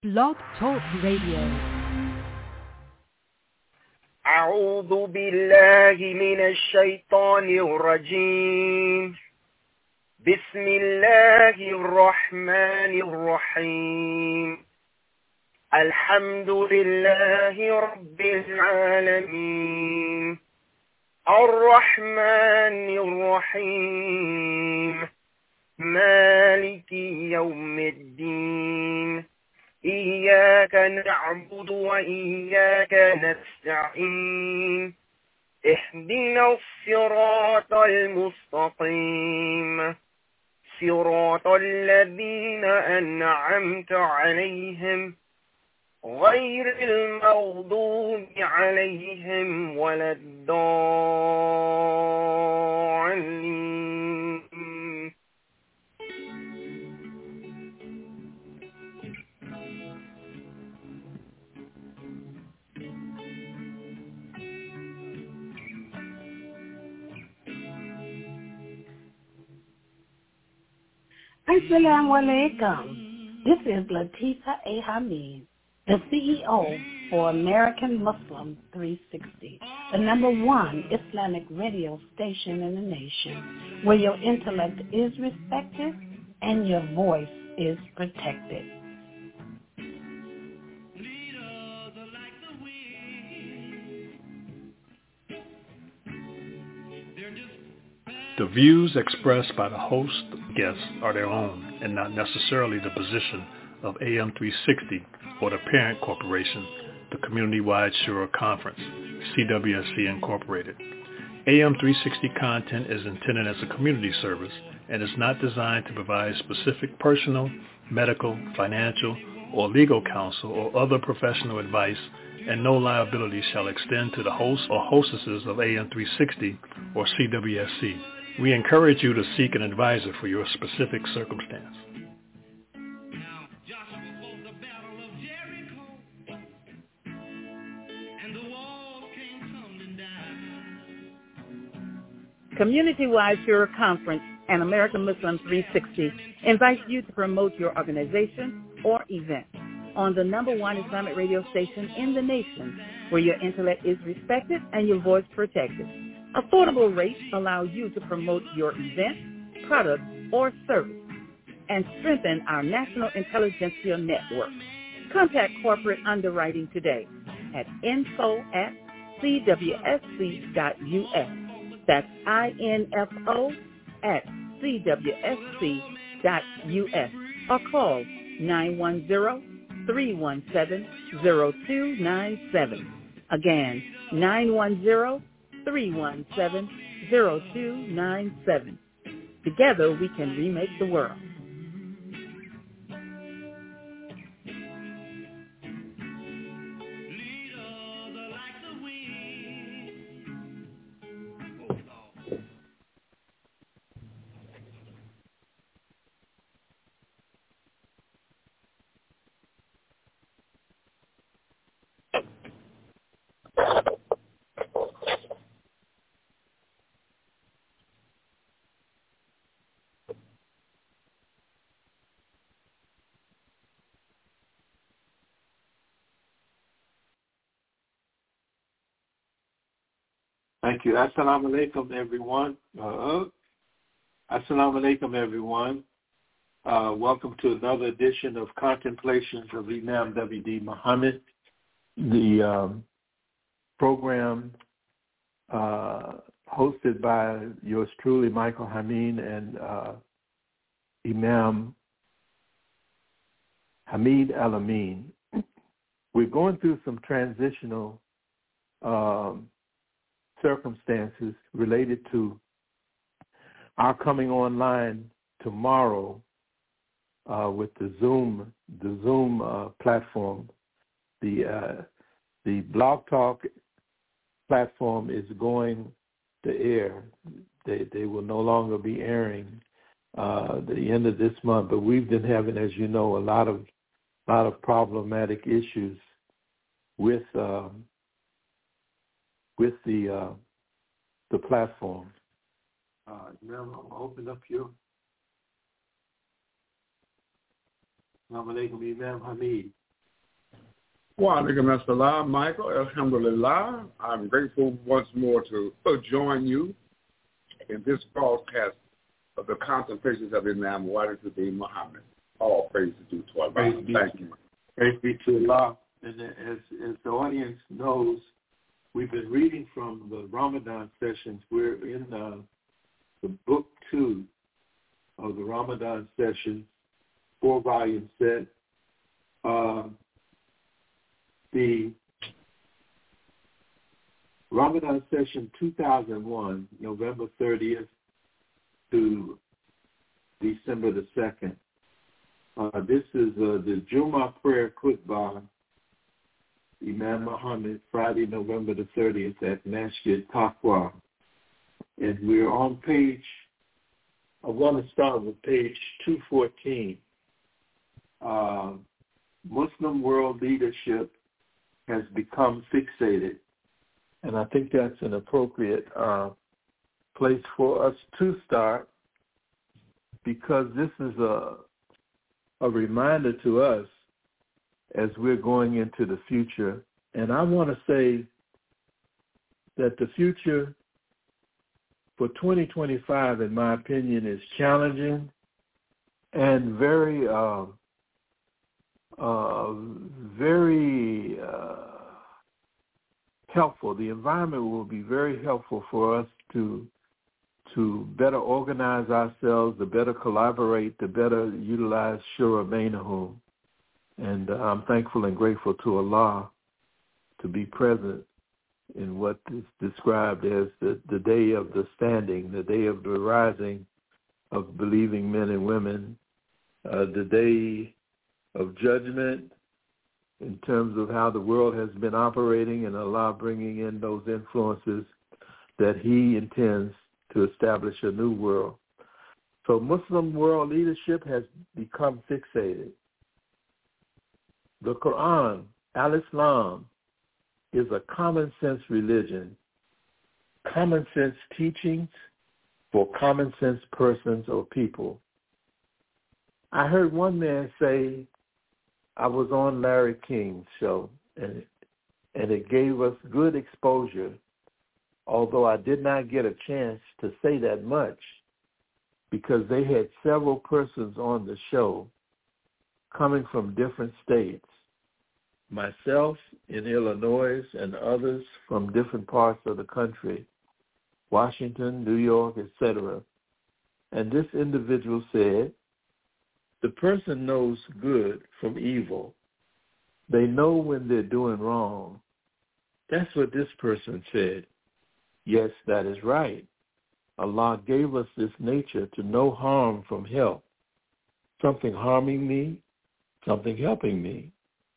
Blog Talk Radio. أعوذ بالله من الشيطان الرجيم. بسم الله الرحمن الرحيم. الحمد لله رب العالمين الرحمن الرحيم مالك يوم الدين إياك نعبد وإياك نستعين اهدنا الصراط المستقيم صراط الذين أنعمت عليهم غير المغضوب عليهم ولا الضالين. Assalamu alaikum. This is Latifa A. Hamid, the CEO for American Muslim 360, the #1 Islamic radio station in the nation, where your intellect is respected and your voice is protected. The views expressed by the host and guests are their own and not necessarily the position of AM 360 or the parent corporation, the Community-Wide Shura Conference, CWSC Incorporated. AM 360 content is intended as a community service and is not designed to provide specific personal, medical, financial, or legal counsel or other professional advice, and no liability shall extend to the hosts or hostesses of AM 360 or CWSC. We encourage you to seek an advisor for your specific circumstance. Community-Wide Shura Conference and American Muslim 360 invites you to promote your organization or event on the #1 Islamic radio station in the nation, where your intellect is respected and your voice protected. Affordable rates allow you to promote your event, product, or service and strengthen our national intelligentsia network. Contact corporate underwriting today at info@cwsc.us. That's info@cwsc.us, or call 910-317-0297. Again, 910-317-0297. Together we can remake the world. Thank you. Assalamu alaikum, everyone. Assalamu alaikum, everyone. Welcome to another edition of Contemplations of Imam W.D. Muhammad. The program hosted by yours truly, Michael Hameen, and Imam Hamid Al-Amin. We're going through some transitional circumstances related to our coming online tomorrow with the Zoom platform. The Blog Talk platform is going to air. They will no longer be airing the end of this month. But we've been having, as you know, a lot of problematic issues with the platform. I'll open up your. Assalamu alaikum, Imam Hamid. Wa alaikum assalam, Michael. Alhamdulillah. I'm grateful once more to join you in this broadcast of the contemplations of Imam Waliduddin Muhammad. All praise to Allah. Thank you. Praise be to Allah. And as the audience knows, we've been reading from the Ramadan sessions. We're in the book 2 of the Ramadan sessions, 4-volume set. The Ramadan session 2001, November 30th to December the 2nd. This is the Jummah prayer khutbah, Imam Muhammad, Friday, November the 30th at Masjid Taqwa. And we're on I want to start with page 214. Muslim world leadership has become fixated. And I think that's an appropriate place for us to start, because this is a reminder to us as we're going into the future. And I want to say that the future for 2025, in my opinion, is challenging and very helpful. The environment will be very helpful for us to better organize ourselves, to better collaborate, to better utilize Shura Bainahum. And I'm thankful and grateful to Allah to be present in what is described as the day of the standing, the day of the rising of believing men and women, the day of judgment in terms of how the world has been operating, and Allah bringing in those influences that He intends to establish a new world. So Muslim world leadership has become fixated. The Quran, Al-Islam, is a common sense religion, common sense teachings for common sense persons or people. I heard one man say, I was on Larry King's show, and it gave us good exposure, although I did not get a chance to say that much, because they had several persons on the show coming from different states. Myself in Illinois and others from different parts of the country, Washington, New York, etc. And this individual said, the person knows good from evil. They know when they're doing wrong. That's what this person said. Yes, that is right. Allah gave us this nature to know harm from help. Something harming me, something helping me.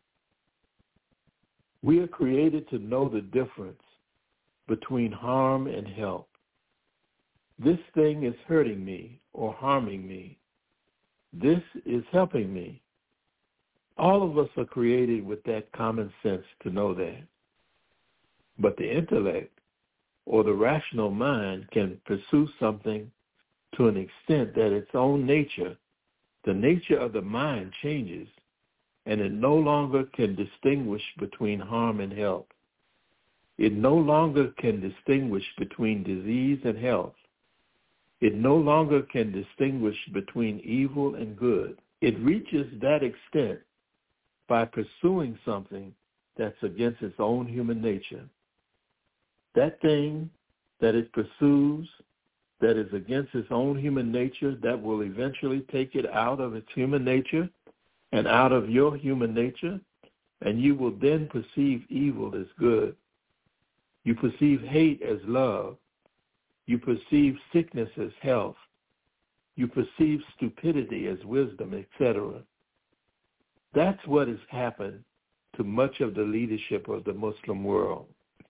We are created to know the difference between harm and help. This thing is hurting me or harming me. This is helping me. All of us are created with that common sense to know that. But the intellect or the rational mind can pursue something to an extent that its own nature, the nature of the mind, changes, and it no longer can distinguish between harm and help. It no longer can distinguish between disease and health. It no longer can distinguish between evil and good. It reaches that extent by pursuing something that's against its own human nature. That thing that it pursues that is against its own human nature, that will eventually take it out of its human nature and out of your human nature, and you will then perceive evil as good. You perceive hate as love. You perceive sickness as health. You perceive stupidity as wisdom, etc. That's what has happened to much of the leadership of the Muslim world.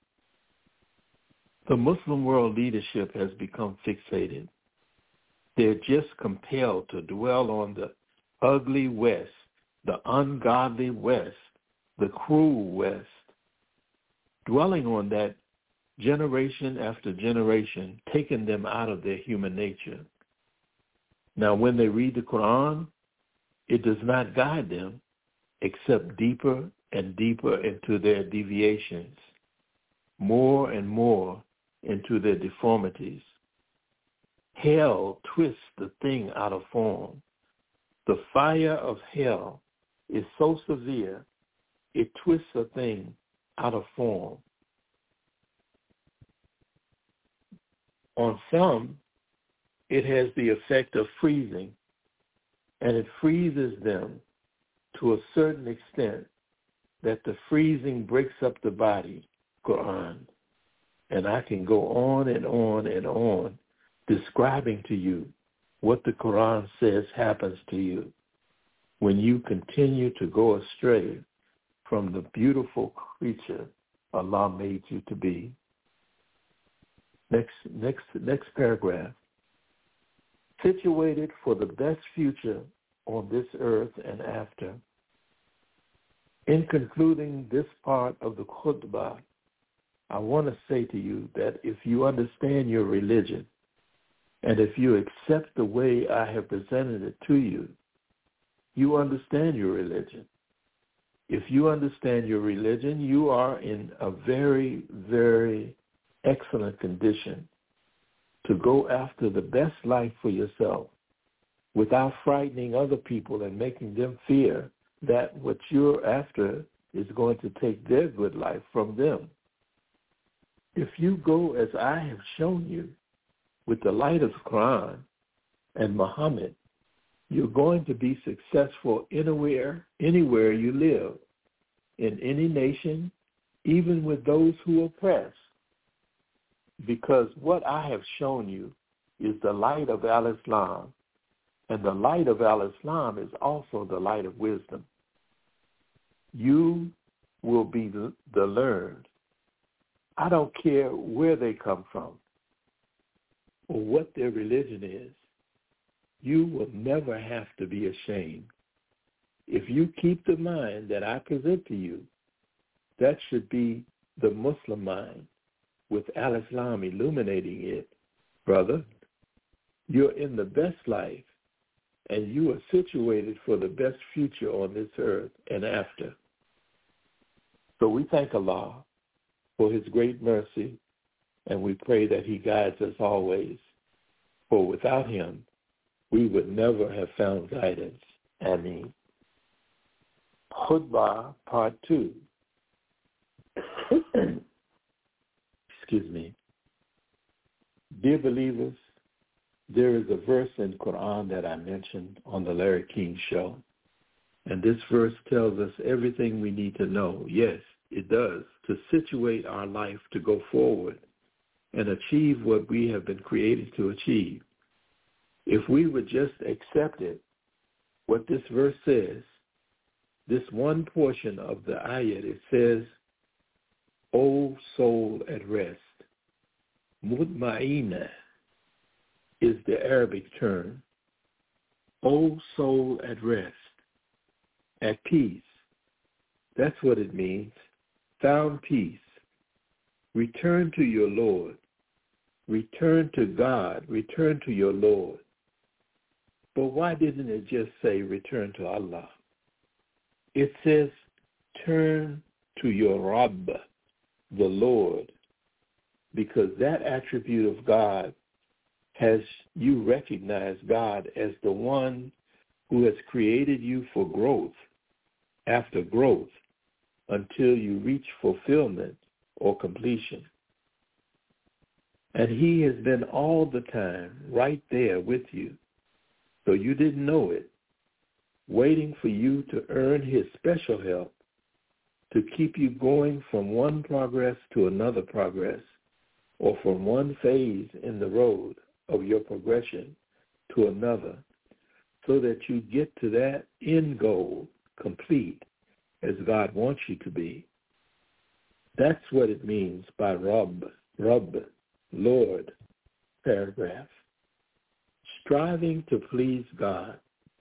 The Muslim world leadership has become fixated. They're just compelled to dwell on the ugly West, the ungodly West, the cruel West, dwelling on that generation after generation, taking them out of their human nature. Now, when they read the Quran, it does not guide them except deeper and deeper into their deviations, more and more into their deformities. Hell twists the thing out of form. The fire of hell is so severe, it twists a thing out of form. On some, it has the effect of freezing, and it freezes them to a certain extent that the freezing breaks up the body, Quran. And I can go on and on and on describing to you what the Quran says happens to you when you continue to go astray from the beautiful creature Allah made you to be. Next paragraph. Situated for the best future on this earth and after. In concluding this part of the khutbah, I want to say to you that if you understand your religion, and if you accept the way I have presented it to you, you understand your religion. If you understand your religion, you are in a very, very excellent condition to go after the best life for yourself without frightening other people and making them fear that what you're after is going to take their good life from them. If you go as I have shown you with the light of the Quran and Muhammad, you're going to be successful anywhere you live, in any nation, even with those who oppress. Because what I have shown you is the light of Al-Islam, and the light of Al-Islam is also the light of wisdom. You will be the learned. I don't care where they come from or what their religion is. You will never have to be ashamed. If you keep the mind that I present to you, that should be the Muslim mind with Al-Islam illuminating it. Brother, you're in the best life, and you are situated for the best future on this earth and after. So we thank Allah for his great mercy, and we pray that he guides us always. For without him, we would never have found guidance. Ameen. Khutbah, Part 2. Excuse me. Dear believers, there is a verse in Quran that I mentioned on the Larry King Show, and this verse tells us everything we need to know. Yes, it does, to situate our life to go forward and achieve what we have been created to achieve. If we would just accept it, what this verse says, this one portion of the ayat, it says, O soul at rest. Mutma'ina is the Arabic term. O soul at rest, at peace. That's what it means. Found peace. Return to your Lord. Return to God. Return to your Lord. But why didn't it just say return to Allah? It says turn to your Rabb, the Lord, because that attribute of God has you recognize God as the one who has created you for growth after growth until you reach fulfillment or completion. And he has been all the time right there with you, so you didn't know it, waiting for you to earn his special help to keep you going from one progress to another progress, or from one phase in the road of your progression to another, so that you get to that end goal complete as God wants you to be. That's what it means by Rabb, Lord, paragraph. Striving to please God.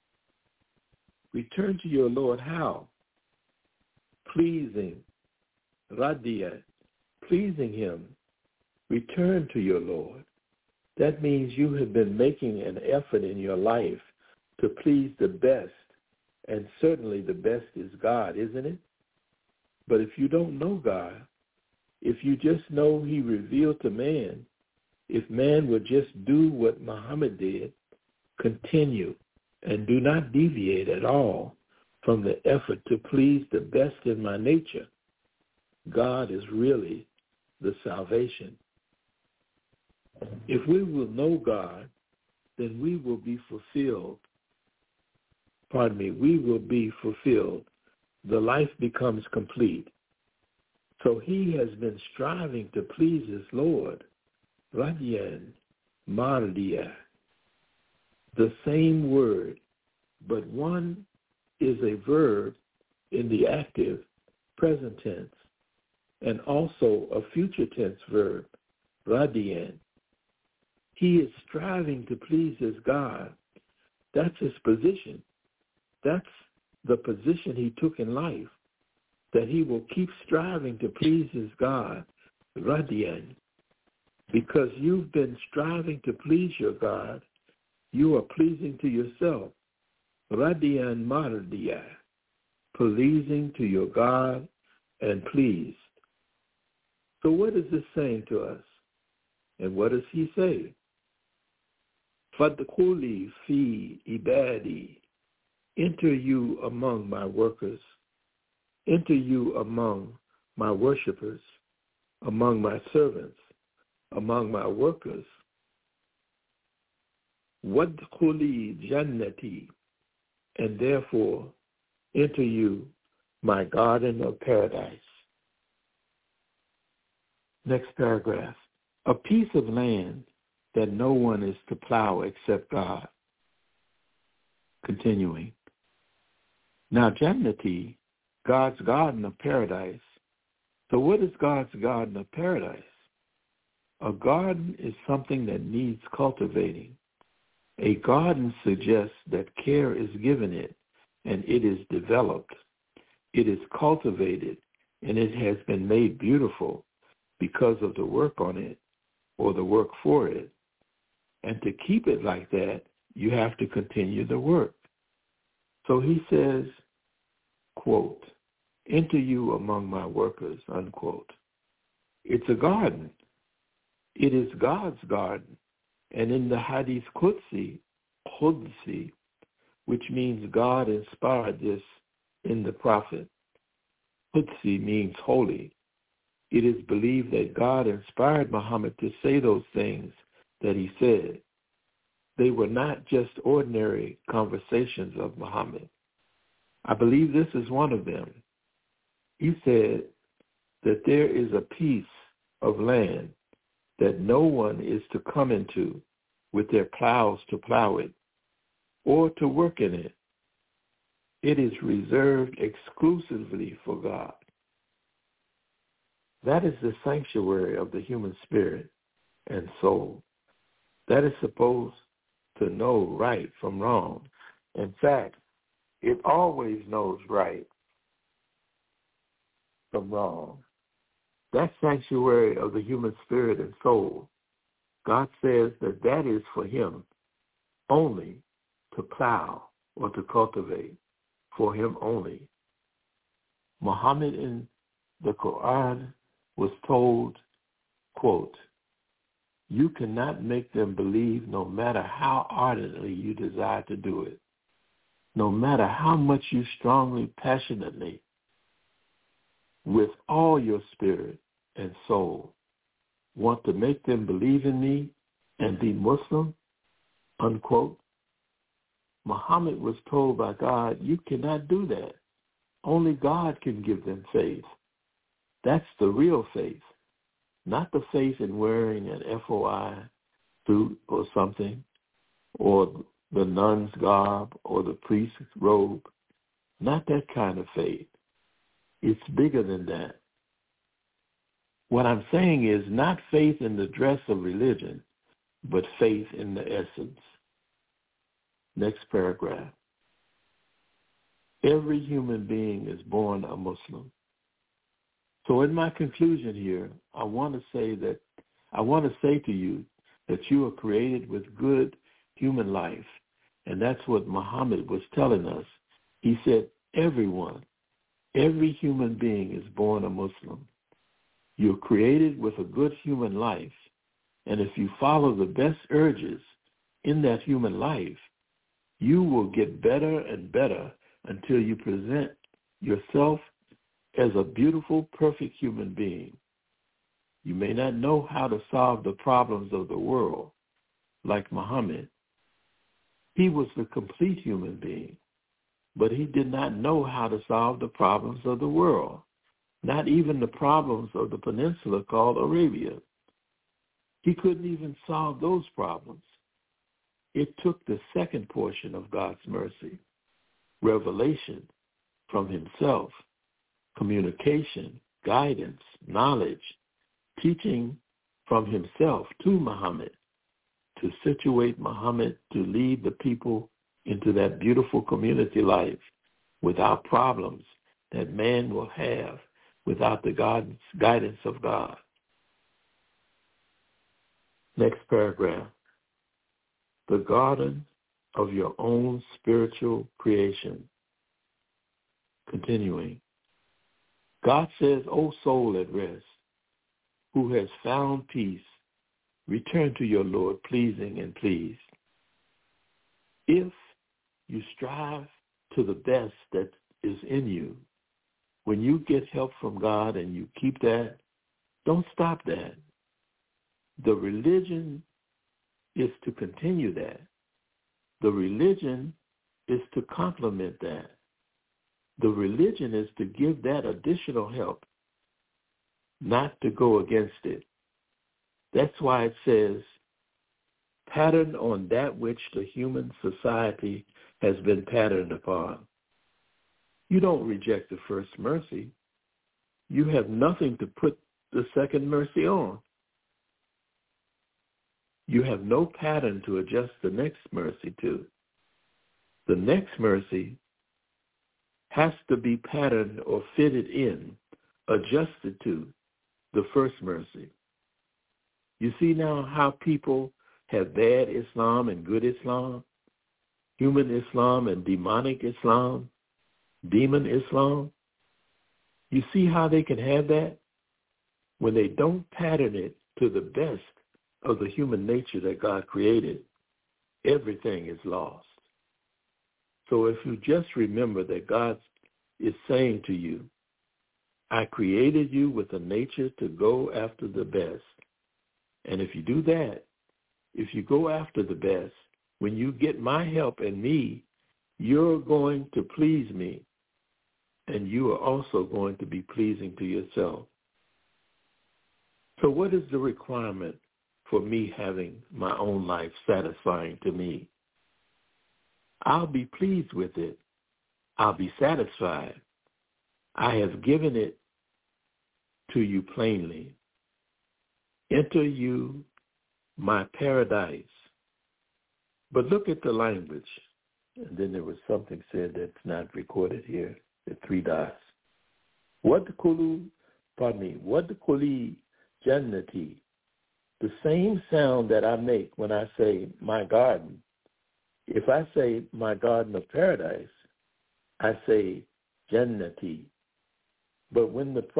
Return to your Lord how? Pleasing, radiyat, pleasing him. Return to your Lord. That means you have been making an effort in your life to please the best, and certainly the best is God, isn't it? But if you don't know God, if you just know he revealed to man, if man would just do what Muhammad did, continue and do not deviate at all from the effort to please the best in my nature, God is really the salvation. If we will know God, then we will be fulfilled. We will be fulfilled. The life becomes complete. So he has been striving to please his Lord, Radiyan Mardiya. The same word, but one is a verb in the active present tense and also a future tense verb, Radiyan. He is striving to please his God. That's his position. That's the position he took in life, that he will keep striving to please his God, Radiyan. Because you've been striving to please your God, you are pleasing to yourself, Radiyan Mardiya, pleasing to your God and pleased. So what is this saying to us? And what does he say? Fadkhuli fi ibadi, enter you among my workers, enter you among my worshipers, among my servants, among my workers. Wadkhuli jannati, and therefore enter you my garden of paradise. Next paragraph. A piece of land that no one is to plow except God. Continuing. Now Jannati, God's garden of paradise. So what is God's garden of paradise? A garden is something that needs cultivating. A garden suggests that care is given it and it is developed. It is cultivated and it has been made beautiful because of the work on it or the work for it. And to keep it like that, you have to continue the work. So he says, quote, enter you among my workers, unquote. It's a garden. It is God's garden. And in the Hadith Qudsi, which means God inspired this in the Prophet. Qudsi means holy. It is believed that God inspired Muhammad to say those things that he said. They were not just ordinary conversations of Muhammad. I believe this is one of them. He said that there is a piece of land that no one is to come into with their plows to plow it or to work in it. It is reserved exclusively for God. That is the sanctuary of the human spirit and soul. That is supposed to know right from wrong. In fact, it always knows right from wrong. That sanctuary of the human spirit and soul, God says that that is for him only to plow or to cultivate, for him only. Muhammad in the Quran was told, quote, you cannot make them believe no matter how ardently you desire to do it, no matter how much you strongly, passionately, with all your spirit and soul, want to make them believe in me and be Muslim, unquote. Muhammad was told by God, you cannot do that. Only God can give them faith. That's the real faith, not the faith in wearing an FOI suit or something, or the nun's garb or the priest's robe. Not that kind of faith. It's bigger than that. What I'm saying is not faith in the dress of religion, but faith in the essence. Next paragraph. Every human being is born a Muslim. So in my conclusion here, I want to say to you that you are created with good human life. And that's what Muhammad was telling us. He said, everyone Every human being is born a Muslim. You're created with a good human life, and if you follow the best urges in that human life, you will get better and better until you present yourself as a beautiful, perfect human being. You may not know how to solve the problems of the world, like Muhammad. He was the complete human being, but he did not know how to solve the problems of the world, not even the problems of the peninsula called Arabia. He couldn't even solve those problems. It took the second portion of God's mercy, revelation from himself, communication, guidance, knowledge, teaching from himself to Muhammad, to situate Muhammad to lead the people into that beautiful community life without problems that man will have without the guidance of God. Next paragraph. The garden of your own spiritual creation. Continuing. God says, O soul at rest, who has found peace, return to your Lord pleasing and pleased. If you strive to the best that is in you, when you get help from God and you keep that, don't stop that. The religion is to continue that. The religion is to complement that. The religion is to give that additional help, not to go against it. That's why it says, pattern on that which the human society has been patterned upon. You don't reject the first mercy. You have nothing to put the second mercy on. You have no pattern to adjust the next mercy to. The next mercy has to be patterned or fitted in, adjusted to the first mercy. You see now how people have bad Islam and good Islam, human Islam and demonic Islam, demon Islam? You see how they can have that? When they don't pattern it to the best of the human nature that God created, everything is lost. So if you just remember that God is saying to you, I created you with a nature to go after the best. And if you do that, if you go after the best, when you get my help and me, you're going to please me. And you are also going to be pleasing to yourself. So what is the requirement for me having my own life satisfying to me? I'll be pleased with it. I'll be satisfied. I have given it to you plainly. Enter you my paradise. But look at the language. And then there was something said that's not recorded here, the 3 dots. Wadkhulu jannati. The same sound that I make when I say my garden. If I say my garden of paradise, I say jannati. But when the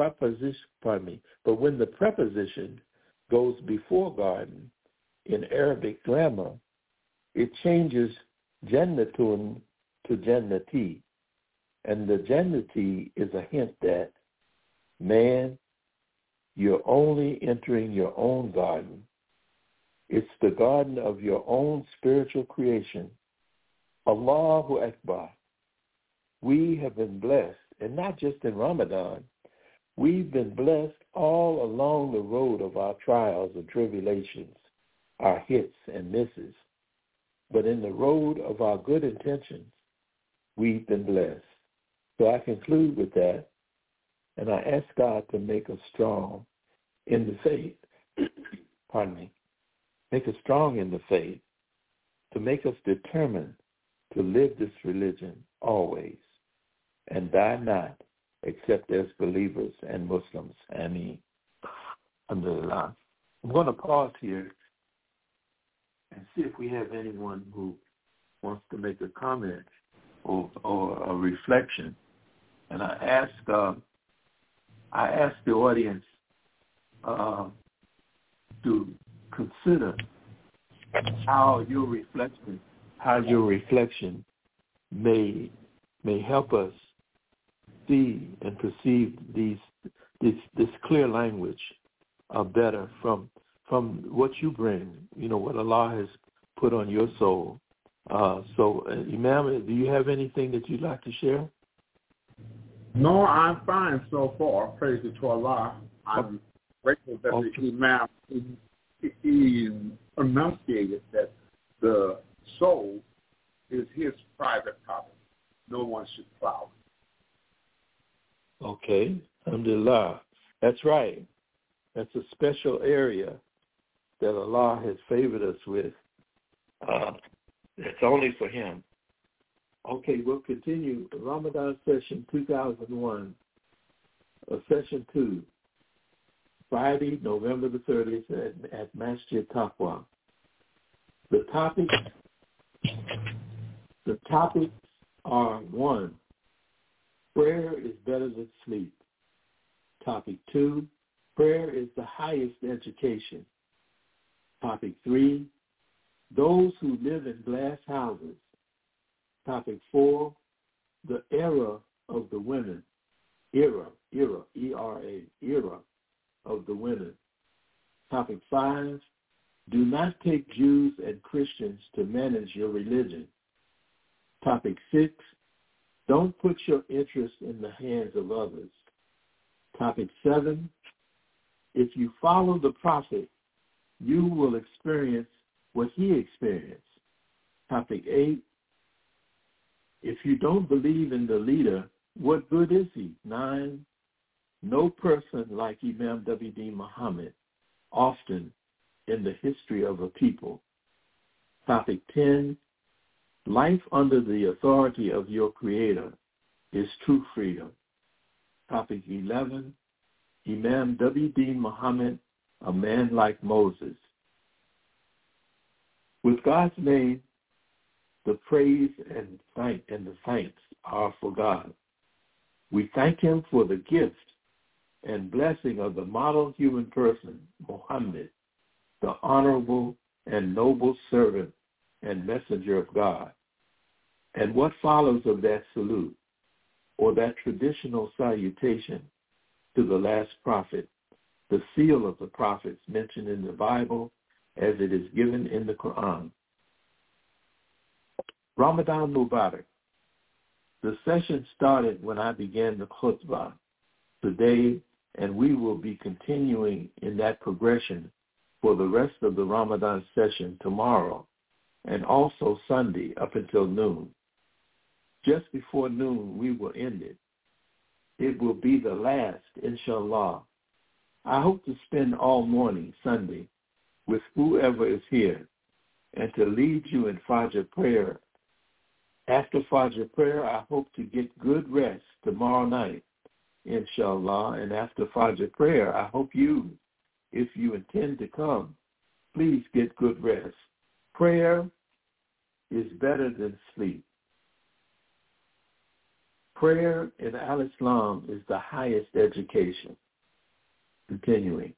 preposition goes before garden in Arabic grammar, it changes jannatun to jannati. And the jannati is a hint that, man, you're only entering your own garden. It's the garden of your own spiritual creation. Allahu Akbar. We have been blessed, and not just in Ramadan. We've been blessed all along the road of our trials and tribulations, our hits and misses. But in the road of our good intentions, we've been blessed. So I conclude with that, and I ask God to make us strong in the faith. Make us strong in the faith, to make us determined to live this religion always, and die not except as believers and Muslims. Ameen. Alhamdulillah. I'm going to pause here and see if we have anyone who wants to make a comment or a reflection And I ask the audience to consider how your reflection may help us see and perceive this clear language better from what you bring, what Allah has put on your soul. So, Imam, do you have anything that you'd like to share? No, I'm fine so far. Praise be to Allah. I'm grateful that the Imam he enunciated that the soul is his private property. No one should plow it. Okay, alhamdulillah. That's right. That's a special area that Allah has favored us with. It's only for him. Okay, we'll continue. Ramadan session 2001, session 2, Friday, November the 30th at Masjid Taqwa. The topics are: 1, prayer is better than sleep. Topic 2, prayer is the highest education. Topic 3, those who live in glass houses. Topic 4, the era of the women. Era, E-R-A, era of the women. Topic 5, do not take Jews and Christians to manage your religion. Topic 6, don't put your interest in the hands of others. Topic 7, if you follow the prophet, you will experience what he experienced. Topic 8, if you don't believe in the leader, what good is he? 9, no person like Imam W.D. Muhammad, often in the history of a people. Topic 10, life under the authority of your Creator is true freedom. Topic 11, Imam W.D. Muhammad, a man like Moses. With God's name, the praise and the thanks are for God. We thank him for the gift and blessing of the model human person, Muhammad, the honorable and noble servant and messenger of God. And what follows of that salute, or that traditional salutation to the last prophet, the seal of the prophets mentioned in the Bible as it is given in the Quran. Ramadan Mubarak. The session started when I began the khutbah today, and we will be continuing in that progression for the rest of the Ramadan session tomorrow and also Sunday up until noon. Just before noon, we will end it. It will be the last, inshallah. I hope to spend all morning Sunday with whoever is here and to lead you in Fajr prayer. After Fajr prayer, I hope to get good rest tomorrow night, inshallah. And after Fajr prayer, I hope you, if you intend to come, please get good rest. Prayer is better than sleep. Prayer in Al-Islam is the highest education. Continuing.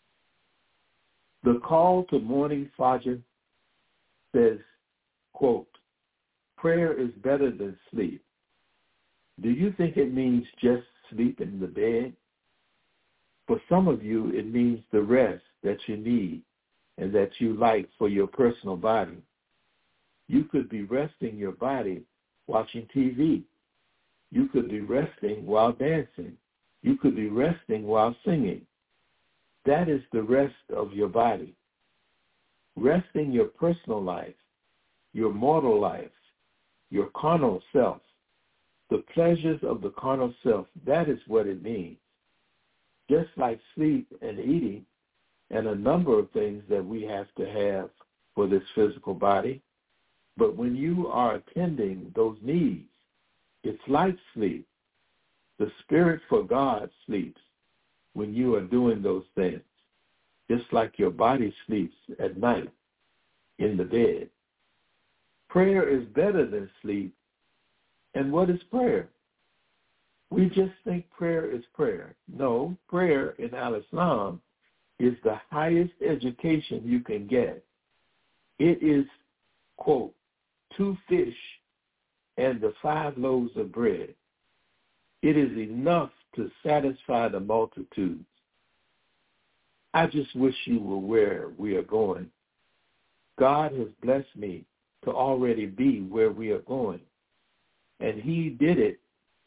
The call to morning Fajr says, quote, prayer is better than sleep. Do you think it means just sleep in the bed? For some of you, it means the rest that you need and that you like for your personal body. You could be resting your body watching TV. You could be resting while dancing. You could be resting while singing. That is the rest of your body. Resting your personal life, your mortal life, your carnal self, the pleasures of the carnal self, that is what it means. Just like sleep and eating and a number of things that we have to have for this physical body. But when you are attending those needs, it's like sleep. The spirit for God sleeps when you are doing those things, just like your body sleeps at night in the bed. Prayer is better than sleep. And what is prayer? We just think prayer is prayer. No, prayer in Al-Islam is the highest education you can get. It is, quote, 2 fish and the 5 loaves of bread. It is enough to satisfy the multitudes. I just wish you were where we are going. God has blessed me to already be where we are going. And he did it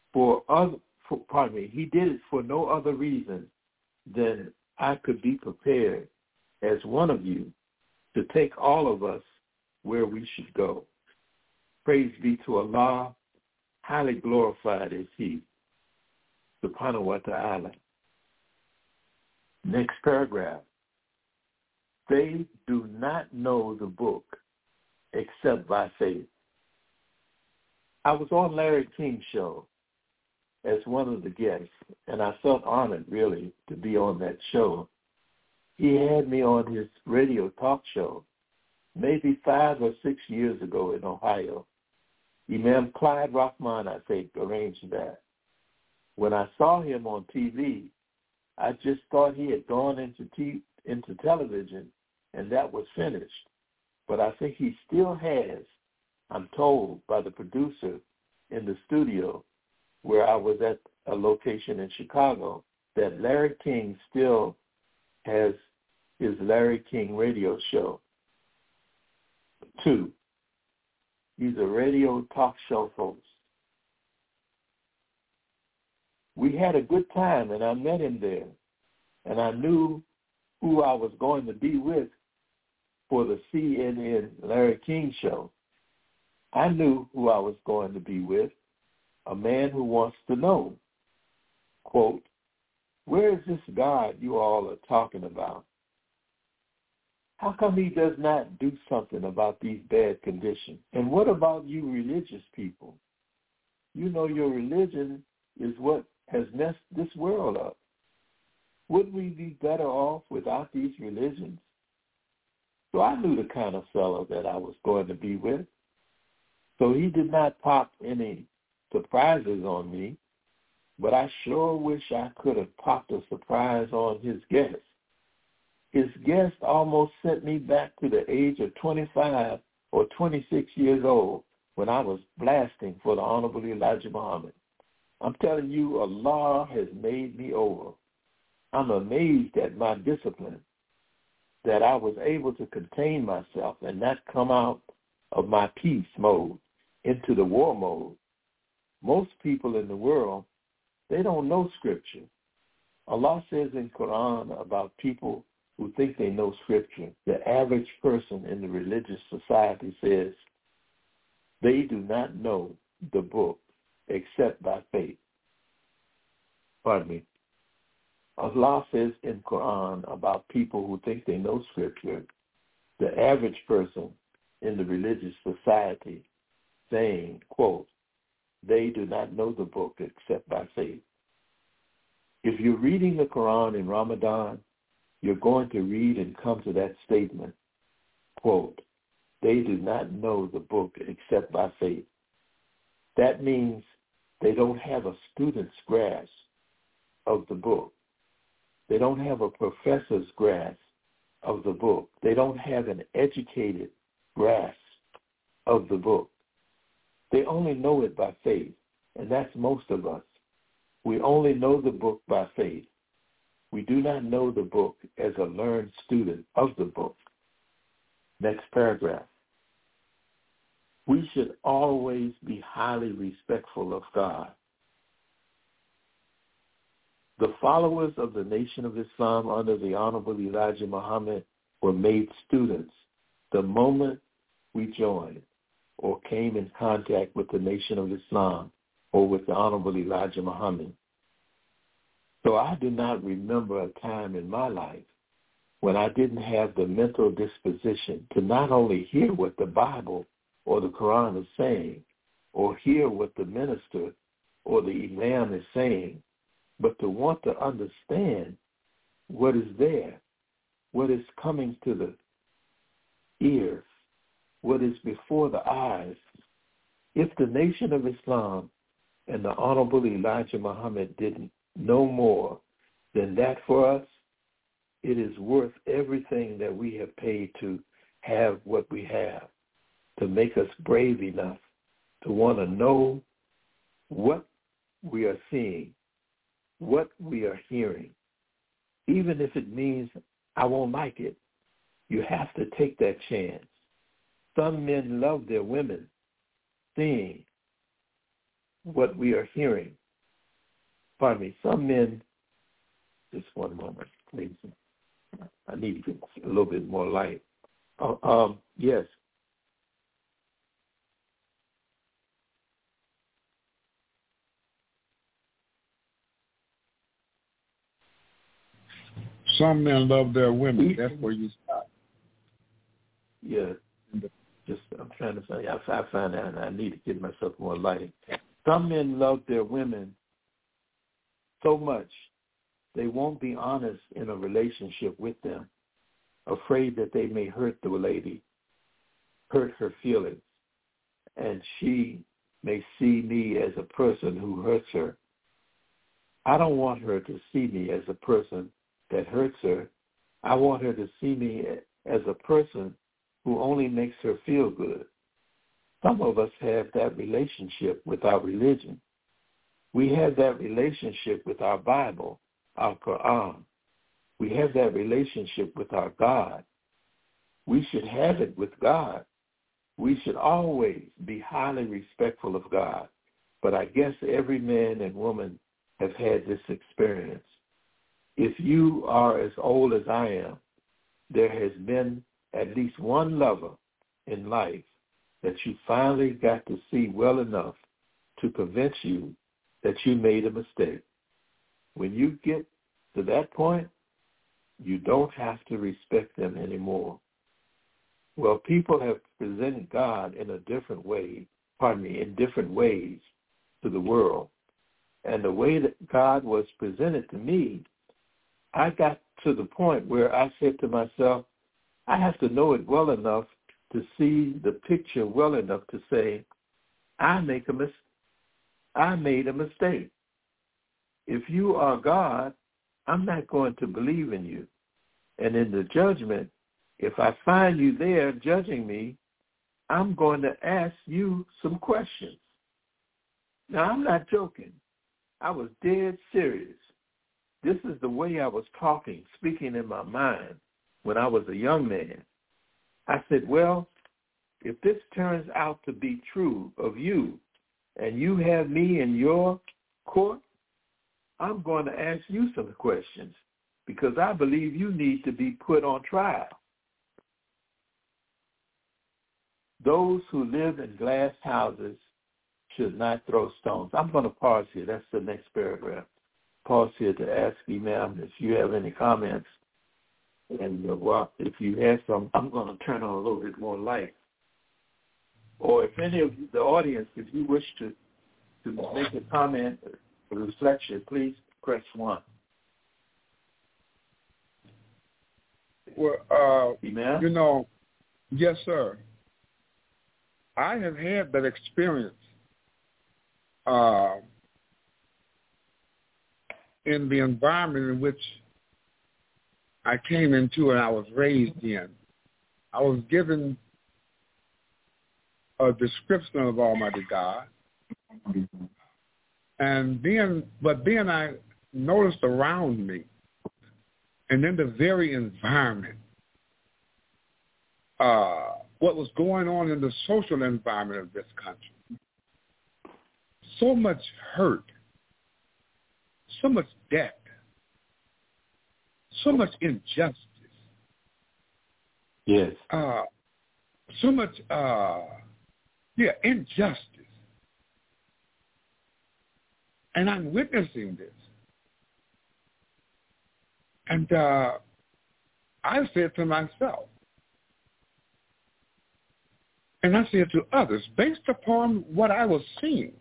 he did it for no other reason than I could be prepared as one of you to take all of us where we should go. Praise be to Allah, highly glorified is he, subhanahu wa ta'ala. Next paragraph. They do not know the book except by faith. I was on Larry King's show as one of the guests, and I felt honored, really, to be on that show. He had me on his radio talk show maybe 5 or 6 years ago in Ohio. Imam Clyde Rahman, I think, arranged that. When I saw him on TV, I just thought he had gone into television, and that was finished. But I think he still has, I'm told by the producer in the studio where I was at a location in Chicago, that Larry King still has his Larry King radio show. 2, he's a radio talk show host. We had a good time, and I met him there, and I knew who I was going to be with for the CNN Larry King show. I knew who I was going to be with, a man who wants to know, quote, where is this God you all are talking about? How come he does not do something about these bad conditions? And what about you religious people? You know your religion is what has messed this world up. Wouldn't we be better off without these religions? So I knew the kind of fellow that I was going to be with. So he did not pop any surprises on me, but I sure wish I could have popped a surprise on his guest. His guest almost sent me back to the age of 25 or 26 years old when I was blasting for the Honorable Elijah Muhammad. I'm telling you, Allah has made me over. I'm amazed at my discipline, that I was able to contain myself and not come out of my peace mode into the war mode. Most people in the world, they don't know Scripture. Allah says in Quran about people who think they know Scripture. The average person in the religious society says they do not know the book except by faith. Pardon me. Allah says in Quran about people who think they know Scripture, the average person in the religious society saying, quote, they do not know the book except by faith. If you're reading the Quran in Ramadan, you're going to read and come to that statement, quote, they do not know the book except by faith. That means they don't have a student's grasp of the book. They don't have a professor's grasp of the book. They don't have an educated grasp of the book. They only know it by faith, and that's most of us. We only know the book by faith. We do not know the book as a learned student of the book. Next paragraph. We should always be highly respectful of God. The followers of the Nation of Islam under the Honorable Elijah Muhammad were made students the moment we joined or came in contact with the Nation of Islam or with the Honorable Elijah Muhammad. So I do not remember a time in my life when I didn't have the mental disposition to not only hear what the Bible or the Quran is saying or hear what the minister or the imam is saying, but to want to understand what is there, what is coming to the ears, what is before the eyes. If the Nation of Islam and the Honorable Elijah Muhammad did no more than that for us, it is worth everything that we have paid to have what we have, to make us brave enough to want to know what we are seeing, what we are hearing. Even if it means I won't like it, you have to take that chance. Some men love their women seeing what we are hearing. Pardon me, some men, just one moment, please. I need to get a little bit more light. Yes. Some men love their women. That's where you stop. Yeah. Just I'm trying to say, I find that I need to get myself more light. Some men love their women so much they won't be honest in a relationship with them, afraid that they may hurt the lady, hurt her feelings, and she may see me as a person who hurts her. I don't want her to see me as a person that hurts her. I want her to see me as a person who only makes her feel good. Some of us have that relationship with our religion. We have that relationship with our Bible, our Quran. We have that relationship with our God. We should have it with God. We should always be highly respectful of God. But I guess every man and woman have had this experience. If you are as old as I am, there has been at least one lover in life that you finally got to see well enough to convince you that you made a mistake. When you get to that point, you don't have to respect them anymore. Well, people have presented God in a different way, in different ways to the world. And the way that God was presented to me, I got to the point where I said to myself, I have to know it well enough to see the picture well enough to say, I made a mistake. If you are God, I'm not going to believe in you. And in the judgment, if I find you there judging me, I'm going to ask you some questions. Now, I'm not joking. I was dead serious. This is the way I was talking, speaking in my mind when I was a young man. I said, well, if this turns out to be true of you and you have me in your court, I'm going to ask you some questions because I believe you need to be put on trial. Those who live in glass houses should not throw stones. I'm going to pause here. That's the next paragraph. Pause here to ask you, ma'am, if you have any comments. And if you have some, I'm going to turn on a little bit more light. Or if any of the audience, if you wish to make a comment or reflection, please press 1. Well, Amen? Yes, sir. I have had that experience in the environment in which I came into and I was raised in. I was given a description of Almighty God, but then I noticed around me and in the very environment what was going on in the social environment of this country. So much hurt, so much debt, so much injustice. Yes. So much, injustice. And I'm witnessing this. And I said to myself, and I said to others, based upon what I was seeing,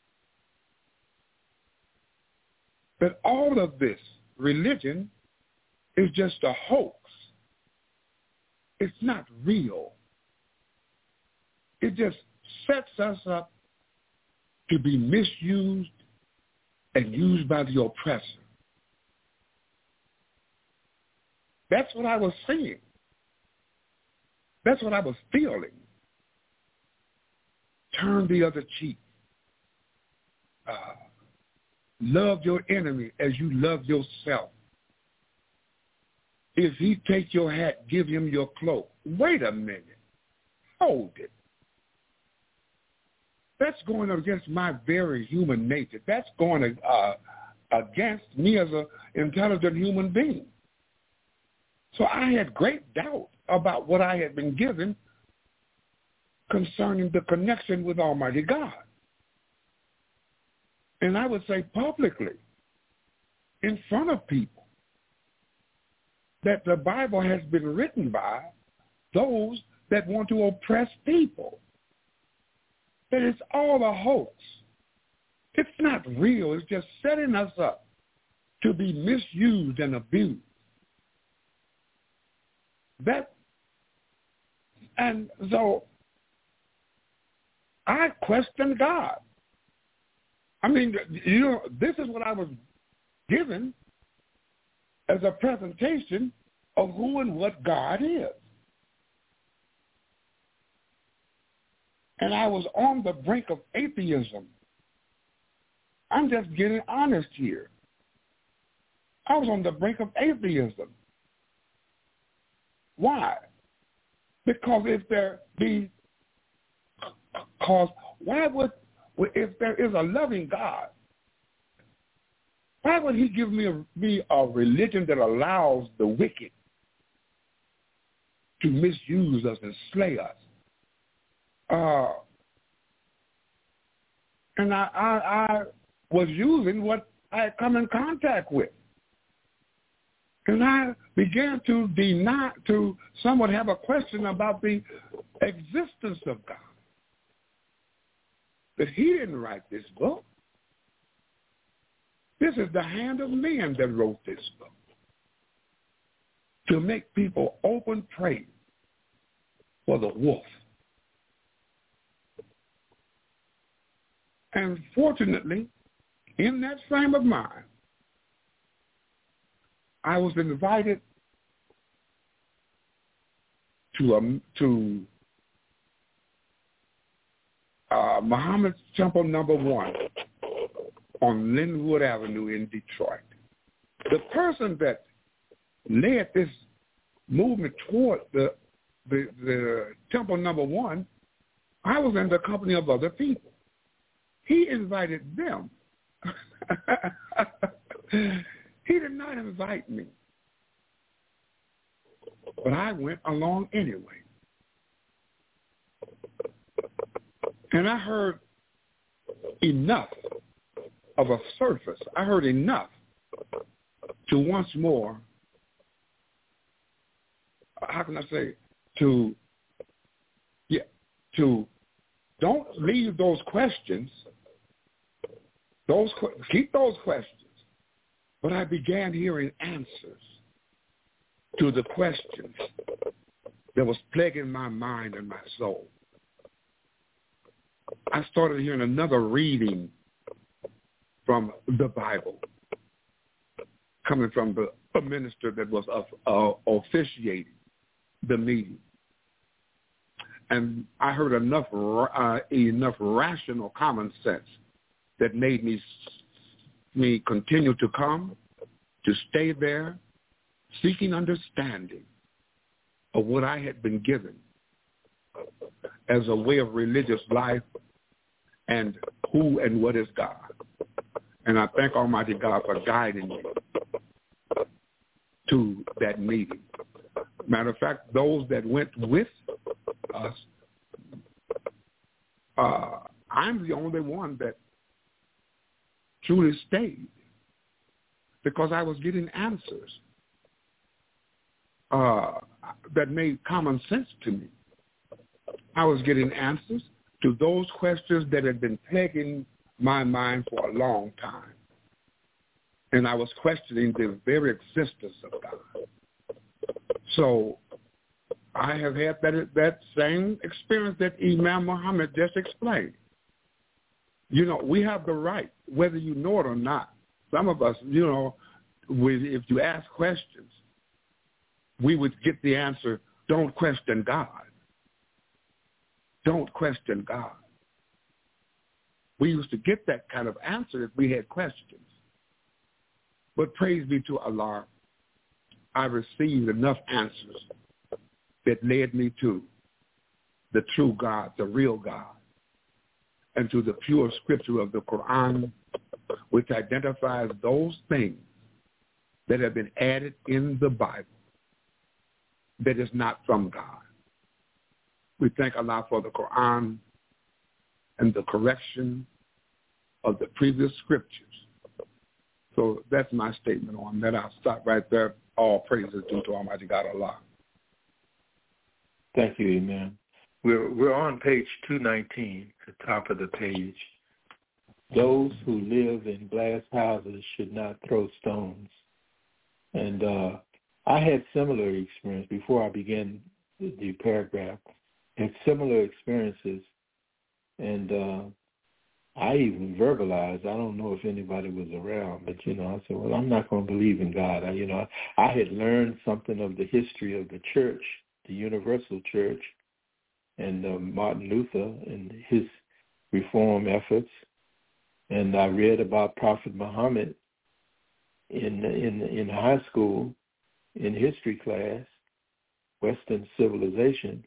that all of this religion is just a hoax. It's not real. It just sets us up to be misused and used by the oppressor. That's what I was seeing. That's what I was feeling. Turn the other cheek. Love your enemy as you love yourself. If he take your hat, give him your cloak. Wait a minute. Hold it. That's going against my very human nature. That's going against me as an intelligent human being. So I had great doubt about what I had been given concerning the connection with Almighty God. And I would say publicly, in front of people, that the Bible has been written by those that want to oppress people. That it's all a hoax. It's not real. It's just setting us up to be misused and abused. And so I questioned God. I mean, this is what I was given as a presentation of who and what God is. And I was on the brink of atheism. I'm just getting honest here. I was on the brink of atheism. Why? Because if there is a loving God, why would he give me a religion that allows the wicked to misuse us and slay us? And I was using what I had come in contact with. And I began to somewhat have a question about the existence of God. That he didn't write this book. This is the hand of men that wrote this book. To make people open prey for the wolf. And fortunately, in that frame of mind, I was invited to Muhammad's Temple number 1 on Linwood Avenue in Detroit. The person that led this movement toward the Temple number 1, I was in the company of other people. He invited them. He did not invite me. But I went along anyway. And I heard enough of a surface. I heard enough to once more, how can I say, to don't leave those questions, keep those questions. But I began hearing answers to the questions that was plaguing my mind and my soul. I started hearing another reading from the Bible coming from a minister that was officiating the meeting. And I heard enough rational common sense that made me continue to come, to stay there, seeking understanding of what I had been given as a way of religious life and who and what is God. And I thank Almighty God for guiding me to that meeting. Matter of fact, those that went with us, I'm the only one that truly stayed because I was getting answers that made common sense to me. I was getting answers to those questions that had been plaguing my mind for a long time. And I was questioning the very existence of God. So I have had that same experience that Imam Muhammad just explained. We have the right, whether you know it or not. Some of us, if you ask questions, we would get the answer, don't question God. Don't question God. We used to get that kind of answer if we had questions. But praise be to Allah, I received enough answers that led me to the true God, the real God, and to the pure scripture of the Quran, which identifies those things that have been added in the Bible that is not from God. We thank Allah for the Quran and the correction of the previous scriptures. So that's my statement on that. I'll stop right there. All praises due to Almighty God Allah. Thank you, Imam. We're on page 219, the top of the page. Those who live in glass houses should not throw stones. And I had similar experience before I began the paragraph. Had similar experiences, and I even verbalized. I don't know if anybody was around, but I said, "Well, I'm not going to believe in God." I had learned something of the history of the church, the Universal Church, and Martin Luther and his reform efforts, and I read about Prophet Muhammad in high school, in history class, Western civilization.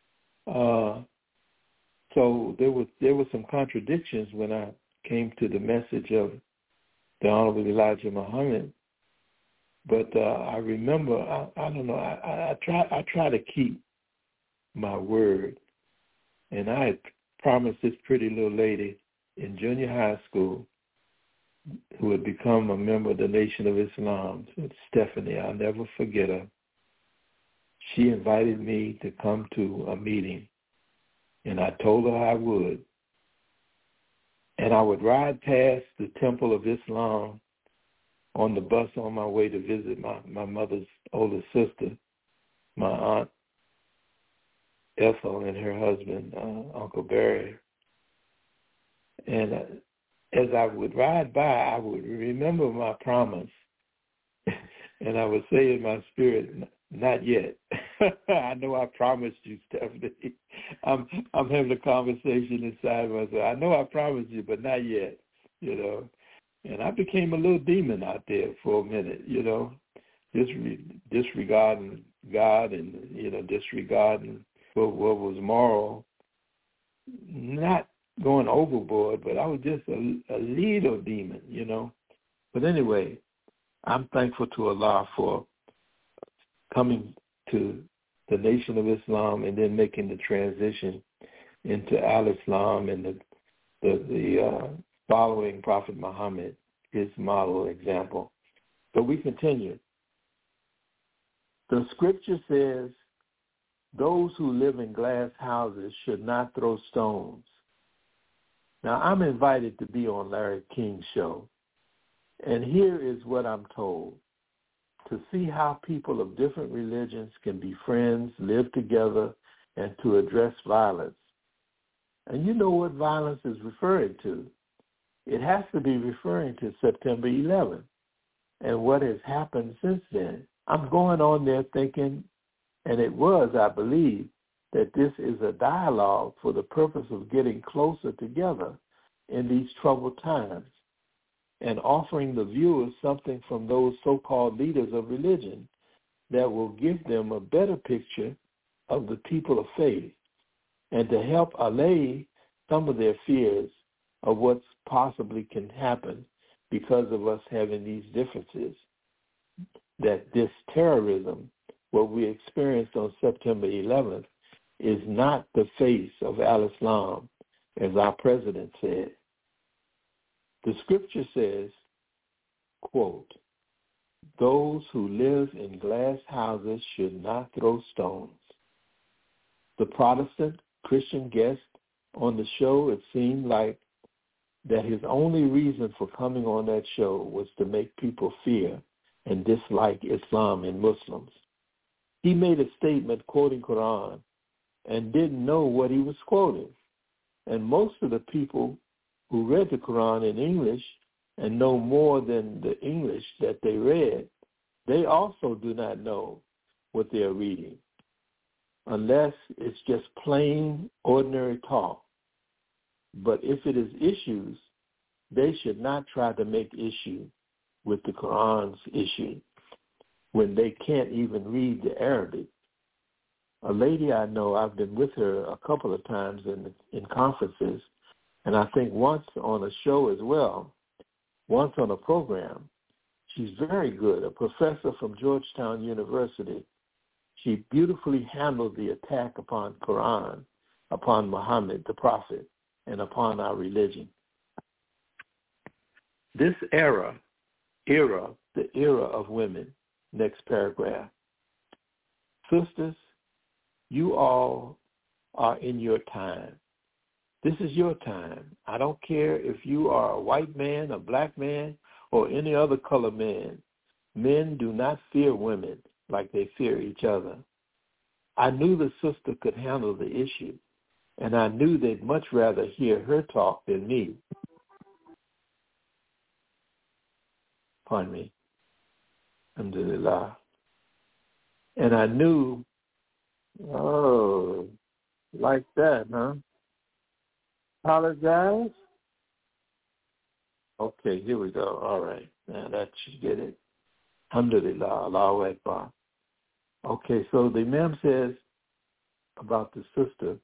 So there were some contradictions when I came to the message of the Honorable Elijah Muhammad. But I remember, I don't know, I try to keep my word. And I had promised this pretty little lady in junior high school who had become a member of the Nation of Islam, Stephanie, I'll never forget her. She invited me to come to a meeting, and I told her I would. And I would ride past the Temple of Islam on the bus on my way to visit my mother's older sister, my aunt Ethel, and her husband, Uncle Barry. And as I would ride by, I would remember my promise, and I would say in my spirit, "Not yet." I know I promised you, Stephanie. I'm having a conversation inside myself. I know I promised you, but not yet, And I became a little demon out there for a minute, disregarding God and, disregarding what was moral, not going overboard, but I was just a little demon, But anyway, I'm thankful to Allah for coming to the Nation of Islam and then making the transition into Al-Islam and the following Prophet Muhammad, his model example. So we continue. The scripture says, those who live in glass houses should not throw stones. Now, I'm invited to be on Larry King's show, and here is what I'm told. To see how people of different religions can be friends, live together, and to address violence. And you know what violence is referring to. It has to be referring to September 11th and what has happened since then. I'm going on there thinking, and it was, I believe, that this is a dialogue for the purpose of getting closer together in these troubled times and offering the viewers something from those so-called leaders of religion that will give them a better picture of the people of faith and to help allay some of their fears of what possibly can happen because of us having these differences, that this terrorism, what we experienced on September 11th, is not the face of Al-Islam, as our president said. The scripture says, quote, those who live in glass houses should not throw stones. The Protestant Christian guest on the show, it seemed like that his only reason for coming on that show was to make people fear and dislike Islam and Muslims. He made a statement quoting Quran and didn't know what he was quoting. And most of the people who read the Quran in English and know more than the English that they read, they also do not know what they are reading, unless it's just plain, ordinary talk. But if it is issues, they should not try to make issue with the Quran's issue when they can't even read the Arabic. A lady I know, I've been with her a couple of times in conferences, and I think once on a show as well, once on a program. She's very good, a professor from Georgetown University. She beautifully handled the attack upon Quran, upon Muhammad, the prophet, and upon our religion. This era, the era of women, next paragraph. Sisters, you all are in your time. This is your time. I don't care if you are a white man, a black man, or any other color man. Men do not fear women like they fear each other. I knew the sister could handle the issue, and I knew they'd much rather hear her talk than me. Pardon me. Alhamdulillah. And I knew, like that, huh? Apologize? Okay, here we go. All right. Now that should get it. Alhamdulillah, Allahu Akbar. Okay, so the Imam says about the sister,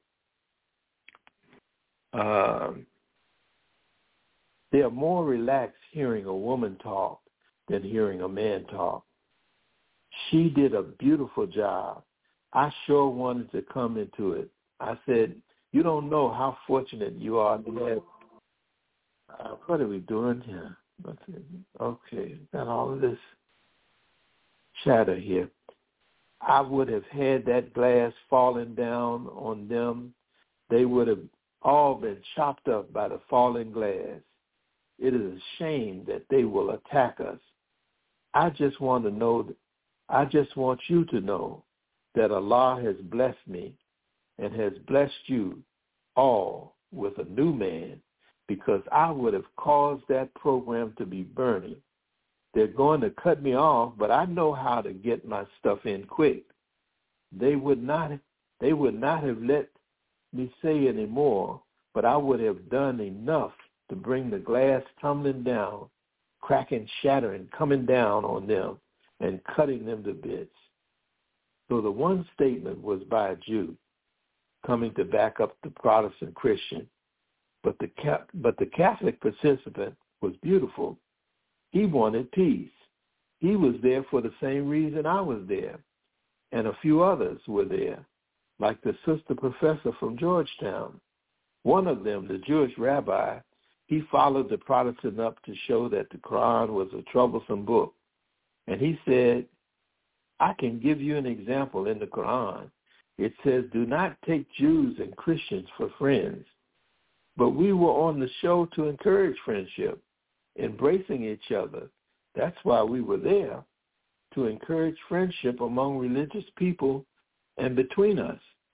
they are more relaxed hearing a woman talk than hearing a man talk. She did a beautiful job. I sure wanted to come into it. I said, you don't know how fortunate you are to have. What are we doing here? Okay, got all of this chatter here. I would have had that glass falling down on them. They would have all been chopped up by the falling glass. It is a shame that they will attack us. I just want you to know that Allah has blessed me and has blessed you all with a new man, because I would have caused that program to be burning. They're going to cut me off, but I know how to get my stuff in quick. They would not have let me say any more, but I would have done enough to bring the glass tumbling down, cracking, shattering, coming down on them, and cutting them to bits. So the one statement was by a Jew coming to back up the Protestant Christian, but the Catholic participant was beautiful. He wanted peace. He was there for the same reason I was there, and a few others were there, like the sister professor from Georgetown. One of them, the Jewish rabbi, he followed the Protestant up to show that the Quran was a troublesome book. And he said, I can give you an example in the Quran. It says, do not take Jews and Christians for friends. But we were on the show to encourage friendship, embracing each other. That's why we were there, to encourage friendship among religious people and between us.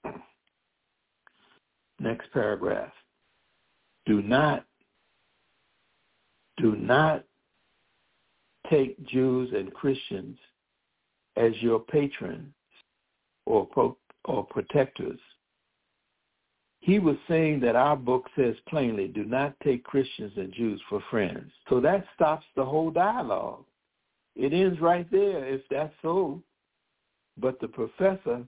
Next paragraph. Do not take Jews and Christians as your patrons or protectors. He was saying that our book says plainly, do not take Christians and Jews for friends. So that stops the whole dialogue. It ends right there if that's so. But the professor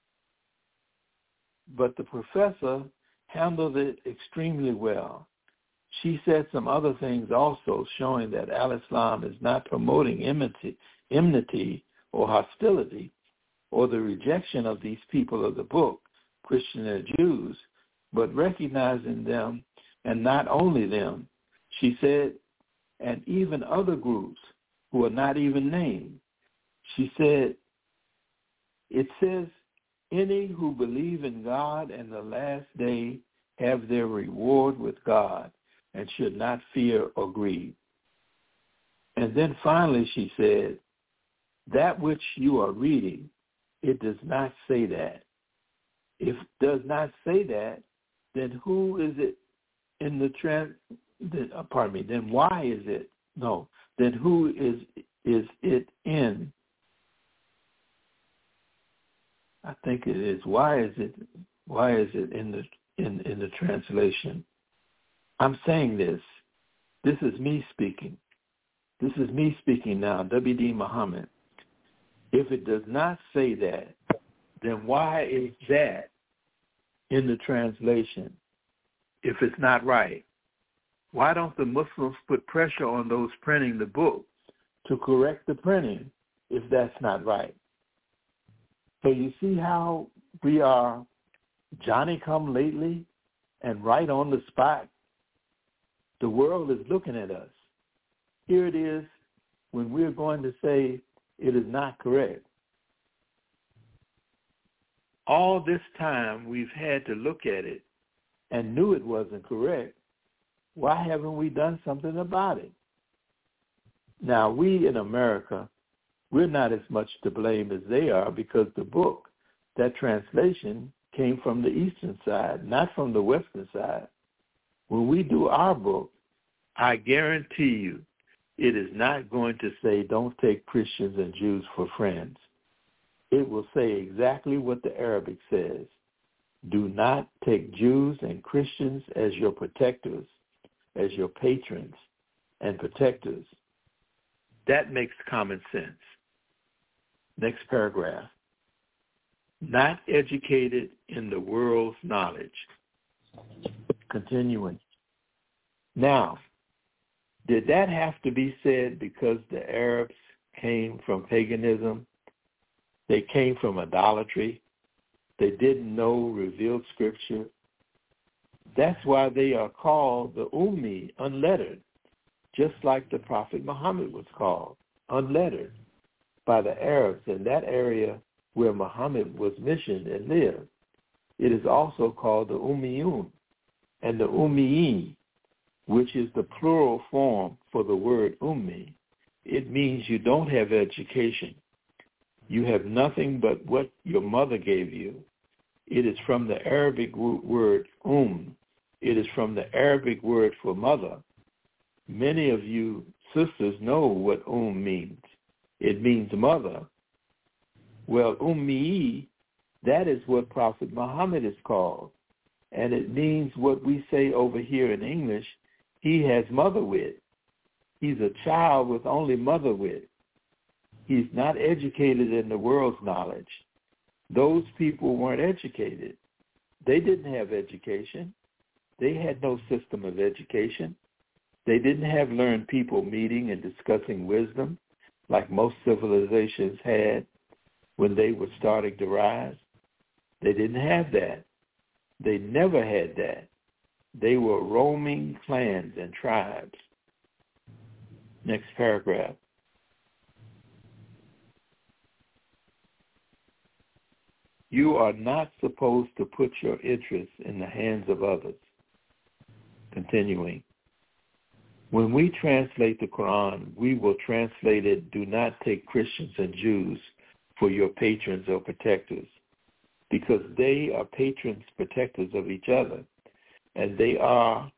handled it extremely well. She said some other things also showing that Al-Islam is not promoting enmity or hostility or the rejection of these people of the book, Christians and Jews, but recognizing them, and not only them. She said, and even other groups who are not even named. She said, it says, any who believe in God and the last day have their reward with God and should not fear or grieve. And then finally she said, that which you are reading, it does not say that. If it does not say that, then who is it in the then why is it? No. Then who is it in? I think it is. Why is it in the translation? I'm saying this. This is me speaking. This is me speaking now, W.D. Muhammad. If it does not say that, then why is that in the translation if it's not right? Why don't the Muslims put pressure on those printing the book to correct the printing if that's not right? So you see how we are Johnny-come-lately and right on the spot? The world is looking at us. Here it is when we're going to say it is not correct. All this time we've had to look at it and knew it wasn't correct. Why haven't we done something about it? Now, we in America, we're not as much to blame as they are because the book, that translation, came from the eastern side, not from the western side. When we do our book, I guarantee you it is not going to say don't take Christians and Jews for friends. It will say exactly what the Arabic says. Do not take Jews and Christians as your protectors, as your patrons and protectors. That makes common sense. Next paragraph. Not educated in the world's knowledge. Continuing. Now, did that have to be said because the Arabs came from paganism? They came from idolatry. They didn't know revealed scripture. That's why they are called the Ummi, unlettered, just like the Prophet Muhammad was called, unlettered, by the Arabs in that area where Muhammad was missioned and lived. It is also called the Ummiyun and the Ummiyin, which is the plural form for the word Ummi. It means you don't have education. You have nothing but what your mother gave you. It is from the Arabic word It is from the Arabic word for mother. Many of you sisters know what means. It means mother. Well, Ummi, that is what Prophet Muhammad is called. And it means what we say over here in English, he has mother wit. He's a child with only mother wit. He's not educated in the world's knowledge. Those people weren't educated. They didn't have education. They had no system of education. They didn't have learned people meeting and discussing wisdom like most civilizations had when they were starting to rise. They didn't have that. They never had that. They were roaming clans and tribes. Next paragraph. You are not supposed to put your interests in the hands of others. Continuing. When we translate the Quran, we will translate it, do not take Christians and Jews for your patrons or protectors, because they are patrons, protectors of each other, and they are.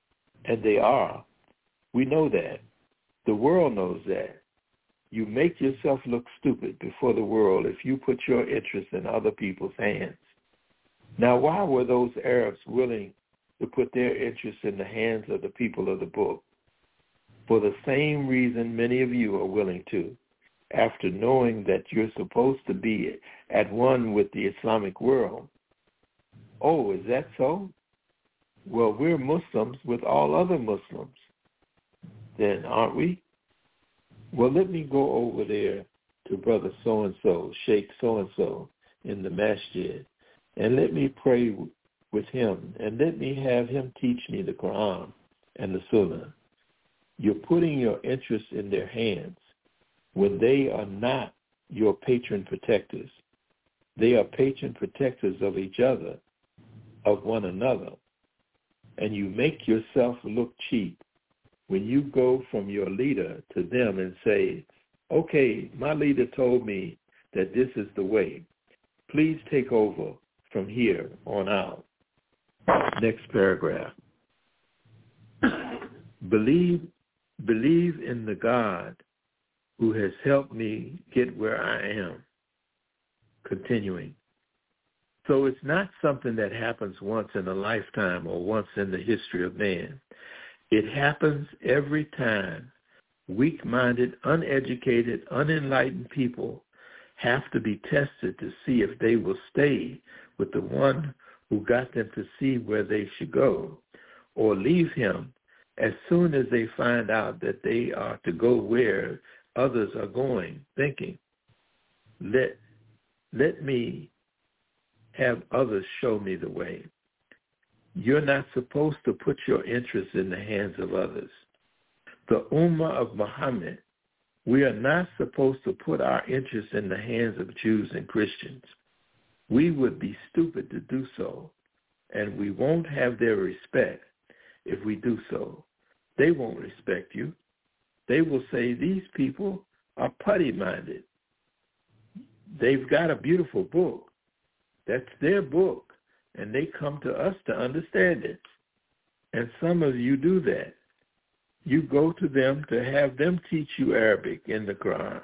We know that. The world knows that. You make yourself look stupid before the world if you put your interests in other people's hands. Now, why were those Arabs willing to put their interests in the hands of the people of the book? For the same reason many of you are willing to, after knowing that you're supposed to be at one with the Islamic world. Oh, is that so? Well, we're Muslims with all other Muslims. Then, aren't we? Well, let me go over there to Brother so-and-so, Sheikh so-and-so in the masjid, and let me pray with him, and let me have him teach me the Quran and the Sunnah. You're putting your interests in their hands when they are not your patron protectors. They are patron protectors of each other, of one another, and you make yourself look cheap when you go from your leader to them and say, okay, my leader told me that this is the way. Please take over from here on out. Next paragraph. Believe in the God who has helped me get where I am. Continuing. So it's not something that happens once in a lifetime or once in the history of man. It happens every time weak-minded, uneducated, unenlightened people have to be tested to see if they will stay with the one who got them to see where they should go, or leave him as soon as they find out that they are to go where others are going, thinking, let me have others show me the way. You're not supposed to put your interests in the hands of others. The Ummah of Muhammad, we are not supposed to put our interests in the hands of Jews and Christians. We would be stupid to do so, and we won't have their respect if we do so. They won't respect you. They will say these people are putty-minded. They've got a beautiful book. That's their book, and they come to us to understand it. And some of you do that. You go to them to have them teach you Arabic in the Quran.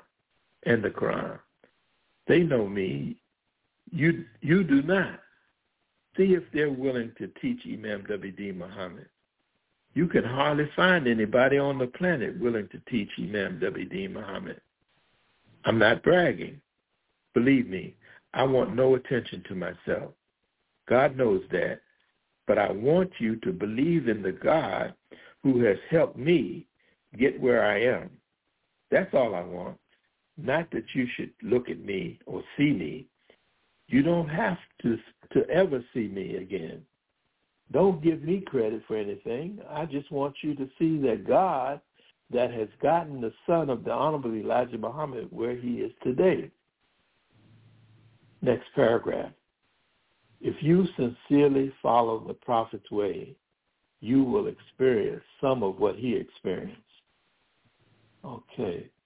They know me. You do not. See if they're willing to teach Imam W.D. Muhammad. You can hardly find anybody on the planet willing to teach Imam W.D. Muhammad. I'm not bragging. Believe me, I want no attention to myself. God knows that. But I want you to believe in the God who has helped me get where I am. That's all I want. Not that you should look at me or see me. You don't have to ever see me again. Don't give me credit for anything. I just want you to see that God that has gotten the son of the Honorable Elijah Muhammad where he is today. Next paragraph. If you sincerely follow the prophet's way, you will experience some of what he experienced. Okay.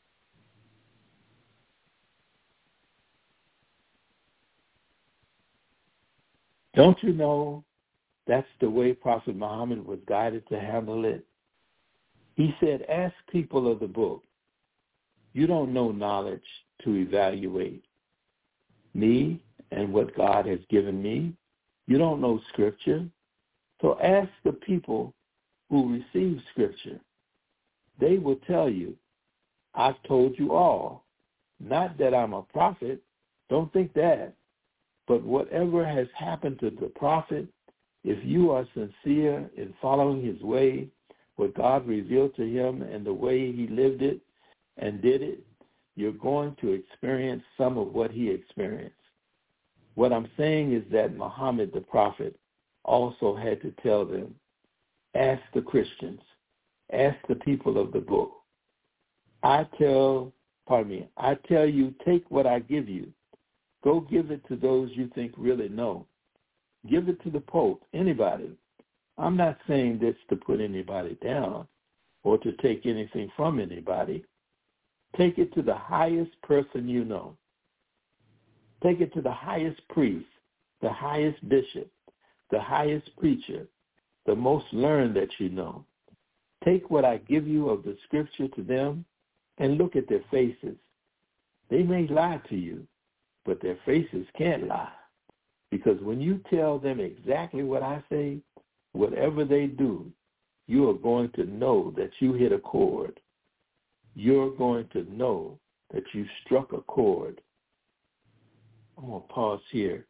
Don't you know that's the way Prophet Muhammad was guided to handle it? He said, ask people of the book. You don't know knowledge to evaluate me and what God has given me. You don't know Scripture. So ask the people who receive Scripture. They will tell you, I've told you all. Not that I'm a prophet. Don't think that. But whatever has happened to the prophet, if you are sincere in following his way, what God revealed to him and the way he lived it and did it, you're going to experience some of what he experienced. What I'm saying is that Muhammad the prophet also had to tell them, ask the Christians, ask the people of the book. I tell you, take what I give you. Go give it to those you think really know. Give it to the Pope, anybody. I'm not saying this to put anybody down or to take anything from anybody. Take it to the highest person you know. Take it to the highest priest, the highest bishop, the highest preacher, the most learned that you know. Take what I give you of the Scripture to them and look at their faces. They may lie to you, but their faces can't lie. Because when you tell them exactly what I say, whatever they do, you are going to know that you hit a chord. You're going to know that you struck a chord. I'm going to pause here.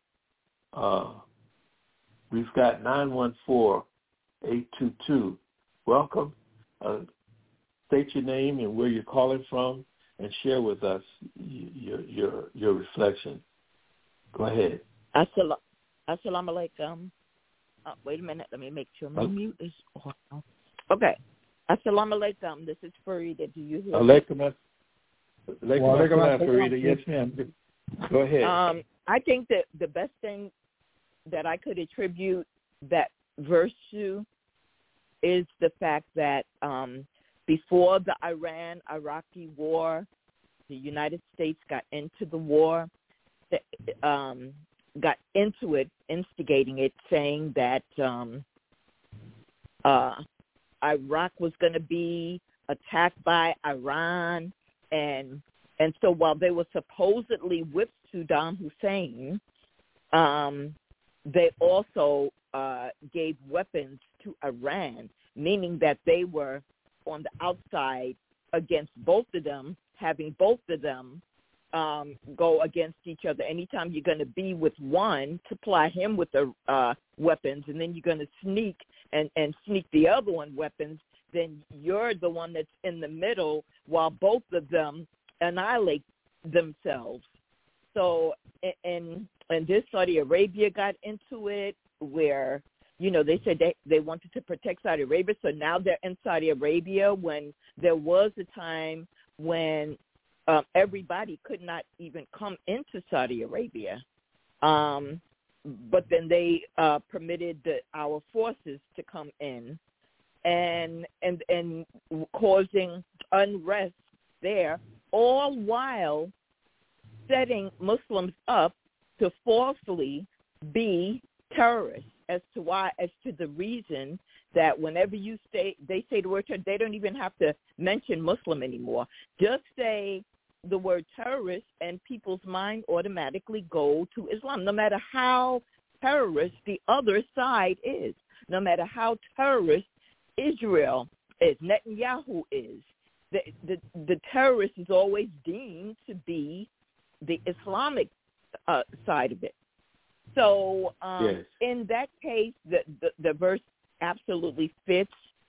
We've got 914-822. Welcome. State your name and where you're calling from and share with us your reflection. Go ahead. Assalamu alaikum. Wait a minute. Let me make sure my mute is on. Okay. Assalamu alaikum. This is Farida. Do you hear me? Alaikum assalam, Farida. Yes, ma'am. Go ahead. I think that the best thing that I could attribute that verse to is the fact that before the Iran-Iraqi war, the United States got into the war, got into it, instigating it, saying that Iraq was going to be attacked by Iran, and so while they were supposedly with Saddam Hussein, they also gave weapons to Iran, meaning that they were on the outside against both of them, having both of them go against each other. Anytime you're going to be with one, supply him with the weapons, and then you're going to sneak and sneak the other one weapons, then you're the one that's in the middle while both of them annihilate themselves. So, and this Saudi Arabia got into it where, you know, they said they wanted to protect Saudi Arabia, so now they're in Saudi Arabia when there was a time when everybody could not even come into Saudi Arabia. But then they permitted our forces to come in and causing unrest there, all while setting Muslims up to falsely be terrorists as to the reason that whenever they say the word terrorist, they don't even have to mention Muslim anymore. Just say the word terrorist and people's mind automatically go to Islam, no matter how terrorist the other side is, no matter how terrorist Israel is, Netanyahu is. The terrorist is always deemed to be the Islamic side of it. So yes. In that case, the verse absolutely fits.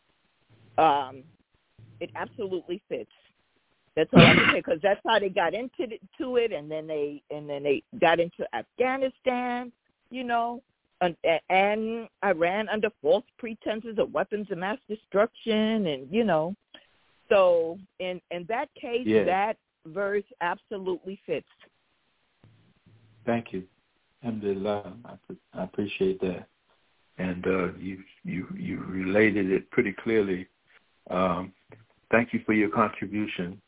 It absolutely fits. That's all I can say, because that's how they got into it, and then they got into Afghanistan, you know, and Iran under false pretenses of weapons of mass destruction, and you know. So in that case, yes. That verse absolutely fits. Thank you. Alhamdulillah. I appreciate that. And you related it pretty clearly. Thank you for your contribution.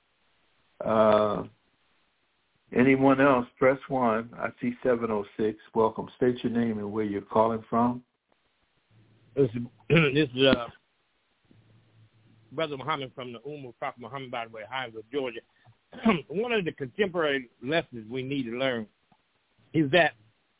Anyone else? Press 1. I see 706. Welcome. State your name and where you're calling from. This is Brother Muhammad from the Prophet Muhammad, by the way, Hinesville, Georgia. One of the contemporary lessons we need to learn is that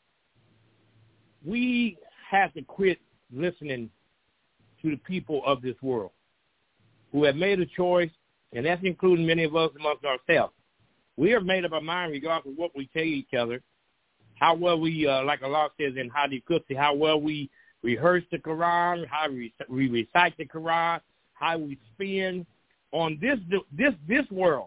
we have to quit listening to the people of this world who have made a choice, and that's including many of us amongst ourselves. We have made up our mind regardless of what we tell each other, how well we, like Allah says in Hadith Qudsi, how well we rehearse the Quran, how we recite the Quran, how we spin on this world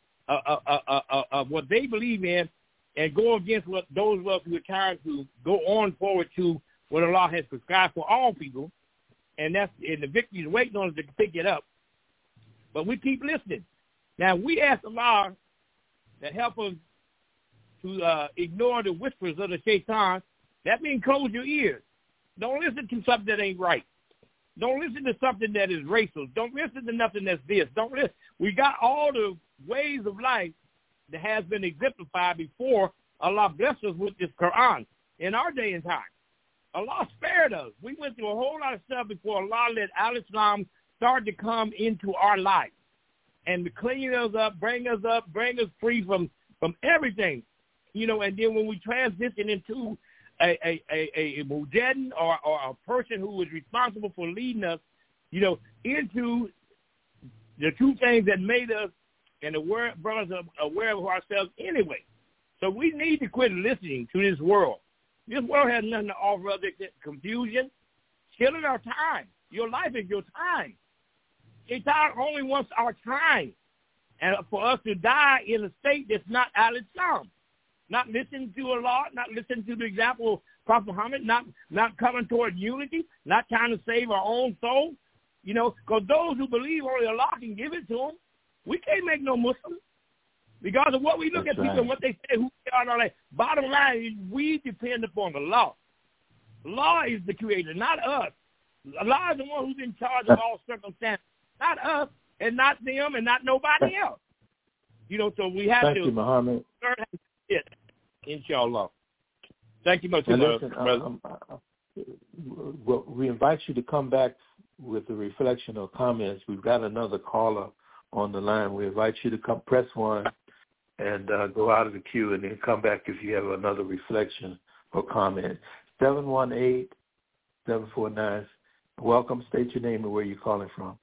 of what they believe in, and go against what those of us who are trying to go on forward to what Allah has prescribed for all people, and the victory is waiting on us to pick it up. But we keep listening. Now, we ask Allah to help us to ignore the whispers of the shaitan. That means close your ears. Don't listen to something that ain't right. Don't listen to something that is racial. Don't listen to nothing that's this. Don't listen. We got all the ways of life that has been exemplified before Allah blessed us with this Quran in our day and time. Allah spared us. We went through a whole lot of stuff before Allah let Al-Islam start to come into our life and to clean us up, bring us free from everything. You know, and then when we transition into a mujahideen or a person who is responsible for leading us, you know, into the two things that made us and brought us aware of ourselves anyway. So we need to quit listening to this world. This world has nothing to offer other than confusion, killing our time. Your life is your time. Shaitan only wants our time, and for us to die in a state that's not al-Islam, not listening to Allah, not listening to the example of Prophet Muhammad, not coming toward unity, not trying to save our own soul, you know, because those who believe only Allah can give it to them, we can't make no Muslims. Because of what we look at people and what they say, who they are and all that. Bottom line is we depend upon the law. Law is the creator, not us. Allah is the one who's in charge of all circumstances, not us and not them and not nobody else. You know, so we have Thank you, Muhammad. It, inshallah. Thank you much, brother. Well, we invite you to come back with the reflection or comments. We've got another caller on the line. We invite you to come press 1 and go out of the queue and then come back if you have another reflection or comment. 718-749. Welcome. State your name and where you're calling from.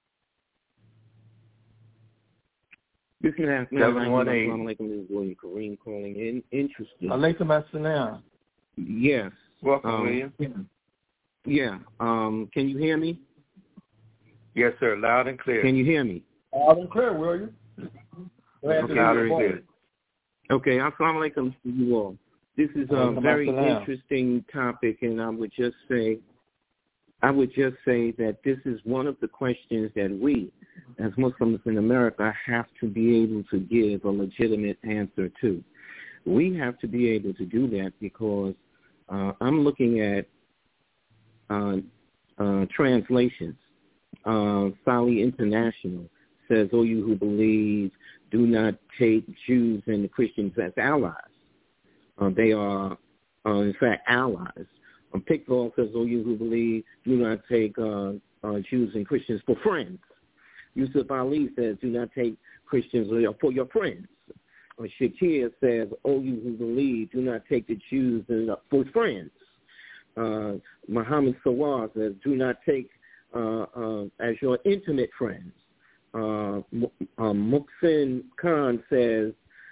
This is 718. This is William Kareem calling in. Interesting. Alaikum assalam. Yes. Welcome, William. Yeah. Can you hear me? Yes, sir. Loud and clear. Can you hear me? Loud and clear, William. Okay, very good. Okay, assalamu alaikum to you all. This is a very interesting topic, and I would just say that this is one of the questions that we, as Muslims in America, have to be able to give a legitimate answer to. We have to be able to do that because I'm looking at translations. Sali International says, "Oh, you who believe, do not take Jews and the Christians as allies. They are, in fact, allies." Pickthall says, "Oh, you who believe, do not take Jews and Christians for friends." Yusuf Ali says, "Do not take Christians for your friends." Shakir says, "Oh, you who believe, do not take the Jews for friends." Muhammad Sawar says, "Do not take as your intimate friends." Muhsin Khan says,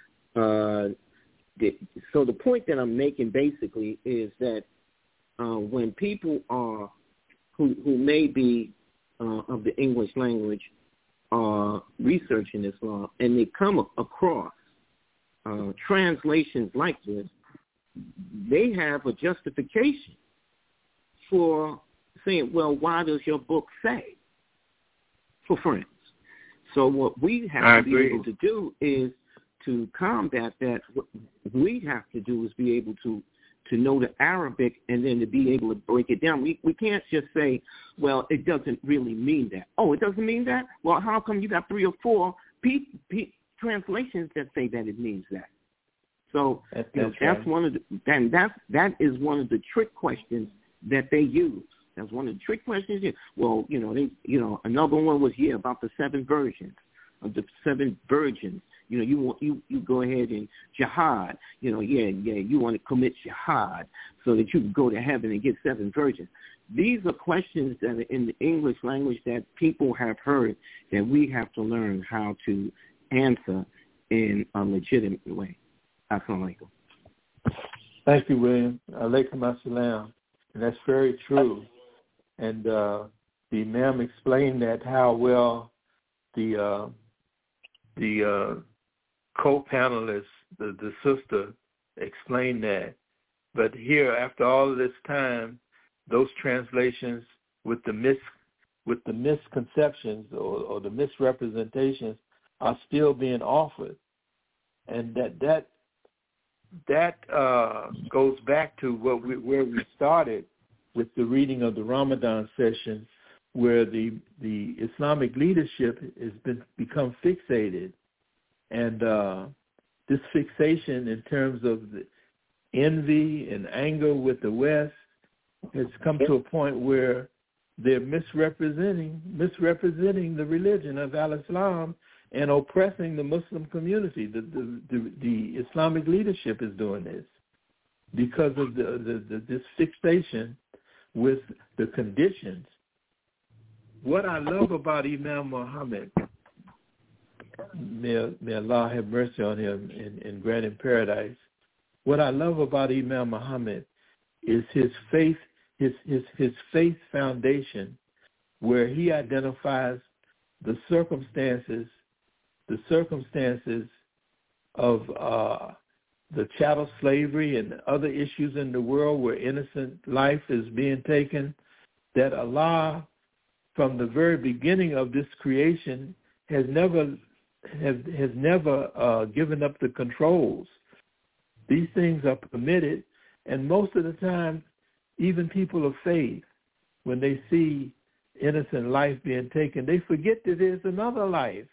so the point that I'm making basically is that when people are who may be of the English language are researching Islam and they come across translations like this, they have a justification for saying, well, why does your book say for friends? So what we have to be able to do is to combat that. What we have to do is be able to know the Arabic and then to be able to break it down. We can't just say, well, it doesn't really mean that. Oh, it doesn't mean that? Well, how come you got 3 or 4 translations that say that it means that? So that's one of the, and that is one of the trick questions that they use. That's one of the trick questions. Well, another one was about the 7 virgins, of the 7 virgins. You go ahead and jihad. You want to commit jihad so that you can go to heaven and get 7 virgins. These are questions that are in the English language that people have heard that we have to learn how to answer in a legitimate way. Assalamu alaikum. Thank you, William. Alaikum assalam. And that's very true. And the Imam explained that how well the co-panelist, the sister, explained that. But here, after all of this time, those translations with the misconceptions or the misrepresentations are still being offered, and that goes back to where we started with the reading of the Ramadan session, where the Islamic leadership has become fixated. And this fixation in terms of the envy and anger with the West has come to a point where they're misrepresenting the religion of Al-Islam and oppressing the Muslim community. The Islamic leadership is doing this because of this fixation with the conditions. What I love about Imam Muhammad, may Allah have mercy on him and grant him paradise. What I love about Imam Muhammad is his faith foundation, where he identifies the circumstances of the chattel slavery and other issues in the world where innocent life is being taken, that Allah, from the very beginning of this creation, has never given up the controls. These things are permitted, and most of the time, even people of faith, when they see innocent life being taken, they forget that there's another life,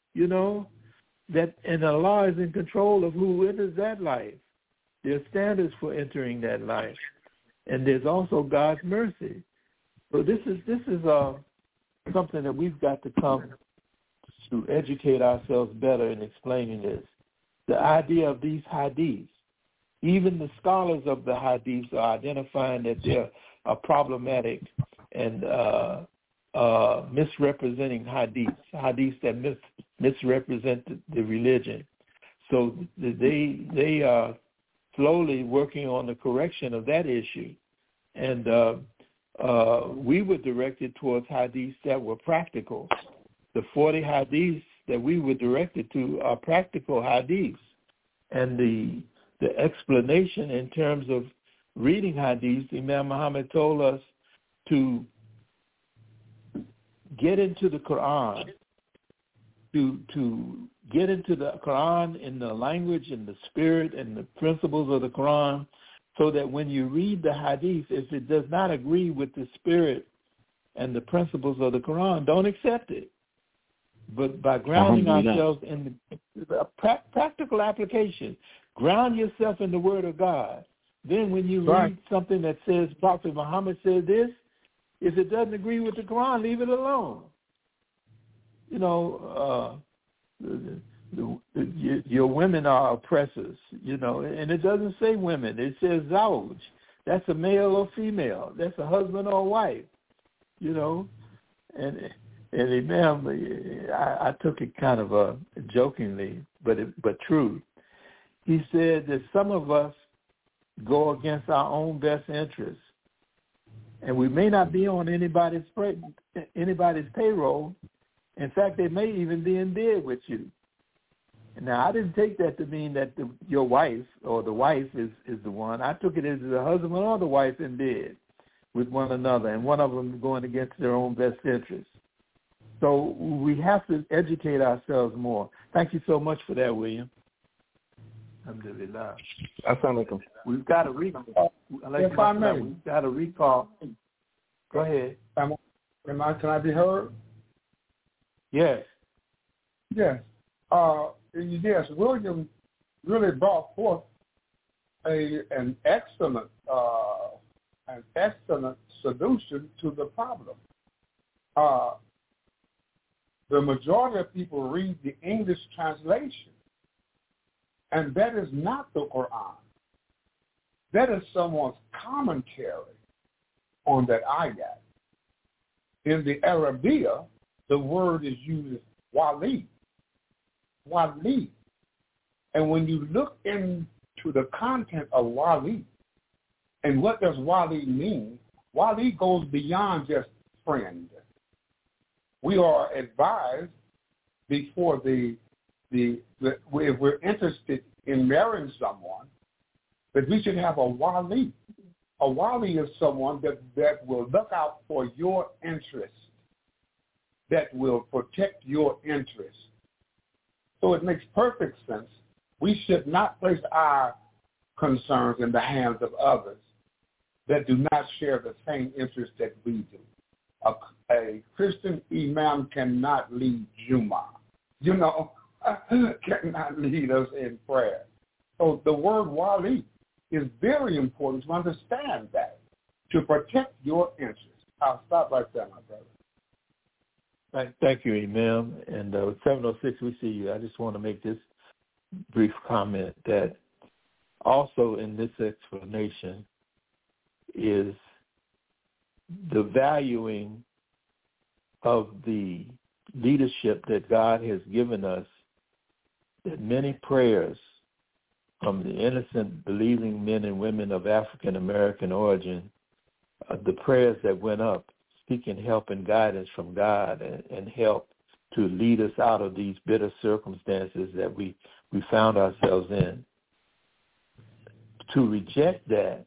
and Allah is in control of who enters that life. There are standards for entering that life, and there's also God's mercy. So this is something that we've got to come to educate ourselves better in explaining this. The idea of these hadiths, even the scholars of the hadiths are identifying that they are problematic and misrepresenting hadiths that misrepresent the religion. So they are slowly working on the correction of that issue. And we were directed towards hadiths that were practical. The 40 hadiths that we were directed to are practical hadiths. And the explanation in terms of reading hadiths, Imam Muhammad told us to get into the Quran, to get into the Quran in the language and the spirit and the principles of the Quran, so that when you read the hadith, if it does not agree with the spirit and the principles of the Quran, don't accept it. But by grounding ourselves in the practical application, ground yourself in the Word of God. Then when you read something that says Prophet Muhammad said this, if it doesn't agree with the Quran, leave it alone. You know, your women are oppressors, you know, and it doesn't say women. It says zawj. That's a male or female. That's a husband or wife, you know. And Imam, I took it kind of jokingly, but true. He said that some of us go against our own best interests, and we may not be on anybody's payroll. In fact, they may even be in bed with you. Now, I didn't take that to mean that your wife or the wife is the one. I took it as the husband or the wife in bed with one another, and one of them going against their own best interests. So we have to educate ourselves more. Thank you so much for that, William. Alhamdulillah. We've got to recall. We've got to recall. Go ahead. Can I be heard? Yes. Yes. Yes, William really brought forth an excellent solution to the problem. The majority of people read the English translation, and that is not the Quran. That is someone's commentary on that ayat. In the Arabiya, the word is used wali. Wali. And when you look into the content of wali, and what does wali mean? Wali goes beyond just friend. We are advised before if we're interested in marrying someone, that we should have a wali. A wali is someone that will look out for your interests, that will protect your interests. So it makes perfect sense. We should not place our concerns in the hands of others that do not share the same interests that we do. A Christian imam cannot lead Jummah, cannot lead us in prayer. So the word wali is very important to understand that, to protect your interests. I'll stop right there, my brother. Thank you, Imam. And 706, we see you. I just want to make this brief comment that also in this explanation is the valuing of the leadership that God has given us, that many prayers from the innocent, believing men and women of African American origin, the prayers that went up, seeking help and guidance from God and help to lead us out of these bitter circumstances that we found ourselves in. To reject that,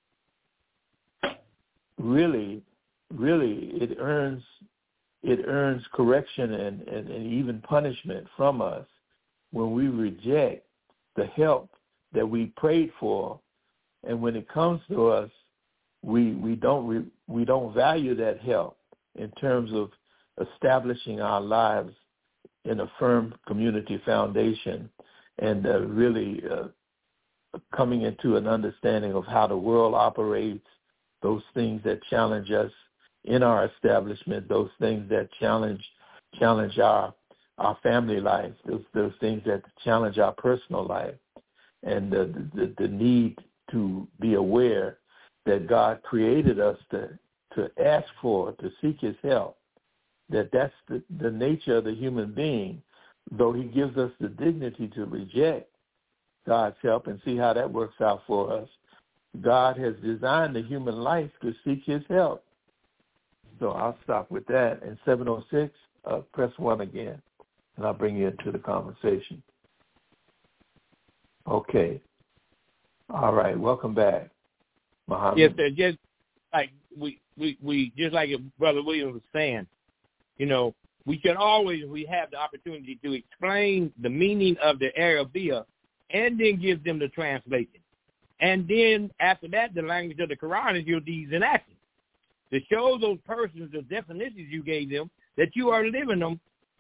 really it earns correction and even punishment from us when we reject the help that we prayed for, and when it comes to us, we don't value that help in terms of establishing our lives in a firm community foundation and really coming into an understanding of how the world operates, those things that challenge us in our establishment, those things that challenge our family life, those things that challenge our personal life, and the need to be aware that God created us to ask for, to seek his help, that's the nature of the human being, though he gives us the dignity to reject God's help, and see how that works out for us. God has designed the human life to seek his help. So I'll stop with that. And 706, press 1 again, and I'll bring you into the conversation. Okay. All right. Welcome back, Muhammad. Yes, sir. Just like we just like Brother Williams was saying, we should always, if we have the opportunity to explain the meaning of the Arabic and then give them the translation. And then after that, the language of the Quran is your deeds and actions. To show those persons the definitions you gave them, that you are living them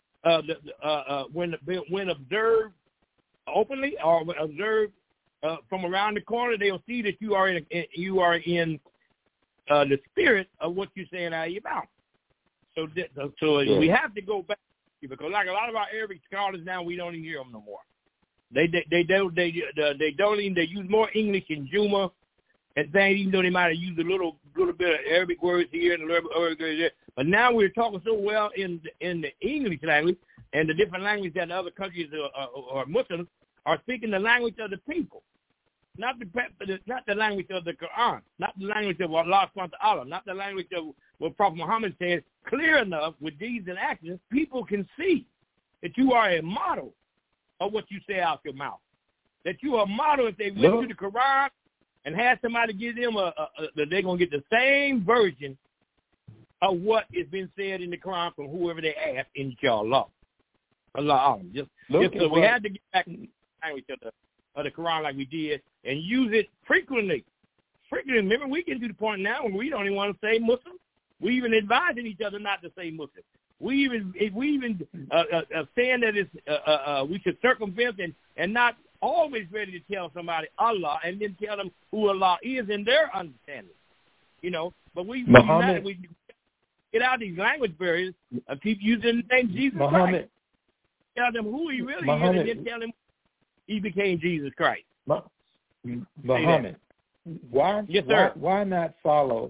when observed openly or observed from around the corner, they'll see that you are in the spirit of what you're saying out of your mouth. So we have to go back, because like a lot of our Arabic scholars now, we don't even hear them no more. They use more English in Juma and things, even though they might have used a little bit of Arabic words here and a little bit of Arabic words there. But now we're talking so well in the English language and the different language that other countries or Muslims are speaking, the language of the people, not the language of the Quran, not the language of Allah subhanahu wa ta'ala, not the language of what Prophet Muhammad said, clear enough with deeds and actions, people can see that you are a model of what you say out your mouth. That you are a model. If they went to the Quran and had somebody give them that they're going to get the same version of what has been said in the Quran from whoever they ask, inshallah. Allah. So we had to get back to the language of the Quran like we did and use it frequently. Remember, we get to the point now where we don't even want to say Muslim. We even advising each other not to say Muslim. We even saying that it's we should circumvent and not always ready to tell somebody Allah and then tell them who Allah is in their understanding. But we get out of these language barriers and keep using the name Jesus Christ. Tell them who he really is and then tell them he became Jesus Christ. Muhammad, why not follow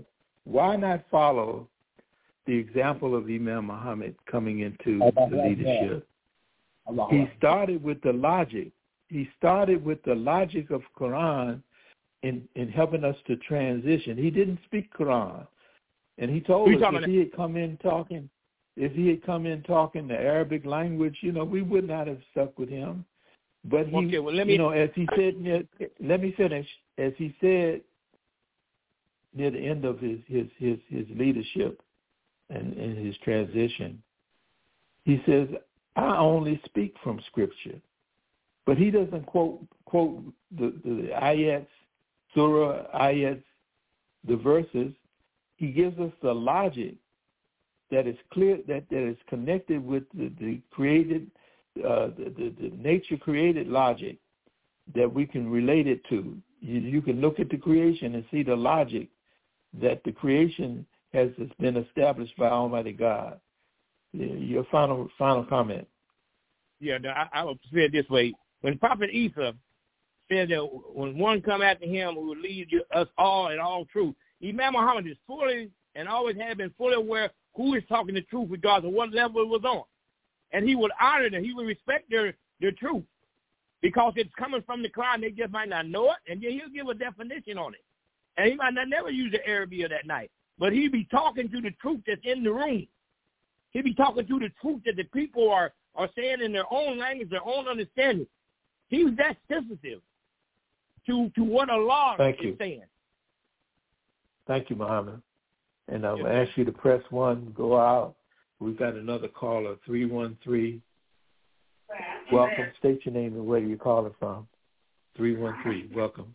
the example of Imam Muhammad coming into the leadership? He started with the logic. He started with the logic of Quran in helping us to transition. He didn't speak Quran. And he told us if he had come in talking the Arabic language, we would not have stuck with him. But he, as he said, let me finish. As he said near the end of his leadership and his transition, he says, I only speak from Scripture. But he doesn't quote the ayats, surah ayats, the verses. He gives us the logic that is clear, that is connected with the created, the nature created logic that we can relate it to. You can look at the creation and see the logic that the creation has been established by Almighty God. Your final comment. Yeah, I would say it this way. When Prophet Isa said that when one come after him who will lead us all in all truth, Imam Muhammad is fully and always have been fully aware who is talking the truth regardless of what level it was on. And he would honor them. He would respect their truth because it's coming from the Quran. They just might not know it, and then he'll give a definition on it. And he might not never use the Arabic that night, but he'll be talking to the truth that's in the room. He'll be talking to the truth that the people are saying in their own language, their own understanding. He was that sensitive to what Allah is saying. Thank you, Muhammad. And I'll ask you to press 1, go out. We've got another caller, 313. Welcome. State your name and where you're calling from. 313. Welcome.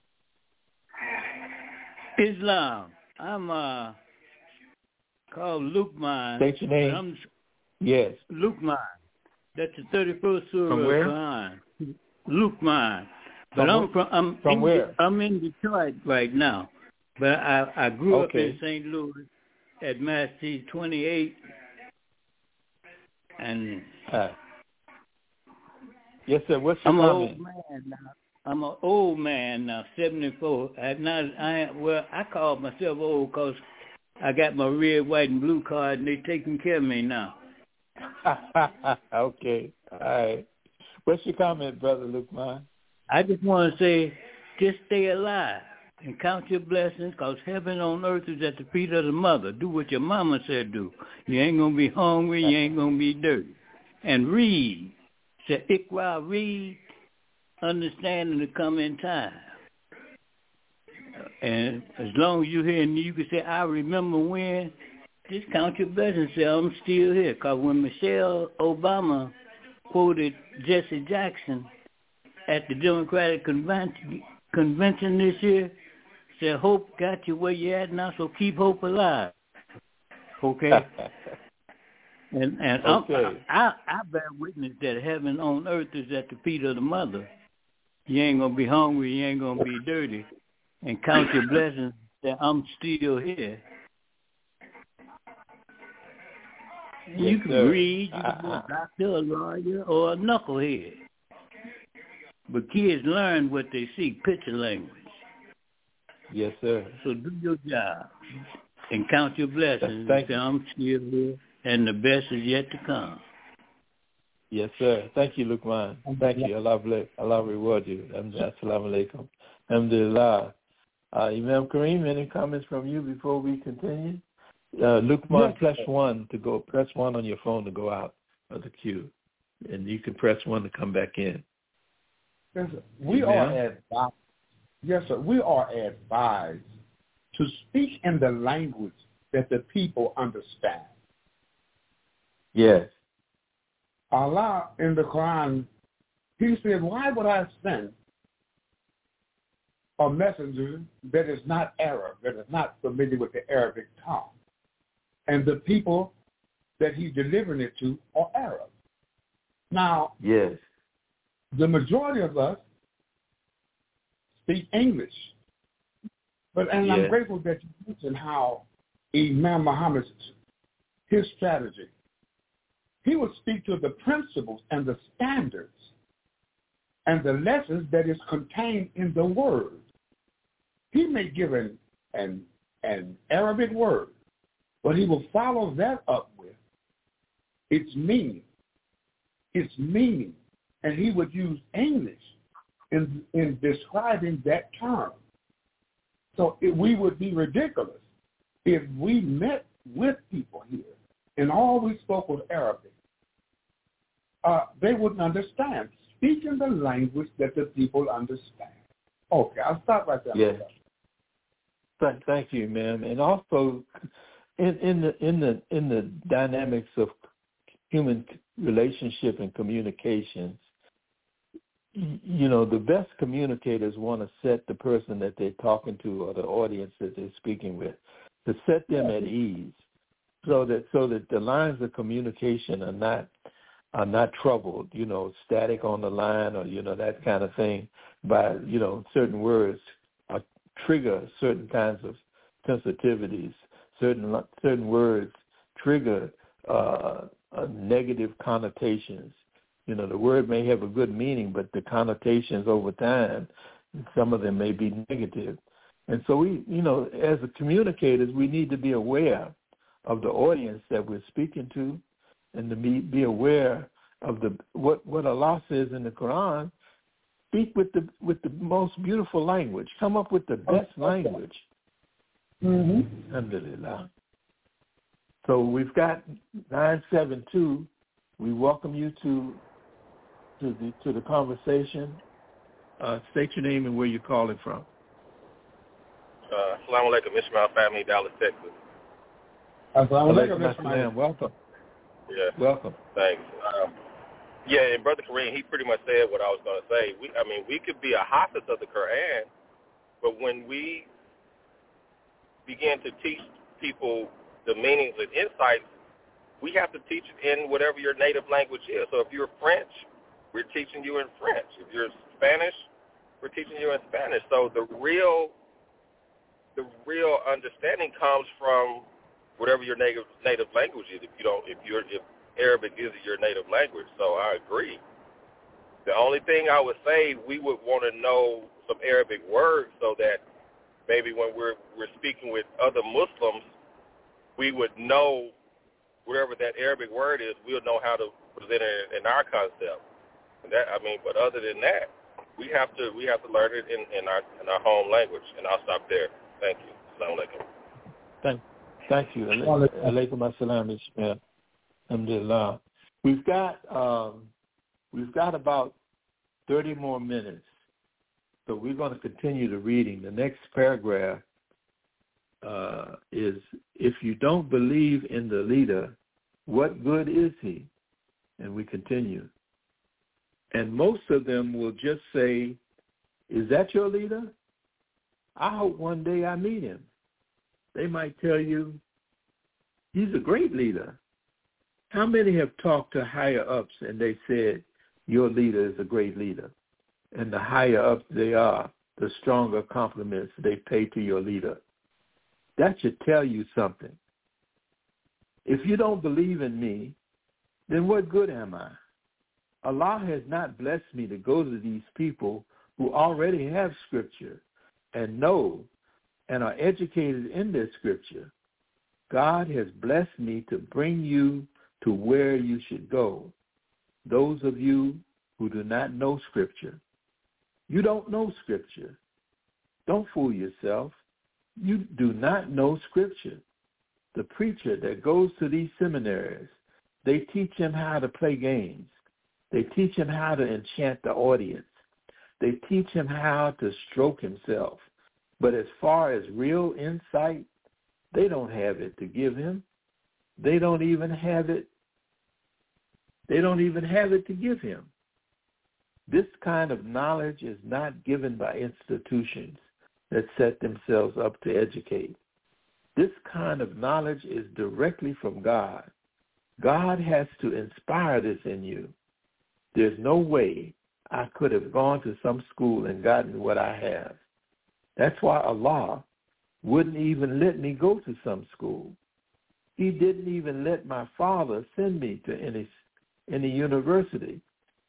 Islam. I'm called Luqman. State your name. Yes. Luqman. That's the 31st surah of where? Quran. Luqman. But from where? I'm in Detroit right now. But I grew up in St. Louis, at Matthew 28. And yes, sir. What's your comment? I'm an old man now, 74. I call myself old because I got my red, white, and blue card, and they're taking care of me now. Okay. All right. What's your comment, Brother Lukman? I just want to say, just stay alive and count your blessings, because heaven on earth is at the feet of the mother. Do what your mama said do. You ain't going to be hungry. You ain't going to be dirty. And read. Say, Iqra, read, understanding to come in time. And as long as you're here and you can say, I remember when, just count your blessings. Say, I'm still here. Because when Michelle Obama quoted Jesse Jackson at the Democratic Convention this year, said, hope got you where you're at now, so keep hope alive. Okay? and okay. I bear witness that heaven on earth is at the feet of the mother. You ain't going to be hungry, you ain't going to be dirty. And count your blessings that I'm still here. Yes, you can sir. read, you can be a doctor, a lawyer, or a knucklehead. But kids learn what they see, picture language. Yes, sir. So do your job and count your blessings. Thank you. I'm still here, and the best is yet to come. Yes, sir. Thank you, Lukman. Thank you. Allah bless. Allah reward you. Assalamu alaikum. Alhamdulillah. Imam Kareem, any comments from you before we continue? Lukman, press 1 to go. Press 1 on your phone to go out of the queue, and you can press 1 to come back in. Yes, sir. We are advised. Yes, sir. We are advised to speak in the language that the people understand. Yes. Allah in the Quran, He said, "Why would I send a messenger that is not Arab, that is not familiar with the Arabic tongue, and the people that He's delivering it to are Arab?" Now, yes, the majority of us speak English. And I'm grateful that you mentioned how Imam Muhammad, his strategy, he would speak to the principles and the standards and the lessons that is contained in the word. He may give an Arabic word, but he will follow that up with its meaning, and he would use English in describing that term. So we would be ridiculous if we met with people here and all we spoke was Arabic. They wouldn't understand. Speak in the language that the people understand. Okay, I'll stop right there. Yes. Thank you, ma'am. And also, in the dynamics of human relationship and communications, you know, the best communicators want to set the person that they're talking to or the audience that they're speaking with, to set them at ease, so that the lines of communication are not troubled, you know, static on the line, or, you know, that kind of thing, by, you know, certain words trigger certain kinds of sensitivities. Certain words trigger negative connotations. You know, the word may have a good meaning, but the connotations over time, some of them may be negative. And so we, you know, as communicators, we need to be aware of the audience that we're speaking to, and to be aware of what Allah says in the Quran. Speak with the most beautiful language. Come up with the best language. Mm-hmm. Alhamdulillah. So we've got 972. We welcome you to the conversation. State your name and where you're calling from. Assalamu alaikum, Ishmael family, Dallas, Texas. Assalamu alaikum, Ishmael. Welcome. Yeah. Welcome. Thanks. And Brother Kareem, he pretty much said what I was going to say. We could be a hafiz of the Quran, but when we begin to teach people the meanings and insights, we have to teach it in whatever your native language is. So if you're French, we're teaching you in French. If you're Spanish, we're teaching you in Spanish. So the real understanding comes from whatever your native language is. If Arabic is your native language, so I agree. The only thing I would say, we would want to know some Arabic words so that maybe when we're speaking with other Muslims, we would know whatever that Arabic word is. We'll know how to present it in our concept. And but other than that, we have to learn it in our home language. And I'll stop there. Thank you. Assalamu alaikum. Thank you. Alaikum assalam, Ishmael. Alhamdulillah. We've got about 30 more minutes, so we're going to continue the reading. The next paragraph is, if you don't believe in the leader, what good is he? And we continue. And most of them will just say, is that your leader? I hope one day I meet him. They might tell you, he's a great leader. How many have talked to higher ups and they said, your leader is a great leader? And the higher up they are, the stronger compliments they pay to your leader. That should tell you something. If you don't believe in me, then what good am I? Allah has not blessed me to go to these people who already have scripture and know and are educated in their scripture. God has blessed me to bring you to where you should go. Those of you who do not know scripture, you don't know scripture. Don't fool yourself. You do not know scripture. The preacher that goes to these seminaries, they teach him how to play games. They teach him how to enchant the audience. They teach him how to stroke himself. But as far as real insight, they don't have it to give him. They don't even have it. They don't even have it to give him. This kind of knowledge is not given by institutions that set themselves up to educate. This kind of knowledge is directly from God. God has to inspire this in you. There's no way I could have gone to some school and gotten what I have. That's why Allah wouldn't even let me go to some school. He didn't even let my father send me to any university,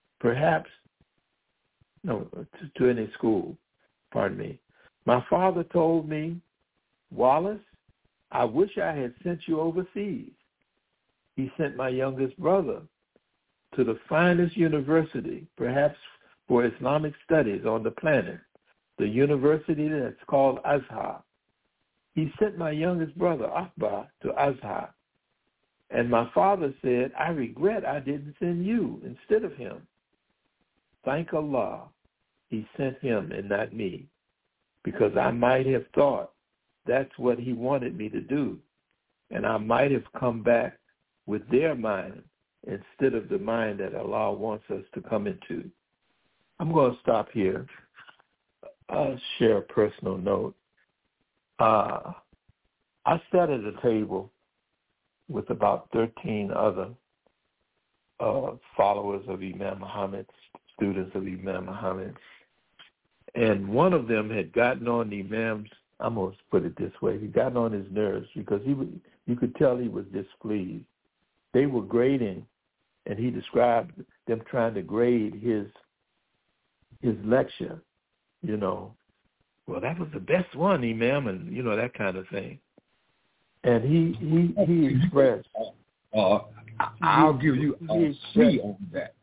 to any school, pardon me. My father told me, Wallace, I wish I had sent you overseas. He sent my youngest brother to the finest university, perhaps for Islamic studies on the planet, the university that's called Azhar. He sent my youngest brother, Akbar, to Azhar. And my father said, I regret I didn't send you instead of him. Thank Allah, he sent him and not me, because I might have thought that's what he wanted me to do, and I might have come back with their mind instead of the mind that Allah wants us to come into. I'm going to stop here. I'll share a personal note. I sat at a table with about 13 other followers of Imam Muhammad, students of Imam Muhammad, and one of them had gotten on the Imam's, I'm going to put it this way, he got on his nerves because you could tell he was displeased. They were grading, and he described them trying to grade his lecture, Well, that was the best one, Imam, and, that kind of thing. And he expressed. I'll give you a C on that.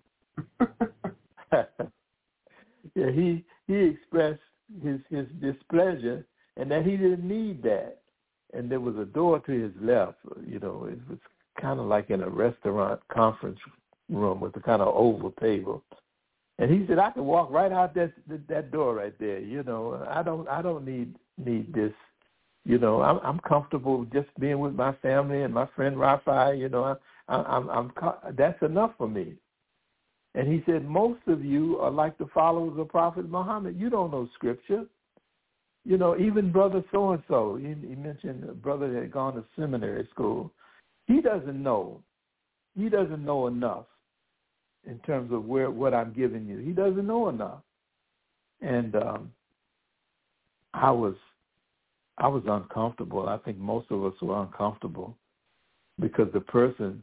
Yeah, he expressed his displeasure and that he didn't need that. And there was a door to his left. It was kind of like in a restaurant conference room with a kind of oval table. And he said, I can walk right out that door right there. I don't need this. I'm comfortable just being with my family and my friend Rafi. I'm that's enough for me. And he said, most of you are like the followers of Prophet Muhammad. You don't know scripture. Even brother so-and-so, he mentioned a brother that had gone to seminary school. He doesn't know. He doesn't know enough in terms of what I'm giving you. He doesn't know enough. And I was I was uncomfortable. I think most of us were uncomfortable because the person,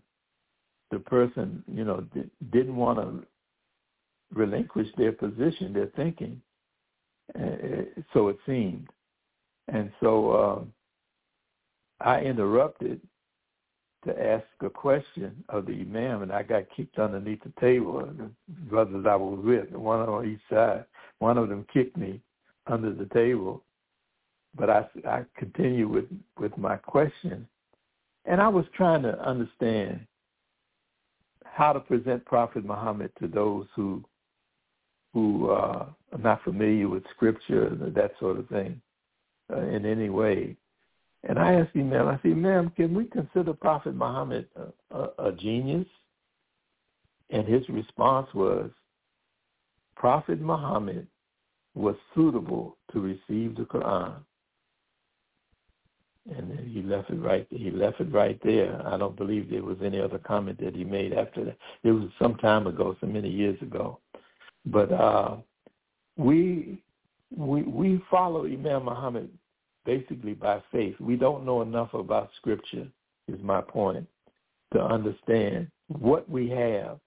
didn't want to relinquish their position, their thinking. So it seemed. And so I interrupted to ask a question of the imam, and I got kicked underneath the table. The brothers I was with, one on each side, one of them kicked me under the table. But I continued with my question, and I was trying to understand how to present Prophet Muhammad to those who are not familiar with Scripture, that sort of thing, in any way. And I asked Imam, I said, ma'am, can we consider Prophet Muhammad a genius? And his response was, Prophet Muhammad was suitable to receive the Quran. And then he left it right. He left it right there. I don't believe there was any other comment that he made after that. It was some time ago, so many years ago. But we follow Imam Muhammad basically by faith. We don't know enough about Scripture, is my point, to understand what we have.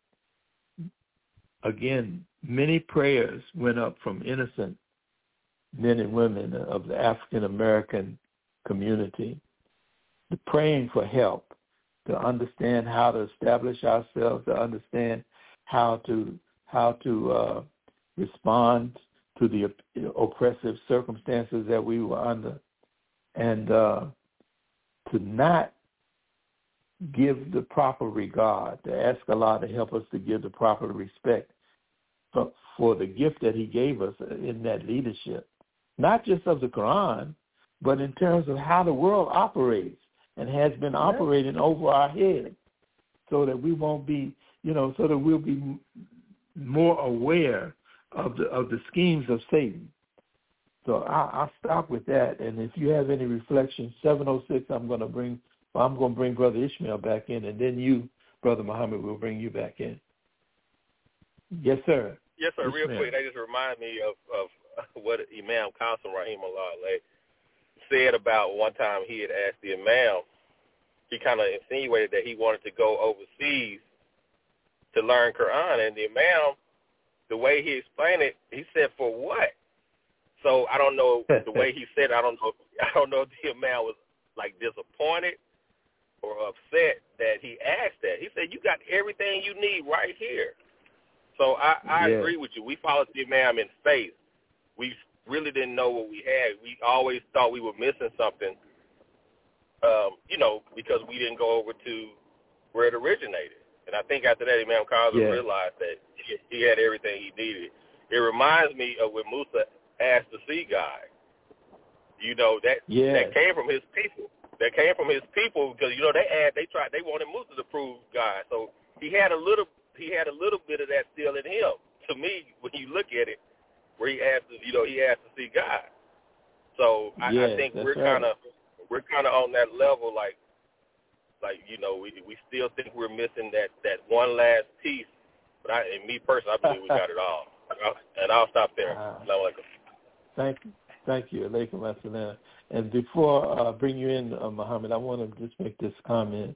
Again, many prayers went up from innocent men and women of the African American community, praying for help, to understand how to establish ourselves, to understand how to respond to the oppressive circumstances that we were under, and to not give the proper regard, to ask Allah to help us to give the proper respect for the gift that he gave us in that leadership, not just of the Quran, but in terms of how the world operates and has been operating over our heads, so that we won't be, so that we'll be more aware of the schemes of Satan. So I'll stop with that. And if you have any reflections, 706, I'm going to bring Brother Ishmael back in, and then you, Brother Muhammad, will bring you back in. Yes, sir. Yes, sir. Ishmael. Real quick, that just remind me of what Imam Qasim Rahimahullah said about one time he had asked the Imam, he kind of insinuated that he wanted to go overseas to learn Quran, and the Imam, the way he explained it, he said, for what? So I don't know the way he said it, I don't know if the Imam was like disappointed or upset that he asked that. He said, you got everything you need right here. So I agree with you. We followed the Imam in faith. We really didn't know what we had. We always thought we were missing something, because we didn't go over to where it originated. And I think after that, Imam Qasim realized that he had everything he needed. It reminds me of when Musa asked to see God. That came from his people. That came from his people because they wanted Musa to prove God. So he had a little bit of that still in him. To me, when you look at it, where he asked to see God. So I think we're kind of on that level, like we still think we're missing that one last piece. But me personally, I believe we got it all. And I'll stop there. Thank you. Alaikum assalam. And before I bring you in, Muhammad, I want to just make this comment.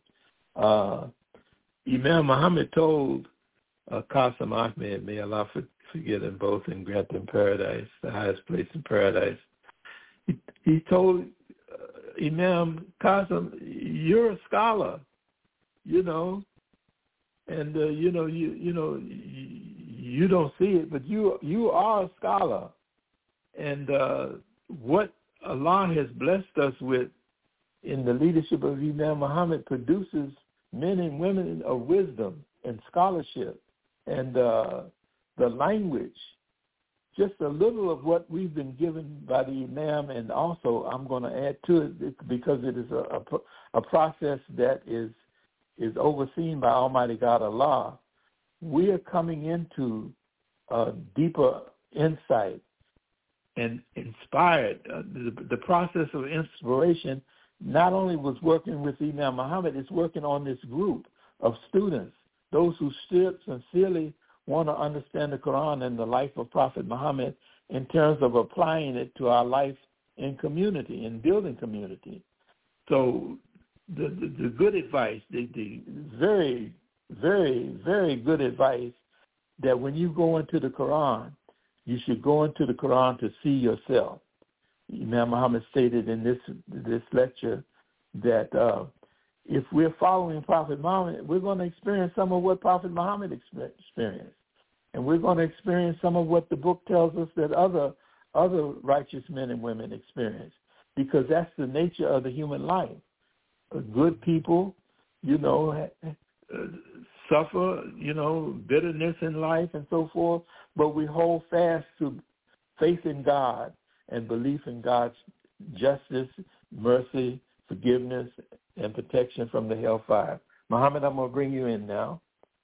Imam Muhammad told Qasim Ahmed, may Allah forgive them both and grant them paradise, the highest place in paradise. He told Imam Qasim, you're a scholar, and you don't see it, but you are a scholar, and what Allah has blessed us with in the leadership of Imam Muhammad produces men and women of wisdom and scholarship and the language. Just a little of what we've been given by the Imam, and also I'm going to add to it because it is a process that is overseen by Almighty God Allah. We are coming into a deeper insight and inspired. The process of inspiration not only was working with Imam Muhammad, it's working on this group of students, those who sincerely want to understand the Quran and the life of Prophet Muhammad in terms of applying it to our life in community, in building community. So the good advice, the very, very, very good advice that when you go into the Quran, you should go into the Quran to see yourself. Imam Muhammad stated in this lecture that if we're following Prophet Muhammad, we're going to experience some of what Prophet Muhammad experienced. And we're going to experience some of what the book tells us that other righteous men and women experience, because that's the nature of the human life. Good people, suffer, bitterness in life and so forth, but we hold fast to faith in God and belief in God's justice, mercy, forgiveness, and protection from the hellfire. Muhammad, I'm going to bring you in now.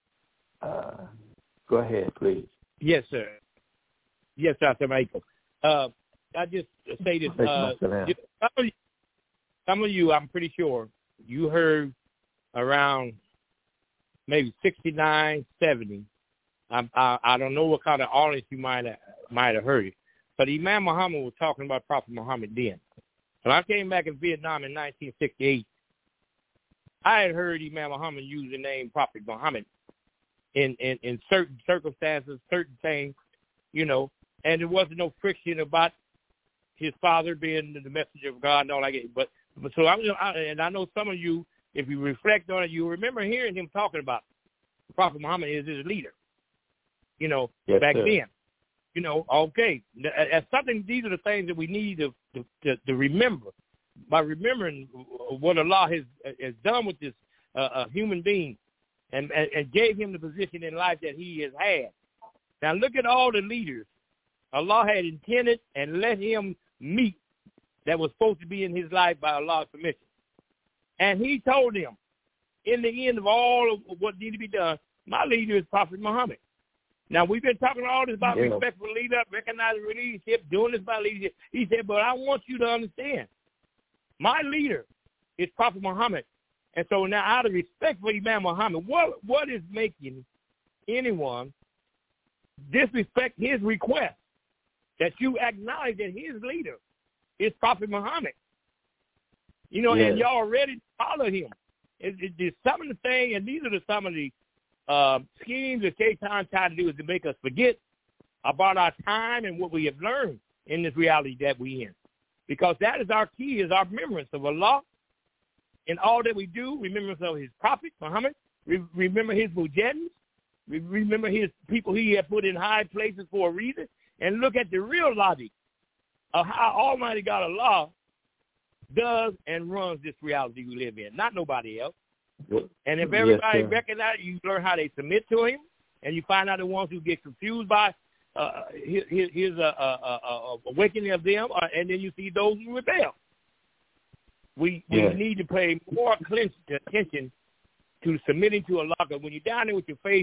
Go ahead, please. Yes, sir. Yes, Dr. Michael. I just say this. Some of you, I'm pretty sure, you heard around maybe 69, 70. I don't know what kind of audience you might have heard it, but Imam Muhammad was talking about Prophet Muhammad then. When I came back in Vietnam in 1968, I had heard Imam Muhammad use the name Prophet Muhammad in certain circumstances, certain things, and there wasn't no friction about his father being the messenger of God and all that. But so I know some of you, if you reflect on it, you remember hearing him talking about Prophet Muhammad is his leader. Yes, back sir. then. Okay, as something. These are the things that we need to remember. By remembering what Allah has done with this human being, and gave him the position in life that he has had. Now look at all the leaders Allah had intended and let him meet that was supposed to be in his life by Allah's permission. And he told them, in the end of all of what needed to be done, my leader is Prophet Muhammad. Now, we've been talking all this about respectful leader, recognizing leadership, doing this by leadership. He said, but I want you to understand, my leader is Prophet Muhammad. And so now, out of respect for Imam Muhammad, what is making anyone disrespect his request that you acknowledge that his leader is Prophet Muhammad? And y'all already follow him. It's some of the things, and these are some of the schemes that Shaitan tried to do is to make us forget about our time and what we have learned in this reality that we in. Because that is our key, is our remembrance of Allah in all that we do, remembrance of his prophet, Muhammad, remember his mujahideen, remember his people he had put in high places for a reason, and look at the real logic of how Almighty God Allah does and runs this reality we live in, not nobody else. And if everybody recognizes, you learn how they submit to him, and you find out the ones who get confused by his awakening of them, and then you see those who rebel. We need to pay more attention to submitting to Allah. Because when you're down there with your face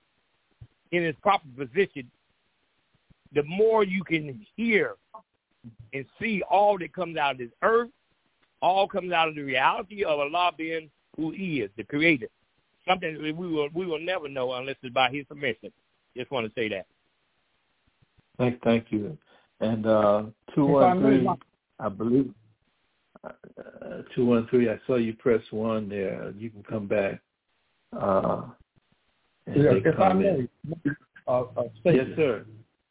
in its proper position, the more you can hear and see all that comes out of this earth, all comes out of the reality of Allah being who he is, the creator. Something we will never know unless it's by his permission. Just want to say that. Thank you. And 213, I believe, 213, I saw you press 1 there. You can come back. If I may, yes, sir.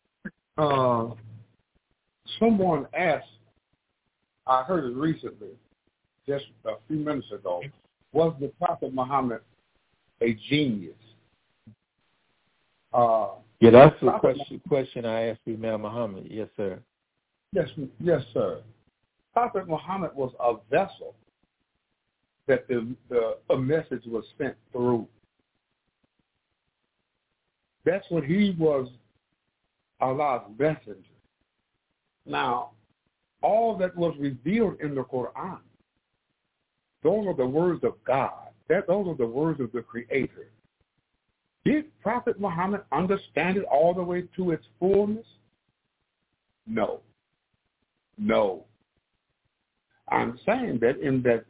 Someone asked, I heard it recently, just a few minutes ago, was the Prophet Muhammad a genius? That's the question I asked Imam Muhammad. Yes, sir. Yes, sir. Prophet Muhammad was a vessel that a message was sent through. That's what he was, Allah's messenger. Now, all that was revealed in the Quran, those are the words of God. Those are the words of the Creator. Did Prophet Muhammad understand it all the way to its fullness? No. I'm saying that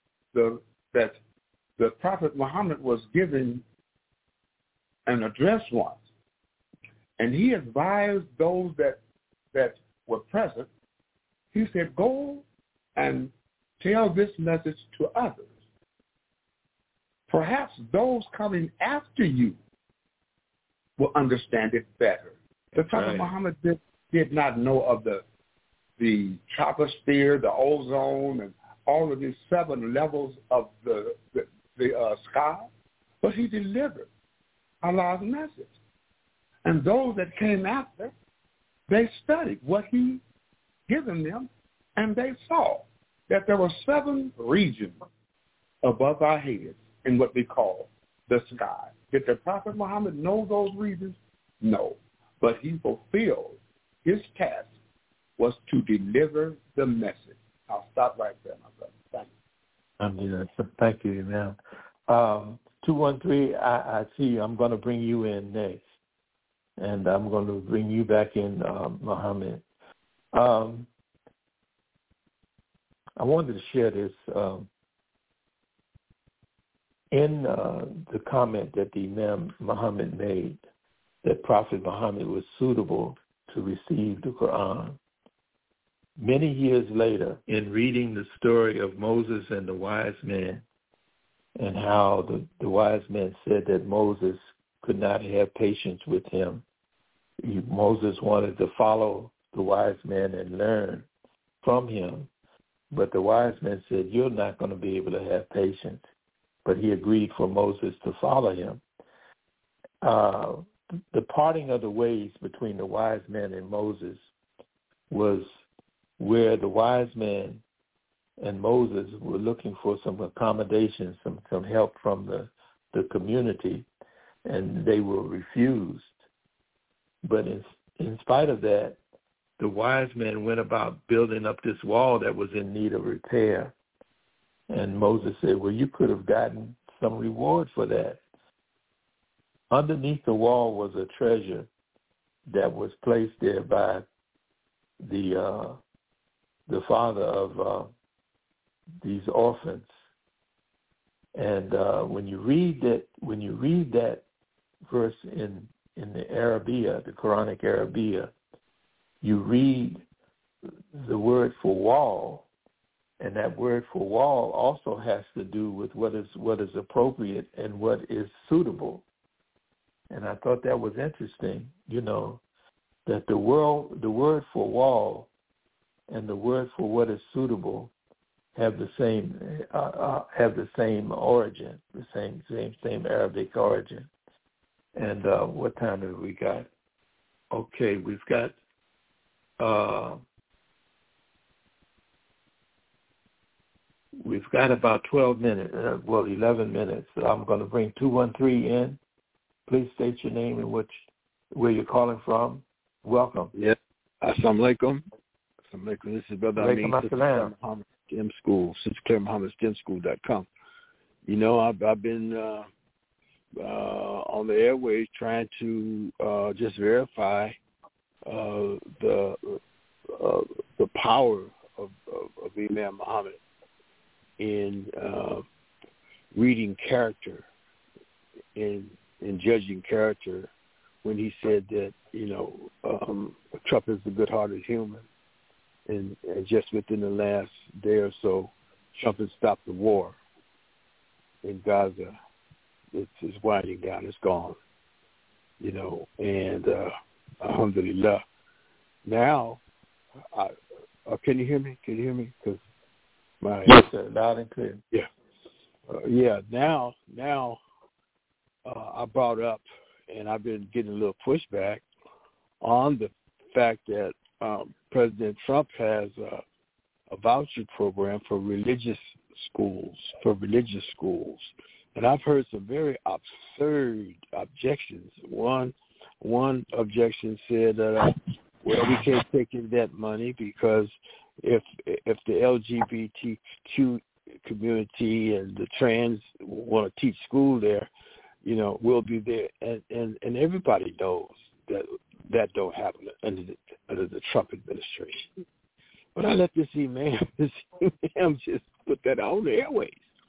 the Prophet Muhammad was given an address once, and he advised those that were present He said, go and tell this message to others. Perhaps those coming after you will understand it better. The Prophet Muhammad did not know of the troposphere, the ozone, and all of these 7 levels of the sky, but he delivered Allah's message. And those that came after, they studied what he given them, and they saw that there were 7 regions above our heads in what we call the sky. Did the Prophet Muhammad know those regions? No. But he fulfilled his task was to deliver the message. I'll stop right there, my brother. Thank you. Thank you, Imam. 213, I see you. I'm going to bring you in next. And I'm going to bring you back in, Muhammad. I wanted to share this. In the comment that the Imam Muhammad made, that Prophet Muhammad was suitable to receive the Quran. Many years later, in reading the story of Moses and the wise men, and how the wise men said that Moses could not have patience with him. Moses wanted to follow the wise men and learn from him, but the wise men said, you're not going to be able to have patience. But he agreed for Moses to follow him. The parting of the ways between the wise men and Moses was where the wise men and Moses were looking for some accommodation, some help from the community, and they were refused. But in spite of that, the wise men went about building up this wall that was in need of repair. And Moses said, well, you could have gotten some reward for that. Underneath the wall was a treasure that was placed there by the father of these orphans. And when you read that verse in the Arabiya, the Quranic Arabiya, you read the word for wall, and that word for wall also has to do with what is appropriate and what is suitable. And I thought that was interesting, that the word for wall and the word for what is suitable have the same origin, the same Arabic origin. And what time have we got? Okay, we've got about 12 minutes, 11 minutes. So I'm going to bring 213 in. Please state your name and where you're calling from. Welcome. Yes. Assalamu alaikum. This is Brother Amin, Sister Claire Muhammad STEM School, SisterClaireMuhammadSTEMSchool.com. I've been on the airways trying to just verify the power of Imam Muhammad in reading character, in judging character, when he said that Trump is a good-hearted human, and just within the last day or so, Trump has stopped the war in Gaza. It's winding down. It's gone. And alhamdulillah. Now, can you hear me? Because yes, sir, loud and clear. Yeah. Now, I brought up, and I've been getting a little pushback on the fact that President Trump has a voucher program for religious schools, and I've heard some very absurd objections. One objection said that we can't take in that money because if the LGBTQ community and the trans want to teach school there, we'll be there, and everybody knows that don't happen under the Trump administration. But I let this imam just put that on the airways.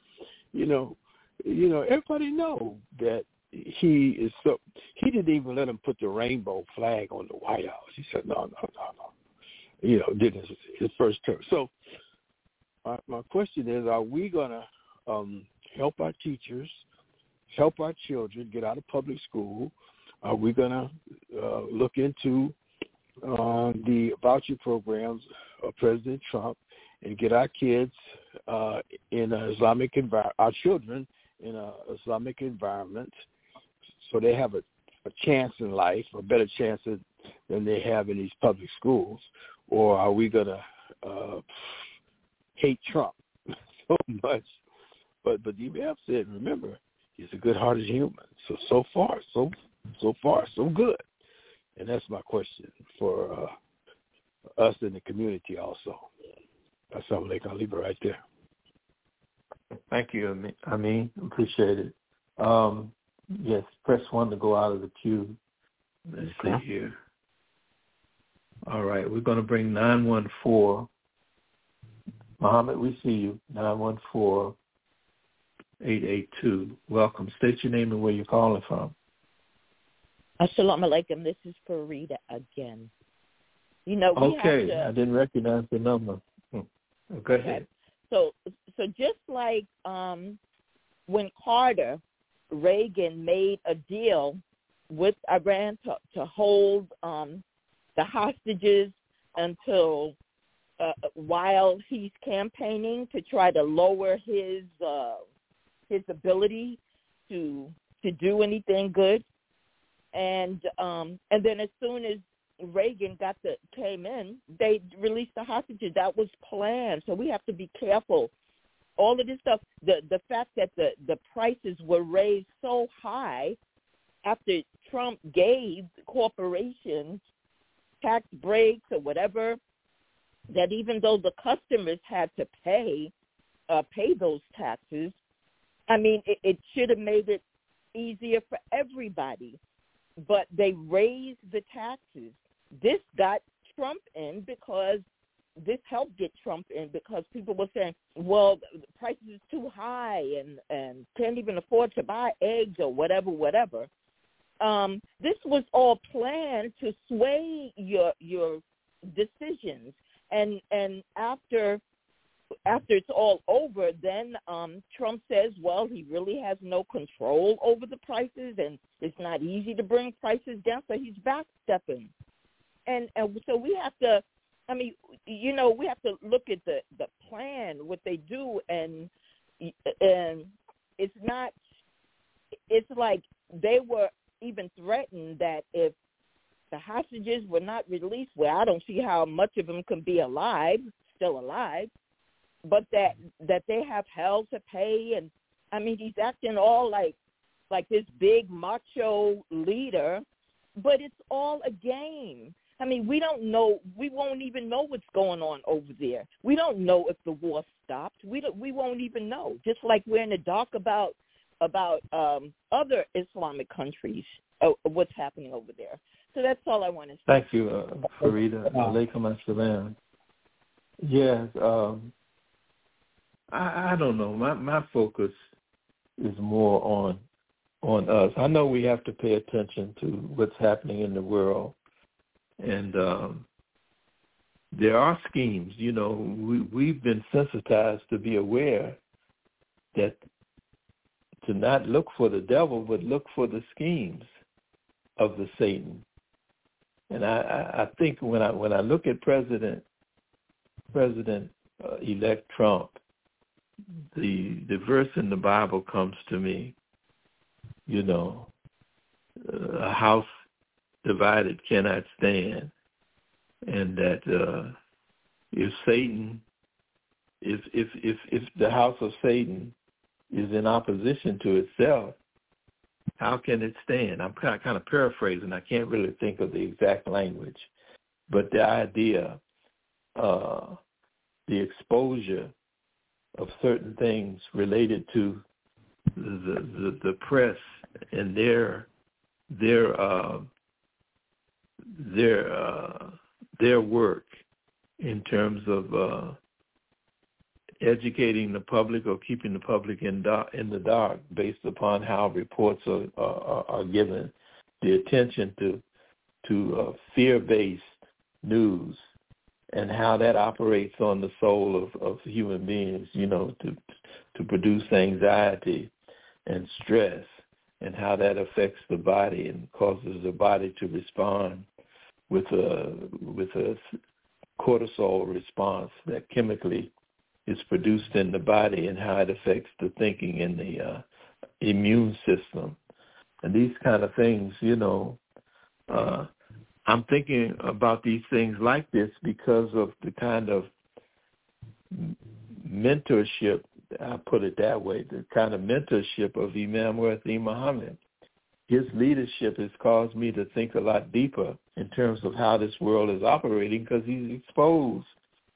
Everybody know that he is so. He didn't even let him put the rainbow flag on the White House. He said, no. did his first term. So my question is, are we going to help our teachers, help our children get out of public school? Are we going to look into the voucher programs of President Trump and get our kids in an Islamic environment, our children in an Islamic environment, so they have a chance in life, a better chance than they have in these public schools? Or are we going to hate Trump so much? But DBF said, remember, he's a good-hearted human. So far, so good. And that's my question for us in the community also. That's how I'll leave it right there. Thank you, I mean, appreciate it. Yes, press 1 to go out of the queue. Let's see here. All right, we're going to bring 914. Muhammad, we see you. 914-882. Welcome. State your name and where you're calling from. Assalamu alaikum. This is Farida again. We have to, I didn't recognize the number. Go ahead. So just like when Reagan made a deal with Iran to hold the hostages until while he's campaigning to try to lower his ability to do anything good, and then as soon as Reagan came in, they released the hostages. That was planned. So we have to be careful. All of this stuff, the fact that the prices were raised so high after Trump gave corporations tax breaks or whatever, that even though the customers had to pay those taxes, I mean, it should have made it easier for everybody. But they raised the taxes. This got Trump in because this helped get Trump in because people were saying, well, the prices is too high and can't even afford to buy eggs or whatever. This was all planned to sway your decisions. And after it's all over, then Trump says, well, he really has no control over the prices and it's not easy to bring prices down, so he's backstepping. And so we have to, I mean, we have to look at the plan, what they do, and it's like they were even threatened that if the hostages were not released, well, I don't see how much of them can be still alive, but that they have hell to pay. And I mean, he's acting all like this big macho leader, but it's all a game. I mean, we don't know. We won't even know what's going on over there. We don't know if the war stopped. We won't even know. Just like we're in the dark about other Islamic countries, what's happening over there. So that's all I want to say. Thank you, Farida. Alaikum assalam. Yes, I don't know. My focus is more on us. I know we have to pay attention to what's happening in the world. And there are schemes, we've been sensitized to be aware that to not look for the devil, but look for the schemes of the Satan. And I think when I look at President-elect Trump, the verse in the Bible comes to me, a house divided cannot stand, and that if the house of Satan is in opposition to itself, how can it stand? I'm kind of paraphrasing. I can't really think of the exact language, but the idea, the exposure of certain things related to the press and their work in terms of educating the public or keeping the public in the dark based upon how reports are given, the attention to fear-based news and how that operates on the soul of human beings, to produce anxiety and stress, and how that affects the body and causes the body to respond with a cortisol response that chemically is produced in the body, and how it affects the thinking in the immune system. And these kind of things, I'm thinking about these things like this because of the kind of mentorship, I put it that way, the kind of mentorship of Imam Worthy Muhammad. His leadership has caused me to think a lot deeper in terms of how this world is operating, because he's exposed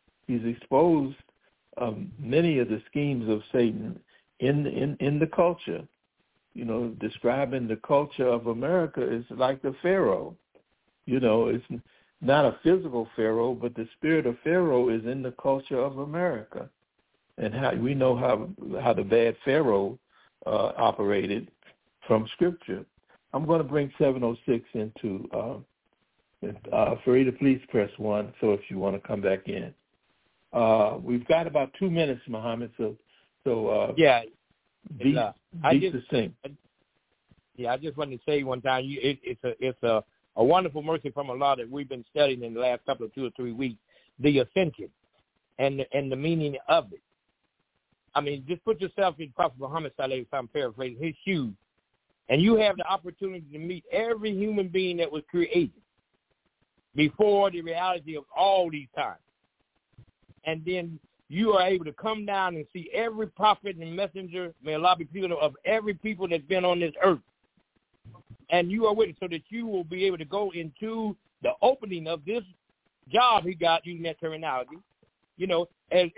many of the schemes of Satan in the culture. Describing the culture of America is like the Pharaoh. It's not a physical Pharaoh, but the spirit of Pharaoh is in the culture of America. And how we know how the bad Pharaoh operated from Scripture. I'm going to bring 706 into Farida, please press 1, so if you want to come back in. We've got about 2 minutes, Muhammad, so be succinct. I just wanted to say one time, it's a wonderful mercy from Allah that we've been studying in the last couple of 2 or 3 weeks, the ascension and the meaning of it. I mean, just put yourself in Prophet Muhammad sallallahu alaihi wasallam, paraphrasing his shoes, and you have the opportunity to meet every human being that was created before the reality of all these times. And then you are able to come down and see every prophet and messenger, may Allah be pleased, of every people that's been on this earth. And you are with it so that you will be able to go into the opening of this job he got, using that terminology, as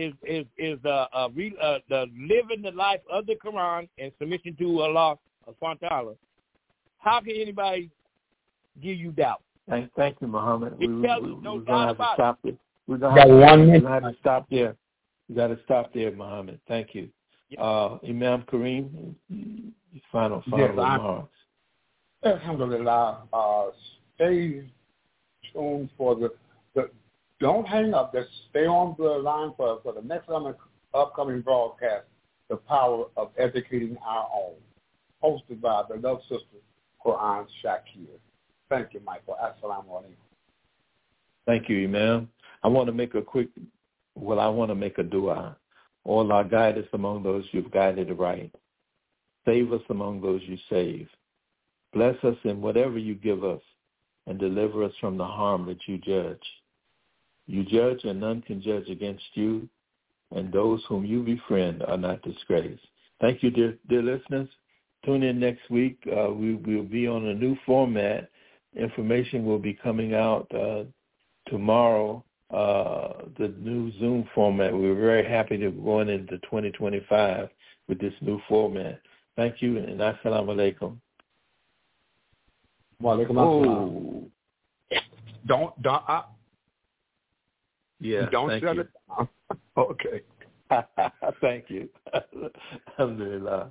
the living the life of the Quran and submission to Allah subhanahu wa ta'ala. How can anybody give you doubt? Thank you, Muhammad. We're going to have to stop it. We're going to have to stop there. We got to stop there, Muhammad. Thank you. Imam Kareem, final remarks. Alhamdulillah. Stay tuned for the don't hang up. Just stay on the line for the next upcoming broadcast, The Power of Educating Our Own, hosted by the love sister, Quran Shakir. Thank you, Michael. Assalamu alaikum. Thank you, Imam. I want to make a dua. Oh Allah, guide us among those you've guided right. Save us among those you save. Bless us in whatever you give us, and deliver us from the harm that you judge. You judge, and none can judge against you, and those whom you befriend are not disgraced. Thank you, dear listeners. Tune in next week. We will be on a new format. Information will be coming out tomorrow, the new Zoom format. We're very happy to go into 2025 with this new format. Thank you, and assalamu alaikum. Wa alaikum assalam. Don't shut it down. Okay. Thank you. Alhamdulillah.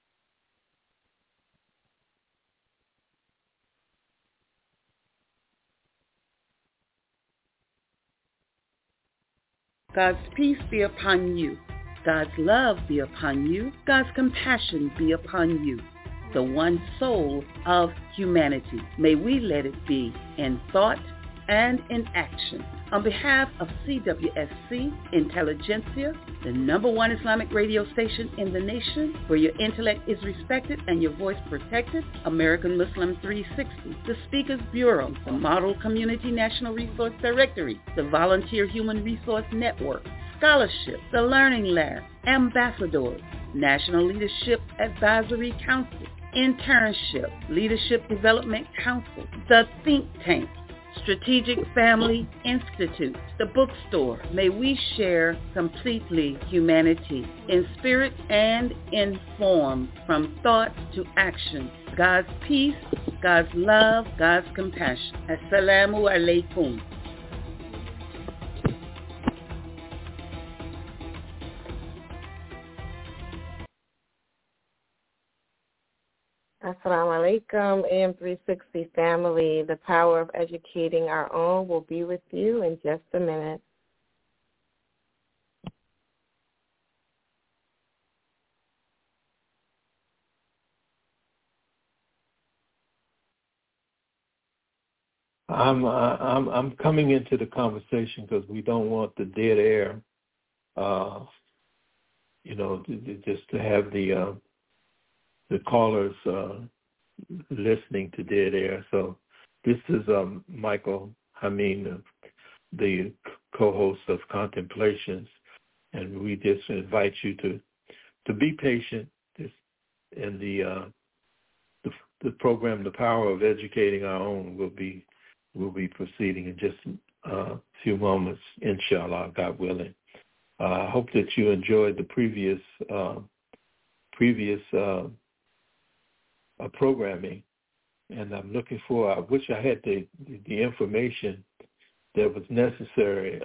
God's peace be upon you. God's love be upon you. God's compassion be upon you. The one soul of humanity. May we let it be in thought and in action. On behalf of CWSC Intelligentsia, the #1 Islamic radio station in the nation, where your intellect is respected and your voice protected, American Muslim 360, the Speakers Bureau, the Model Community National Resource Directory, the Volunteer Human Resource Network, Scholarship, the Learning Lab, Ambassadors, National Leadership Advisory Council, Internship, Leadership Development Council, the Think Tank, Strategic Family Institute, the bookstore. May we share completely humanity in spirit and in form, from thought to action. God's peace, God's love, God's compassion. Assalamu alaikum. Assalamu alaikum, AM360 family. The power of educating our own will be with you in just a minute. I'm coming into the conversation because we don't want the dead air. Just to have the callers listening to dead air. So this is Michael Hameen, the co-host of Contemplations, and we just invite you to be patient. And the program, The Power of Educating Our Own, will be proceeding in just a few moments, inshallah, God willing. I hope that you enjoyed the previous programming, and I'm looking for. I wish I had the information that was necessary.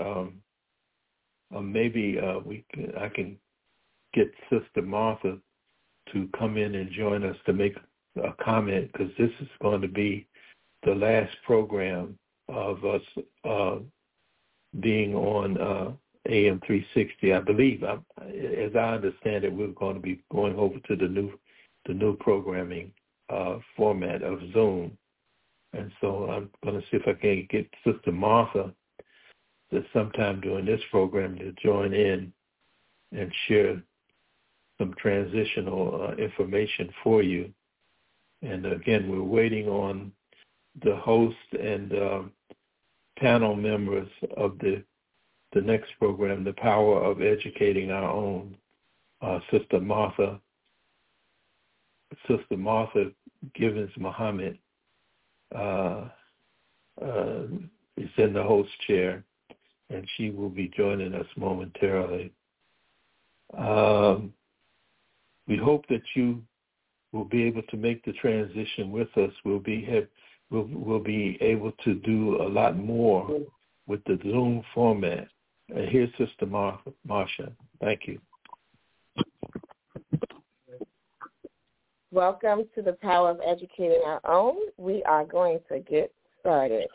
Maybe I can get Sister Martha to come in and join us to make a comment, because this is going to be the last program of us being on AM 360. I believe, as I understand it, we're going to be going over to the new programming format of Zoom. And so I'm going to see if I can get Sister Martha to sometime during this program to join in and share some transitional information for you. And again, we're waiting on the host and panel members of the next program, The Power of Educating Our Own. Sister Martha Givens Muhammad is in the host chair, and she will be joining us momentarily. We hope that you will be able to make the transition with us. We'll be able to do a lot more with the Zoom format. And here's Sister Marsha. Thank you. Welcome to the Power of Educating Our Own. We are going to get started.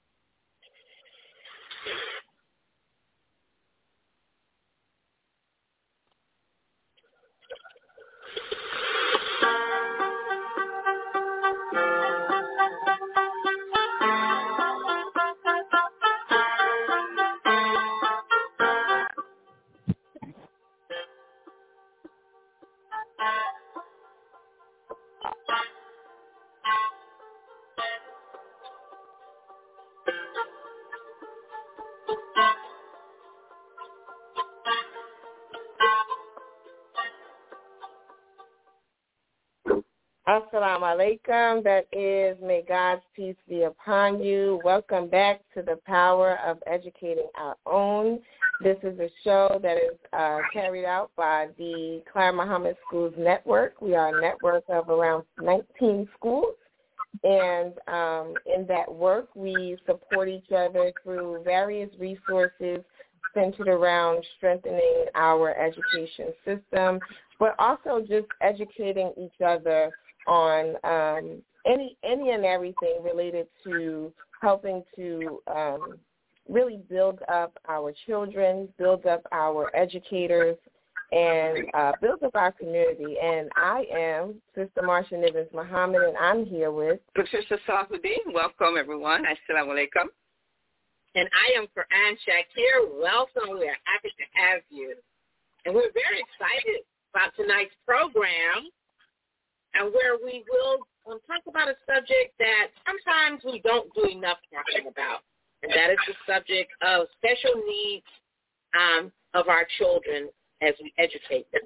Assalamu alaikum. That is, may God's peace be upon you. Welcome back to the Power of Educating Our Own. This is a show that is carried out by the Clyde Muhammad Schools Network. We are a network of around 19 schools. And in that work, we support each other through various resources centered around strengthening our education system, but also just educating each other on any and everything related to helping to really build up our children, build up our educators, and build up our community. And I am Sister Marsha Nivens Muhammad, and I'm here with Patricia Salahuddin. Welcome, everyone. Assalamu alaikum. And I am Quran Shakir. Welcome. We are happy to have you. And we're very excited about tonight's program, and where we will talk about a subject that sometimes we don't do enough talking about, and that is the subject of special needs of our children as we educate them.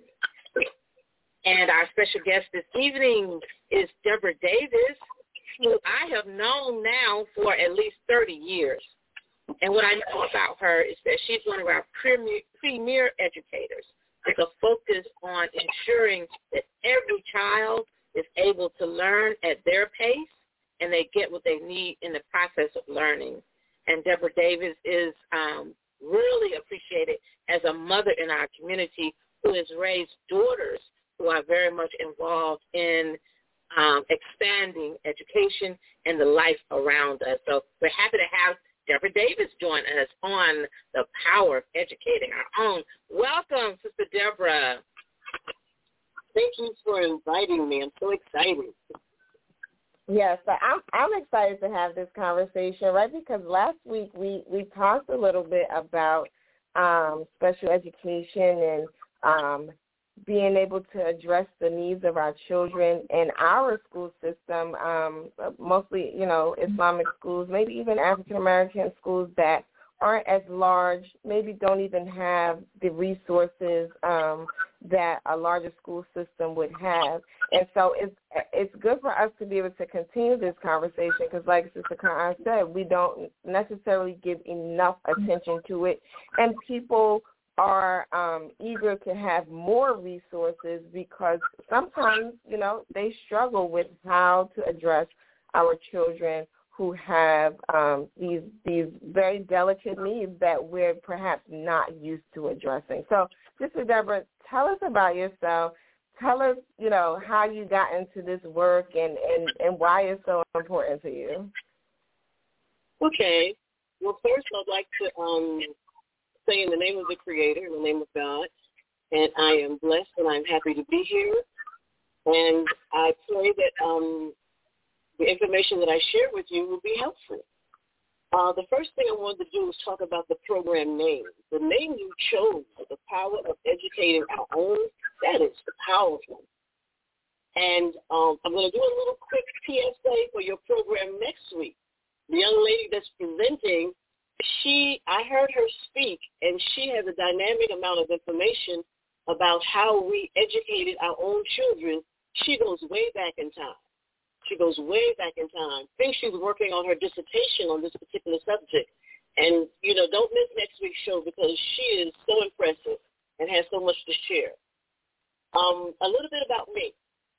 And our special guest this evening is Deborah Davis, who I have known now for at least 30 years. And what I know about her is that she's one of our premier educators with a focus on ensuring that every child is able to learn at their pace and they get what they need in the process of learning. And Deborah Davis is really appreciated as a mother in our community who has raised daughters who are very much involved in expanding education and the life around us. So we're happy to have Deborah Davis join us on the power of educating our own. Welcome, Sister Deborah. Thank you for inviting me. I'm so excited. Yes, but I'm excited to have this conversation, right? Because last week we talked a little bit about special education and being able to address the needs of our children in our school system, mostly, Islamic schools, maybe even African-American schools that aren't as large, maybe don't even have the resources that a larger school system would have. And so it's good for us to be able to continue this conversation because, like Sister Khan said, we don't necessarily give enough attention to it, and people are eager to have more resources because sometimes, they struggle with how to address our children who have these very delicate needs that we're perhaps not used to addressing. So, Sister Deborah, tell us about yourself. Tell us, how you got into this work and why it's so important to you. Okay. Well, first I'd like to say in the name of the Creator, in the name of God, and I am blessed and I'm happy to be here. And I pray that the information that I share with you will be helpful. The first thing I wanted to do was talk about the program name. The name you chose, The Power of Educating Our Own, that is powerful. And I'm going to do a little quick PSA for your program next week. The young lady that's presenting, I heard her speak, and she has a dynamic amount of information about how we educated our own children. She goes way back in time. I think she's working on her dissertation on this particular subject. And, don't miss next week's show because she is so impressive and has so much to share. A little bit about me.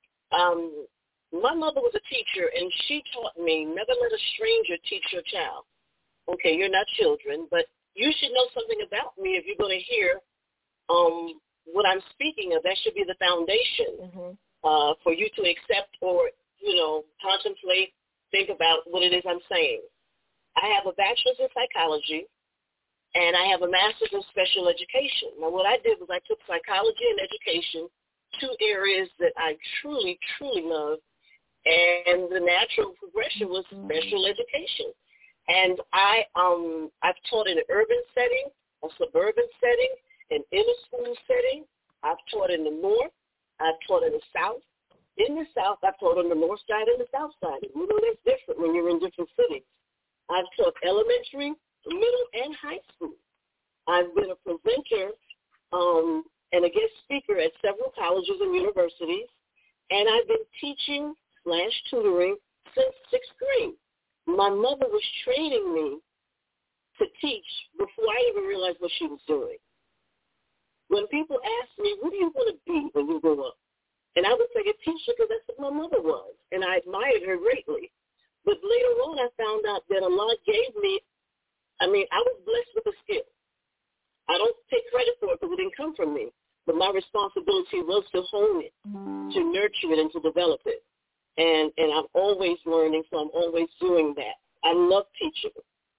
My mother was a teacher, and she taught me never let a stranger teach your child. Okay, you're not children, but you should know something about me if you're going to hear what I'm speaking of. That should be the foundation for you to accept or, contemplate, think about what it is I'm saying. I have a bachelor's in psychology, and I have a master's in special education. Now, what I did was I took psychology and education, two areas that I truly, truly love, and the natural progression was special education. And I've taught in an urban setting, a suburban setting, an inner school setting. I've taught in the north. I've taught in the south. In the south, I've taught on the north side and the south side. That's different when you're in different cities. I've taught elementary, middle, and high school. I've been a presenter and a guest speaker at several colleges and universities. And I've been teaching/tutoring since 6th grade. My mother was training me to teach before I even realized what she was doing. When people ask me, what do you want to be when you grow up? And I would say a teacher because that's what my mother was, and I admired her greatly. But later on, I found out that Allah gave me, I was blessed with a skill. I don't take credit for it because it didn't come from me, but my responsibility was to hone it, to nurture it, and to develop it. And I'm always learning, so I'm always doing that. I love teaching.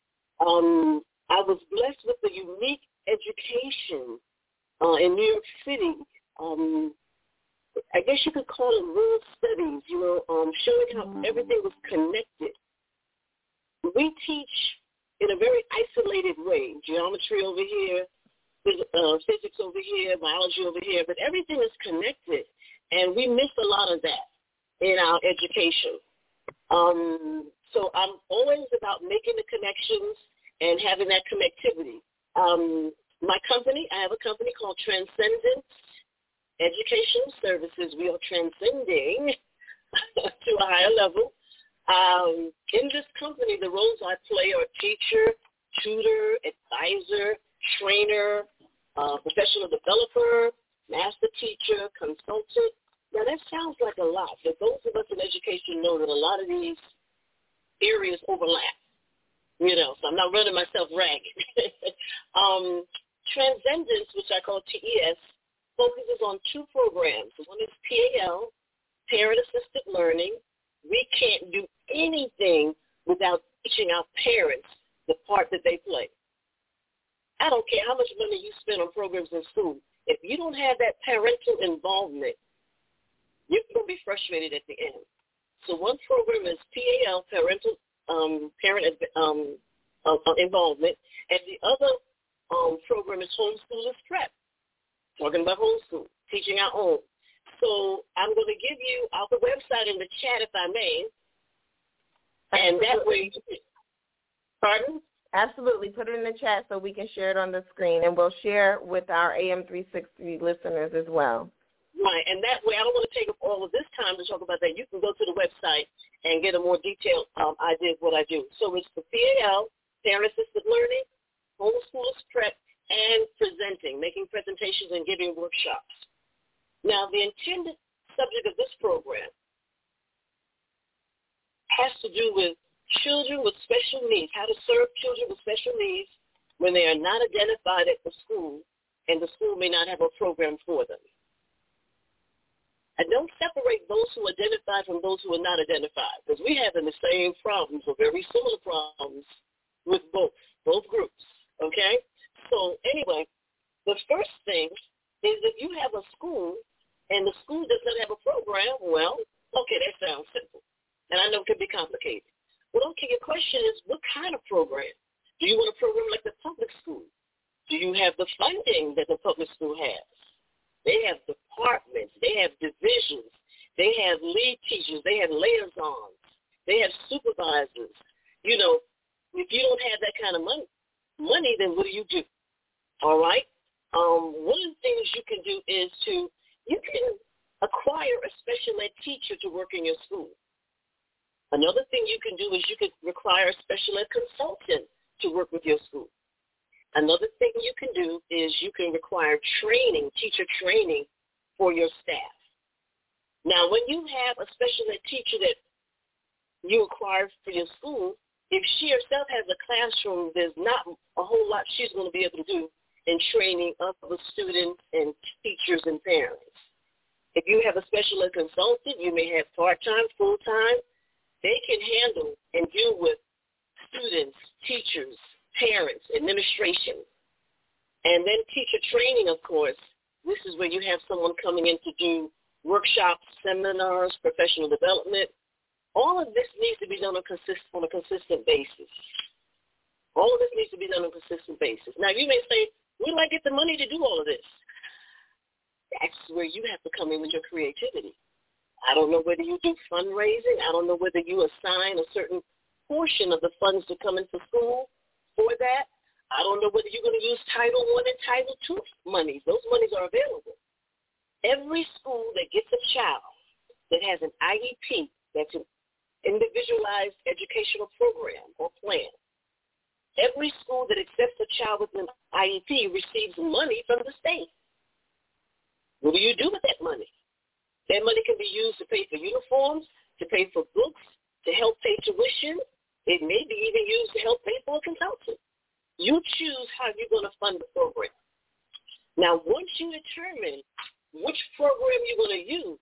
I was blessed with a unique education in New York City. I guess you could call it world studies, showing how everything was connected. We teach in a very isolated way, geometry over here, physics over here, biology over here, but everything is connected, and we miss a lot of that in our education. So I'm always about making the connections and having that connectivity. My company, I have a company called Transcendence Educational Services. We are transcending to a higher level. In this company, the roles I play are teacher, tutor, advisor, trainer, professional developer, master teacher, consultant. Now, that sounds like a lot, but those of us in education know that a lot of these areas overlap, so I'm not running myself ragged. Transcendence, which I call TES, focuses on two programs. One is PAL, parent-assisted learning. We can't do anything without teaching our parents the part that they play. I don't care how much money you spend on programs in school. If you don't have that parental involvement, you're going to be frustrated at the end. So one program is PAL, parental parent involvement, and the other program is Homeschoolers Prep, talking about homeschool, teaching our own. So I'm going to give you our website in the chat, if I may, and that way, pardon? Absolutely. Put it in the chat so we can share it on the screen, and we'll share with our AM360 listeners as well. Right, and that way, I don't want to take up all of this time to talk about that. You can go to the website and get a more detailed idea of what I do. So it's the PAL, Parent-Assisted Learning, Homeschoolers Prep, and presenting, making presentations and giving workshops. Now, the intended subject of this program has to do with children with special needs, how to serve children with special needs when they are not identified at the school and the school may not have a program for them. I don't separate those who identify from those who are not identified, because we have the same problems or very similar problems with both groups, okay? So anyway, the first thing is if you have a school and the school does not have a program, well, okay, that sounds simple. And I know it can be complicated. Well, okay, your question is, what kind of program? Do you want a program like the public school? Do you have the funding that the public school has? They have departments. They have divisions. They have lead teachers. They have liaisons. They have supervisors. You know, if you don't have that kind of money, then what do? All right? One of the things you can do is you can acquire a special ed teacher to work in your school. Another thing you can do is you can require a special ed consultant to work with your school. Another thing you can do is you can require training, teacher training for your staff. Now, when you have a special ed teacher that you acquire for your school, if she herself has a classroom, there's not a whole lot she's going to be able to do in training other students and teachers and parents. If you have a special ed consultant, you may have part-time, full-time. They can handle and deal with students, teachers, parents, administration. And then teacher training, of course. This is where you have someone coming in to do workshops, seminars, professional development. All of this needs to be done on a consistent basis. All of this needs to be done on a consistent basis. Now, you may say, where do I get the money to do all of this? That's where you have to come in with your creativity. I don't know whether you do fundraising. I don't know whether you assign a certain portion of the funds to come into school for that. I don't know whether you're going to use Title I and Title II monies. Those monies are available. Every school that gets a child that has an IEP, that's an individualized educational program or plan, every school that accepts a child with an IEP receives money from the state. What do you do with that money? That money can be used to pay for uniforms, to pay for books, to help pay tuition. It may be even used to help pay for a consultant. You choose how you're going to fund the program. Now, once you determine which program you're going to use,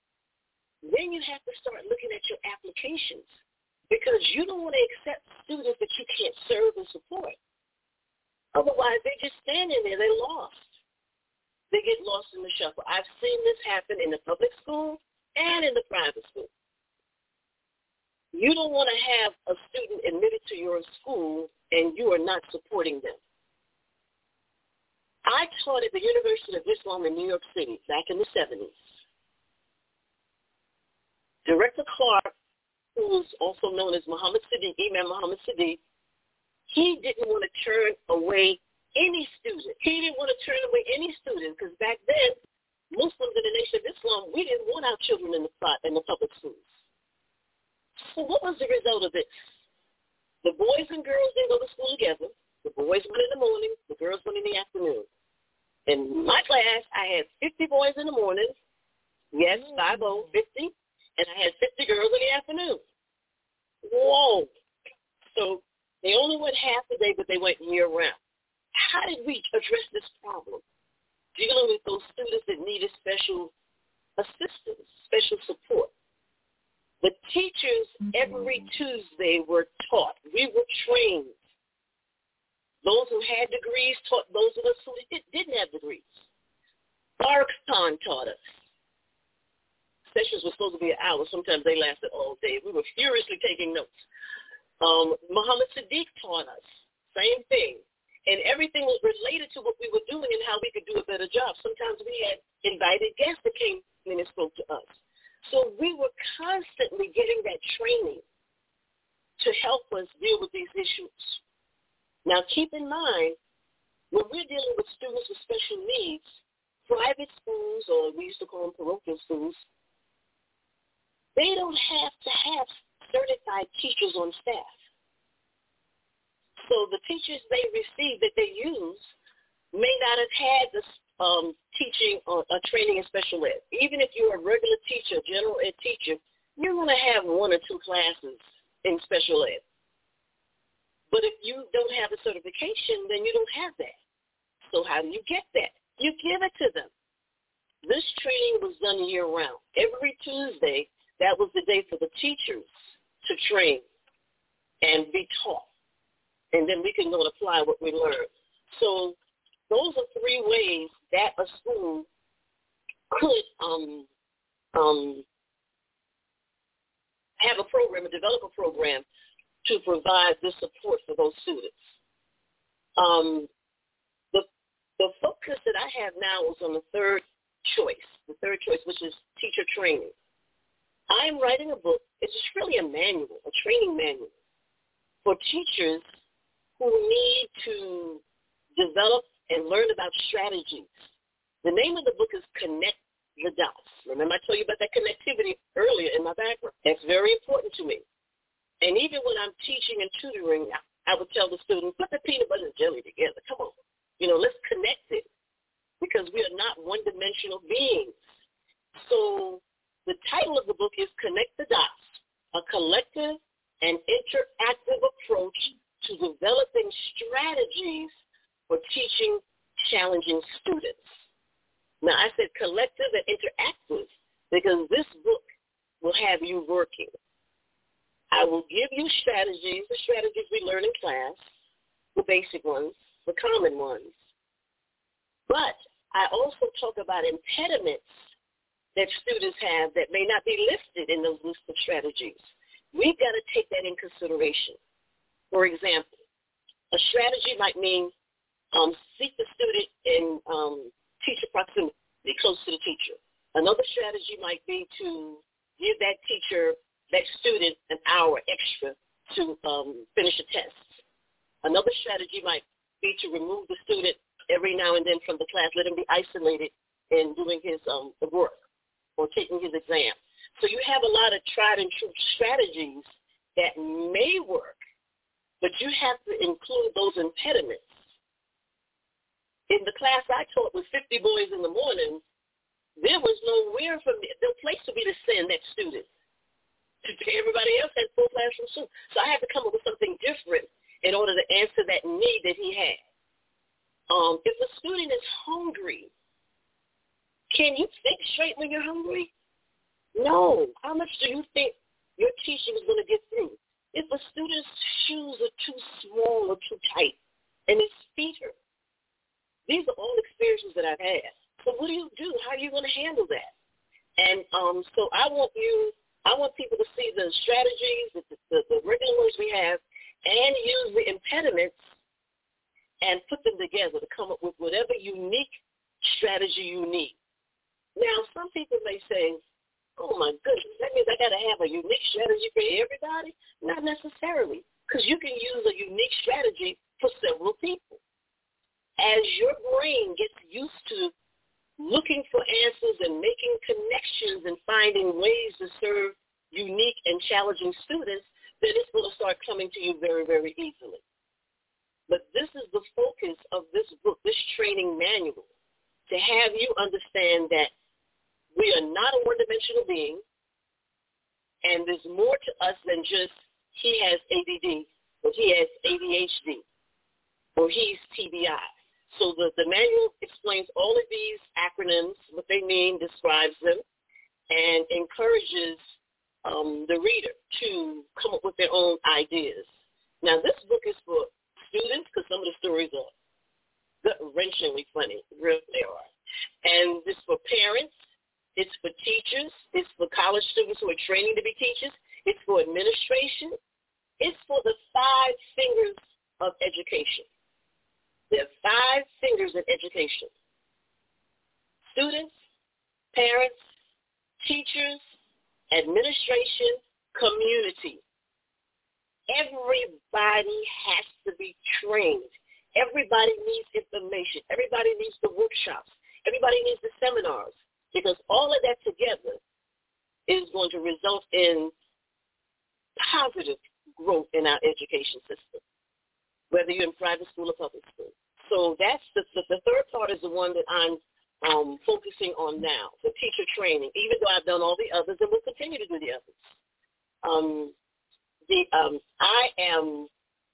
then you have to start looking at your applications, because you don't want to accept students that you can't serve and support. Otherwise, they're just standing there. They're lost. They get lost in the shuffle. I've seen this happen in the public school and in the private school. You don't want to have a student admitted to your school and you are not supporting them. I taught at the University of Islam in New York City back in the 70s. Director Clark, who was also known as Muhammad Sadiq, Imam Muhammad Sadiq, he didn't want to turn away any student. He didn't want to turn away any student, because back then, Muslims in the Nation of Islam, we didn't want our children in the public schools. So what was the result of this? The boys and girls didn't go to school together. The boys went in the morning, the girls went in the afternoon. In my class, I had 50 boys in the morning, yes, 50, and I had 50 girls in the afternoon. Whoa. So they only went half the day, but they went year-round. How did we address this problem? Dealing with those students that needed special assistance, special support. The teachers every Tuesday were taught. We were trained. Those who had degrees taught those of us who didn't have degrees. Barkston taught us. Sessions were supposed to be an hour. Sometimes they lasted all day. We were furiously taking notes. Muhammad Sadiq taught us. Same thing. And everything was related to what we were doing and how we could do a better job. Sometimes we had invited guests that came in and spoke to us. So we were constantly getting that training to help us deal with these issues. Now, keep in mind, when we're dealing with students with special needs, private schools, or we used to call them parochial schools, they don't have to have certified teachers on staff. So the teachers they receive that they use may not have had this teaching or training in special ed. Even if you're a regular teacher, general ed teacher, you're going to have one or two classes in special ed. But if you don't have a certification, then you don't have that. So how do you get that? You give it to them. This training was done year-round. Every Tuesday, that was the day for the teachers to train and be taught. And then we can go and apply what we learned. So those are three ways that a school could have a program, develop a program to provide this support for those students. The focus that I have now is on the third choice, which is teacher training. I'm writing a book. It's just really a manual, a training manual for teachers who need to develop and learn about strategies. The name of the book is Connect the Dots. Remember I told you about that connectivity earlier in my background. That's very important to me. And even when I'm teaching and tutoring, I would tell the students, put the peanut butter and jelly together. Come on. Let's connect it because we are not one-dimensional beings. So the title of the book is Connect the Dots, a collective and interactive approach to developing strategies for teaching challenging students. Now, I said collective and interactive because this book will have you working. I will give you strategies, the strategies we learn in class, the basic ones, the common ones. But I also talk about impediments that students have that may not be listed in those lists of strategies. We've got to take that in consideration. For example, a strategy might mean seek the student in teacher proximity, close to the teacher. Another strategy might be to give that teacher, that student, an hour extra to finish a test. Another strategy might be to remove the student every now and then from the class, let him be isolated in doing his work or taking his exam. So you have a lot of tried and true strategies that may work, but you have to include those impediments. In the class I taught with 50 boys in the morning, there was no place for me to send that student. Everybody else had full classroom soon. So I had to come up with something different in order to answer that need that he had. If a student is hungry, can you think straight when you're hungry? No. How much do you think your teaching is going to get through? If a student's shoes are too small or too tight and his feet hurt, these are all experiences that I've had. So what do? How are you going to handle that? And so I want people to see the strategies, the regular ones we have, and use the impediments and put them together to come up with whatever unique strategy you need. Now, some people may say, oh, my goodness, that means I got to have a unique strategy for everybody? Not necessarily, because you can use a unique strategy for several people. As your brain gets used to looking for answers and making connections and finding ways to serve unique and challenging students, then it's going to start coming to you very, very easily. But this is the focus of this book, this training manual, to have you understand that we are not a one-dimensional being, and there's more to us than just he has ADD, or he has ADHD, or he's TBI. So the manual explains all of these acronyms, what they mean, describes them, and encourages the reader to come up with their own ideas. Now, this book is for students because some of the stories are gut-wrenchingly funny. Really, they are. And this is for parents. It's for teachers. It's for college students who are training to be teachers. It's for administration. It's for the 5 fingers of education. There are 5 fingers in education. Students, parents, teachers, administration, community. Everybody has to be trained. Everybody needs information. Everybody needs the workshops. Everybody needs the seminars, because all of that together is going to result in positive growth in our education system, whether you're in private school or public school. So that's the third part is the one that I'm focusing on now, the teacher training, even though I've done all the others and will continue to do the others. I am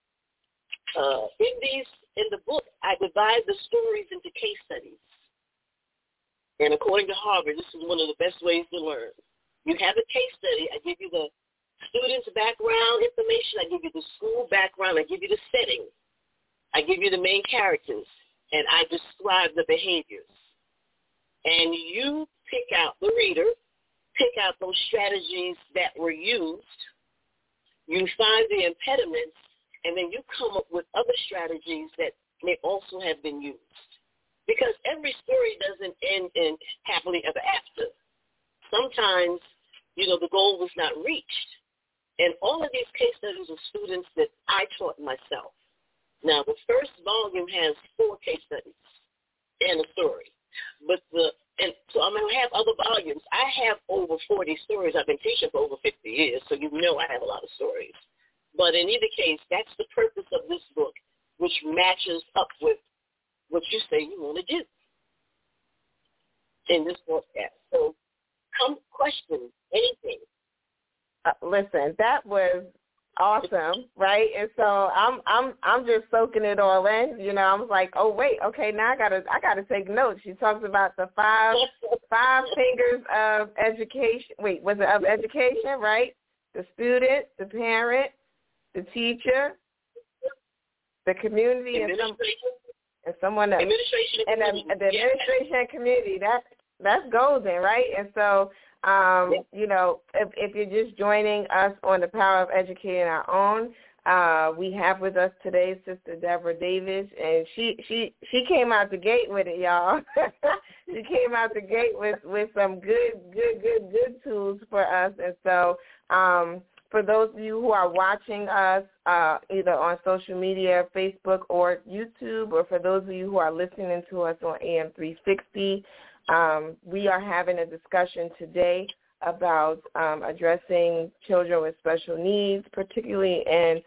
in the book, I divide the stories into case studies. And according to Harvard, this is one of the best ways to learn. You have a case study. I give you the student's background information. I give you the school background. I give you the setting. I give you the main characters. And I describe the behaviors. And you pick out, the reader, pick out those strategies that were used. You find the impediments, and then you come up with other strategies that may also have been used. Because every story doesn't end in happily ever after. Sometimes, the goal was not reached. And all of these case studies are students that I taught myself. Now, the first volume has 4 case studies and a story. So I'm going to have other volumes. I have over 40 stories. I've been teaching for over 50 years, so I have a lot of stories. But in either case, that's the purpose of this book, which matches up with what you say you want to do in this podcast. So come question anything. Listen, that was awesome, right? And so I'm just soaking it all in. I was like, oh wait, okay, now I gotta take notes. She talks about the five fingers of education. Wait, was it of education, right? The student, the parent, the teacher, the community, and someone else. Administration and the administration and community. That's golden, right? And so if you're just joining us on the Power of Educating Our Own, we have with us today Sister Deborah Davis, and she came out the gate with it, y'all. She came out the gate with some good tools for us. And so for those of you who are watching us either on social media, Facebook or YouTube, or for those of you who are listening to us on AM 360, we are having a discussion today about addressing children with special needs, particularly in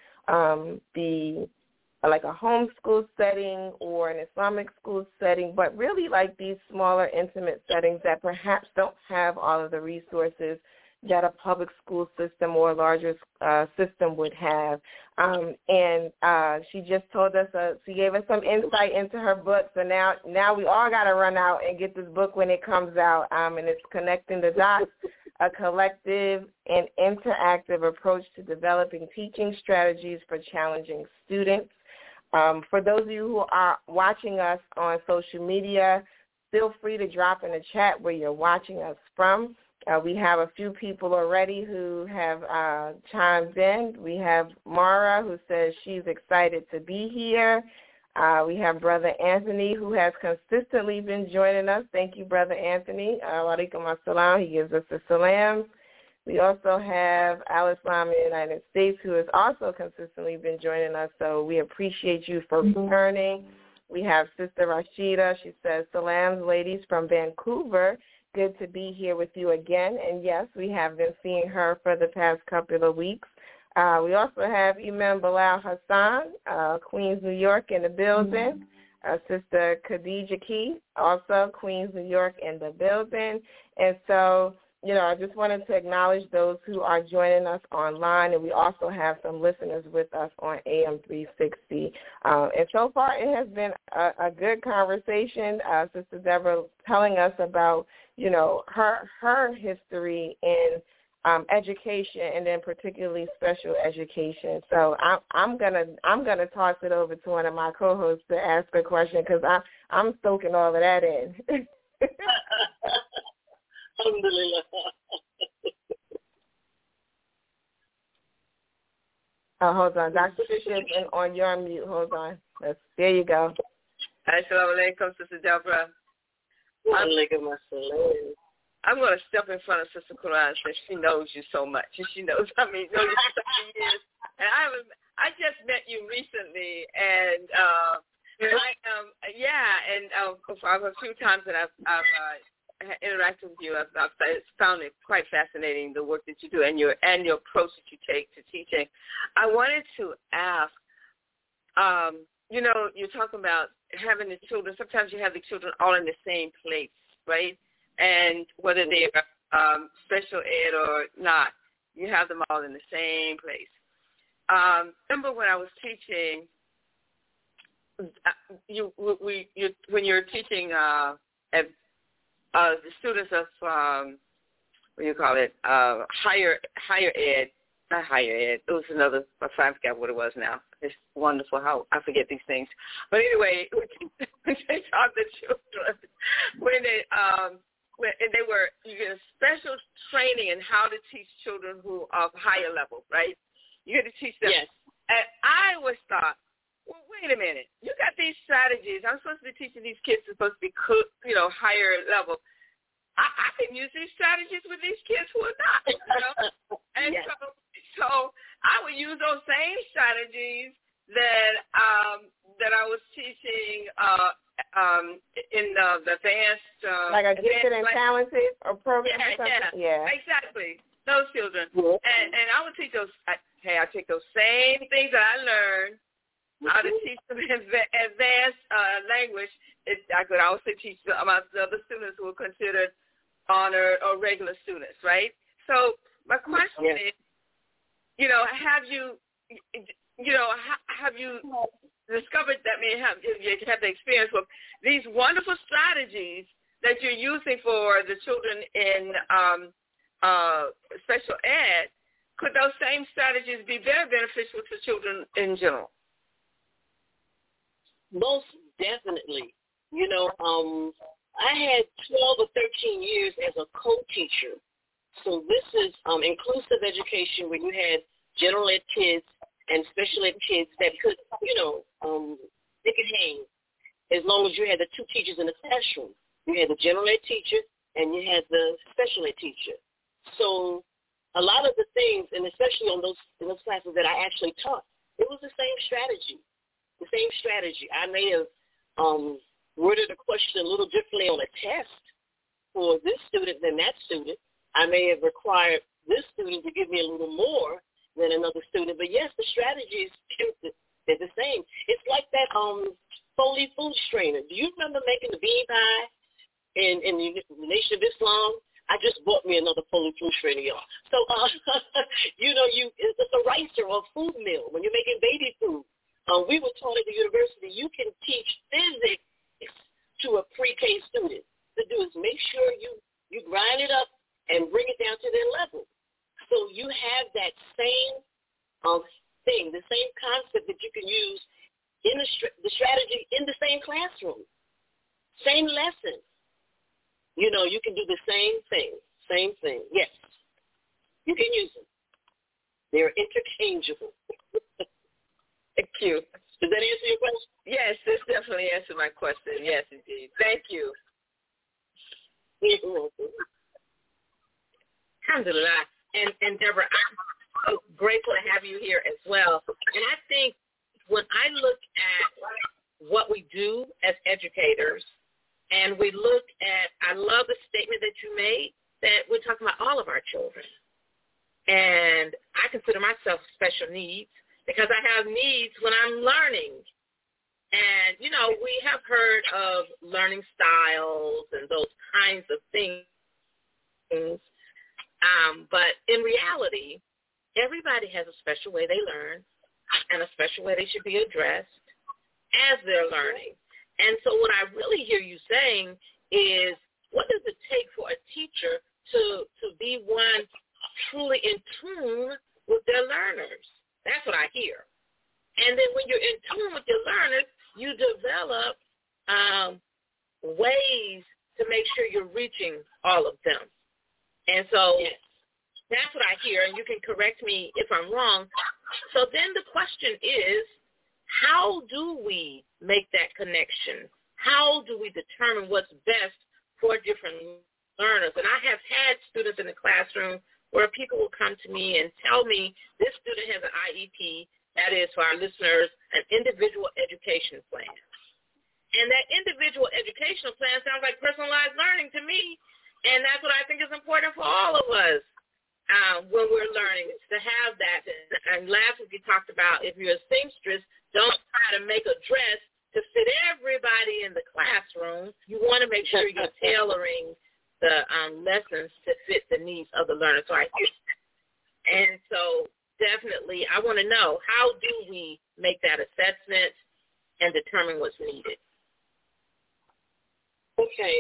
a homeschool setting or an Islamic school setting, but really like these smaller, intimate settings that perhaps don't have all of the resources that a public school system or a larger system would have. She just told us, she gave us some insight into her book. So now we all got to run out and get this book when it comes out. And it's Connecting the Dots, a collective and interactive approach to developing teaching strategies for challenging students. For those of you who are watching us on social media, feel free to drop in the chat where you're watching us from. We have a few people already who have chimed in. We have Mara, who says she's excited to be here. We have Brother Anthony, who has consistently been joining us. Thank you, Brother Anthony. Wa alaikum assalam. He gives us a salam. We also have Al-Islam in the United States, who has also consistently been joining us, so we appreciate you for returning. We have Sister Rashida. She says, salams, ladies, from Vancouver. Good to be here with you again. And, yes, we have been seeing her for the past couple of weeks. We also have Imam Bilal Hassan, Queens, New York, in the building. Sister Khadija Key, also Queens, New York, in the building. And so I just wanted to acknowledge those who are joining us online, and we also have some listeners with us on AM 360. And so far, it has been a good conversation. Sister Deborah telling us about, her history in education, and then particularly special education. So I'm gonna toss it over to one of my co-hosts to ask a question, because I'm soaking all of that in. Hold on, Dr. Fisher is on your mute. Hold on. There you go. Assalamu alaikum, Sister Deborah. I'm going to step in front of Sister Quran since she knows you so much. And she knows, knows you so many years. And I just met you recently, and a few times that I've interacted with you, I've found it quite fascinating, the work that you do and your approach that you take to teaching. I wanted to ask, you're talking about having the children. Sometimes you have the children all in the same place, right? And whether they are special ed or not, you have them all in the same place. Remember when I was teaching, when you're teaching at the students of higher ed, not higher ed. It was another. I forgot what it was now. It's wonderful how I forget these things. But anyway, when they taught the children, you get a special training in how to teach children who are higher level, right? You get to teach them. Yes. And I always thought, well, wait a minute. You got these strategies. I'm supposed to be teaching these kids who are supposed to be, higher level. I can use these strategies with these kids who are not, And yes. So I would use those same strategies that I was teaching in the advanced, like a gifted and talented or program or something. Yeah, exactly. Those children, and I would teach those. I take those same things that I learned how to teach them advanced language. I could also teach the other students who are considered honor or regular students, right? So my question is, have you discovered that you have the experience with these wonderful strategies that you're using for the children in special ed? Could those same strategies be very beneficial to children in general? Most definitely. I had 12 or 13 years as a co-teacher. So this is inclusive education where you had general ed kids and special ed kids that could, they could hang as long as you had the two teachers in the classroom. You had the general ed teacher and you had the special ed teacher. So a lot of the things, and especially in those classes that I actually taught, it was the same strategy. I may have worded a question a little differently on a test for this student than that student. I may have required this student to give me a little more than another student. But, yes, the strategies, they're the same. It's like that Foley food strainer. Do you remember making the bean pie in the Nation of Islam? I just bought me another Foley food strainer, y'all. So, it's a ricer or a food meal when you're making baby food. We were taught at the university you can teach physics to a pre-K student. To do is make sure you grind it up and bring it down to their level. So you have that same thing, the same concept that you can use in the strategy in the same classroom, same lesson. You can do the same thing. Yes, you can use them. They're interchangeable. Thank you. Does that answer your question? Yes, this definitely answered my question. Yes, indeed. Thank you. You're welcome. Alhamdulillah. And Deborah, I'm so grateful to have you here as well. And I think when I look at what we do as educators, and we look at, I love the statement that you made, that we're talking about all of our children. And I consider myself special needs because I have needs when I'm learning. And, we have heard of learning styles and those kinds of things. But in reality, everybody has a special way they learn and a special way they should be addressed as they're learning. And so what I really hear you saying is, what does it take for a teacher to be one truly in tune with their learners? That's what I hear. And then when you're in tune with your learners, you develop ways to make sure you're reaching all of them. And so that's what I hear, and you can correct me if I'm wrong. So then the question is, how do we make that connection? How do we determine what's best for different learners? And I have had students in the classroom where people will come to me and tell me this student has an IEP, that is, for our listeners, an individual education plan. And that individual educational plan sounds like personalized learning to me, and that's what I think is important for all of us when we're learning, is to have that. And last week we talked about, if you're a seamstress, don't try to make a dress to fit everybody in the classroom. You want to make sure you're tailoring the lessons to fit the needs of the learner. And so definitely I want to know, how do we make that assessment and determine what's needed? Okay.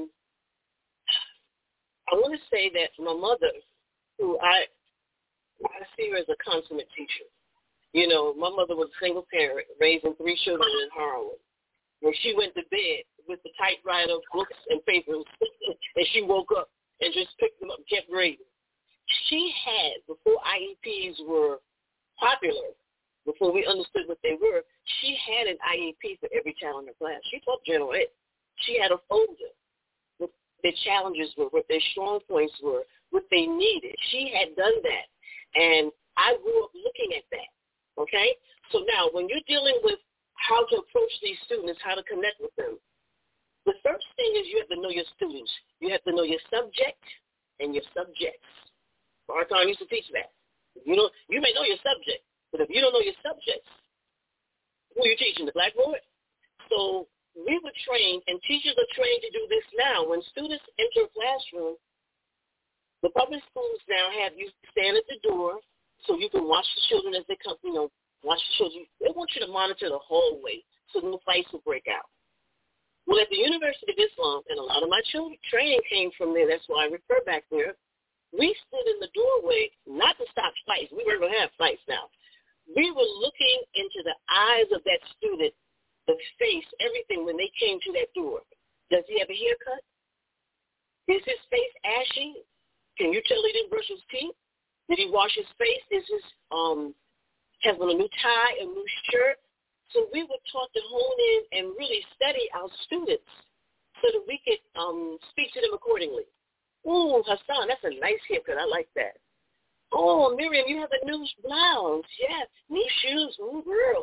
I want to say that my mother, who I see her as a consummate teacher. You know, my mother was a single parent, raising 3 children in Harlem. When she went to bed with the typewriter, books, and papers, and she woke up and just picked them up and kept reading. She had, before IEPs were popular, before we understood what they were, she had an IEP for every child in her class. She taught general ed. She had a folder with their challenges were, what their strong points were, what they needed. She had done that, and I grew up looking at that, okay? So now when you're dealing with how to approach these students, how to connect with them, the first thing is you have to know your students. You have to know your subject and your subjects. Barton used to teach that. You may know your subject, but if you don't know your subjects, who are you teaching, the blackboard? So we were trained, and teachers are trained to do this now. When students enter a classroom, the public schools now have you stand at the door so you can watch the children as they come, watch the children. They want you to monitor the hallway so no fights will break out. Well, at the University of Islam, and a lot of my training came from there, that's why I refer back there, we stood in the doorway not to stop fights. We weren't going to have fights now. We were looking into the eyes of that student, the face, everything when they came to that door. Does he have a haircut? Is his face ashy? Can you tell he didn't brush his teeth? Did he wash his face? Is his has on a new tie, a new shirt? So we were taught to hone in and really study our students so that we could speak to them accordingly. Oh, Hassan, that's a nice haircut. I like that. Oh, Miriam, you have a new blouse. Yeah, new shoes. Ooh, girl.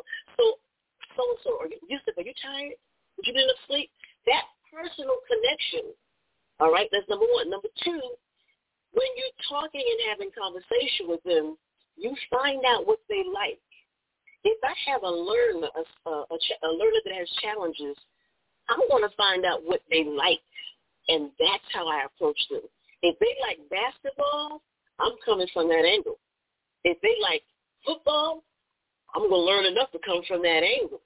So, Yusuf, are you tired? Did you been asleep? That personal connection, all right, that's number one. Number two, when you're talking and having conversation with them, you find out what they like. If I have a learner, a learner that has challenges, I'm going to find out what they like, and that's how I approach them. If they like basketball, I'm coming from that angle. If they like football, I'm going to learn enough to come from that angle.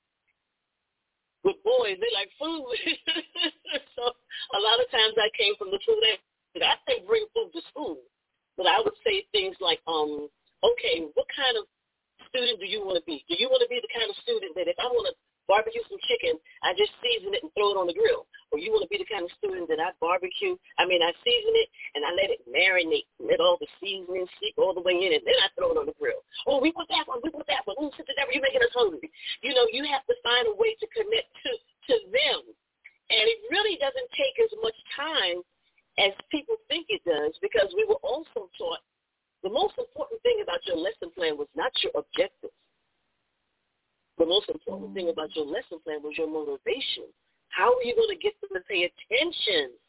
With boys, they like food. So a lot of times I came from the food angle. I say bring food to school, but I would say things like, okay, what kind of student do you want to be? Do you want to be the kind of student that if I want to barbecue some chicken, I just season it and throw it on the grill? Or you want to be the kind of student that I season it and I let it marinate, let all the seasoning seep all the way in, and then I throw it on the grill. Oh, we want that one. Ooh, sit down. You're making us hungry. You have to find a way to connect to them. And it really doesn't take as much time as people think it does, because we were also taught the most important thing about your lesson plan was not your objectives. The most important thing about your lesson plan was your motivation. How are you going to get them to pay attention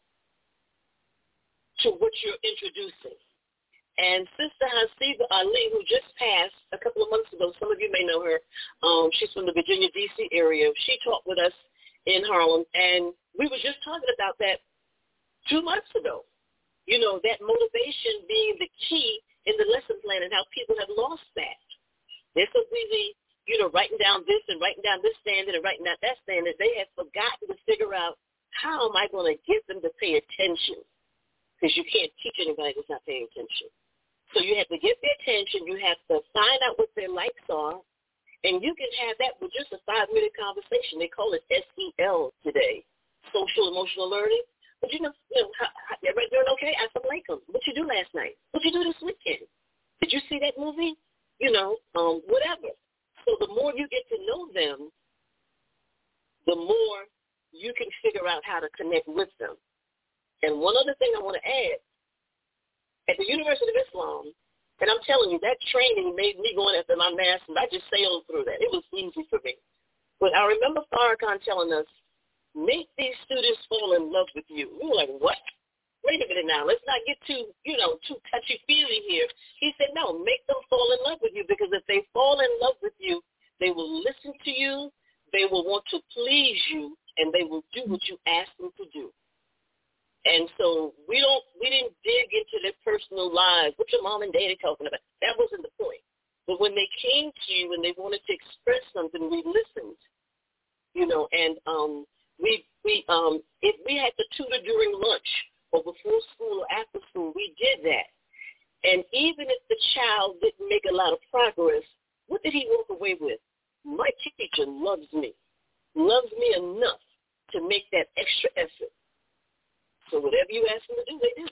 to what you're introducing? And Sister Hasiba Ali, who just passed a couple of months ago, some of you may know her. She's from the Virginia, D.C. area. She taught with us in Harlem, and we were just talking about that 2 months ago. that motivation being the key in the lesson plan and how people have lost that. They're so busy, writing down this and writing down this standard and writing down that standard. They have forgotten to figure out how am I going to get them to pay attention, because you can't teach anybody that's not paying attention. So you have to get their attention. You have to find out what their likes are, and you can have that with just a 5-minute conversation. They call it SEL today, social emotional learning. But everybody doing okay? Assalamu alaikum. What you do last night? What you do this weekend? Did you see that movie? Whatever. So the more you get to know them, the more you can figure out how to connect with them. And one other thing I want to add, at the University of Islam, and I'm telling you, that training made me going after my master's. I just sailed through that. It was easy for me. But I remember Farrakhan telling us, make these students fall in love with you. We were like, what? Wait a minute now. Let's not get too touchy-feely here. He said, no, make them fall in love with you, because if they fall in love with you, they will listen to you, they will want to please you, and they will do what you ask them to do. And so we didn't dig into their personal lives. What your mom and daddy talking about? That wasn't the point. But when they came to you and they wanted to express something, we listened. And if we had to tutor during lunch or before school or after school, we did that. And even if the child didn't make a lot of progress, what did he walk away with? My teacher loves me enough to make that extra effort. So whatever you ask them to do, they do.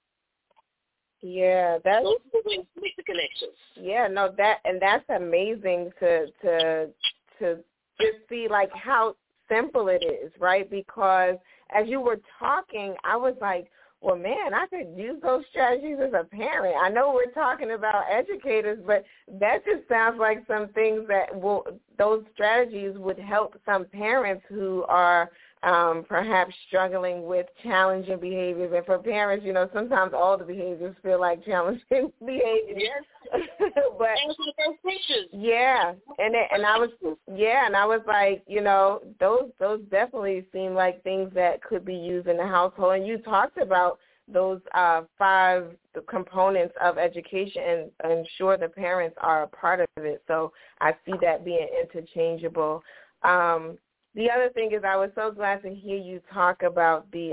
Yeah, those are the ways to make the connections. Yeah, no, that's amazing to just see like how simple it is, right? Because as you were talking, I was like, well, man, I could use those strategies as a parent. I know we're talking about educators, but that just sounds like some things that those strategies would help some parents who are perhaps struggling with challenging behaviors. And for parents, sometimes all the behaviors feel like challenging behaviors. Yes. But yeah, and I was like, those definitely seem like things that could be used in the household. And you talked about those 5 components of education, and ensure the parents are a part of it. So I see that being interchangeable. The other thing is, I was so glad to hear you talk about the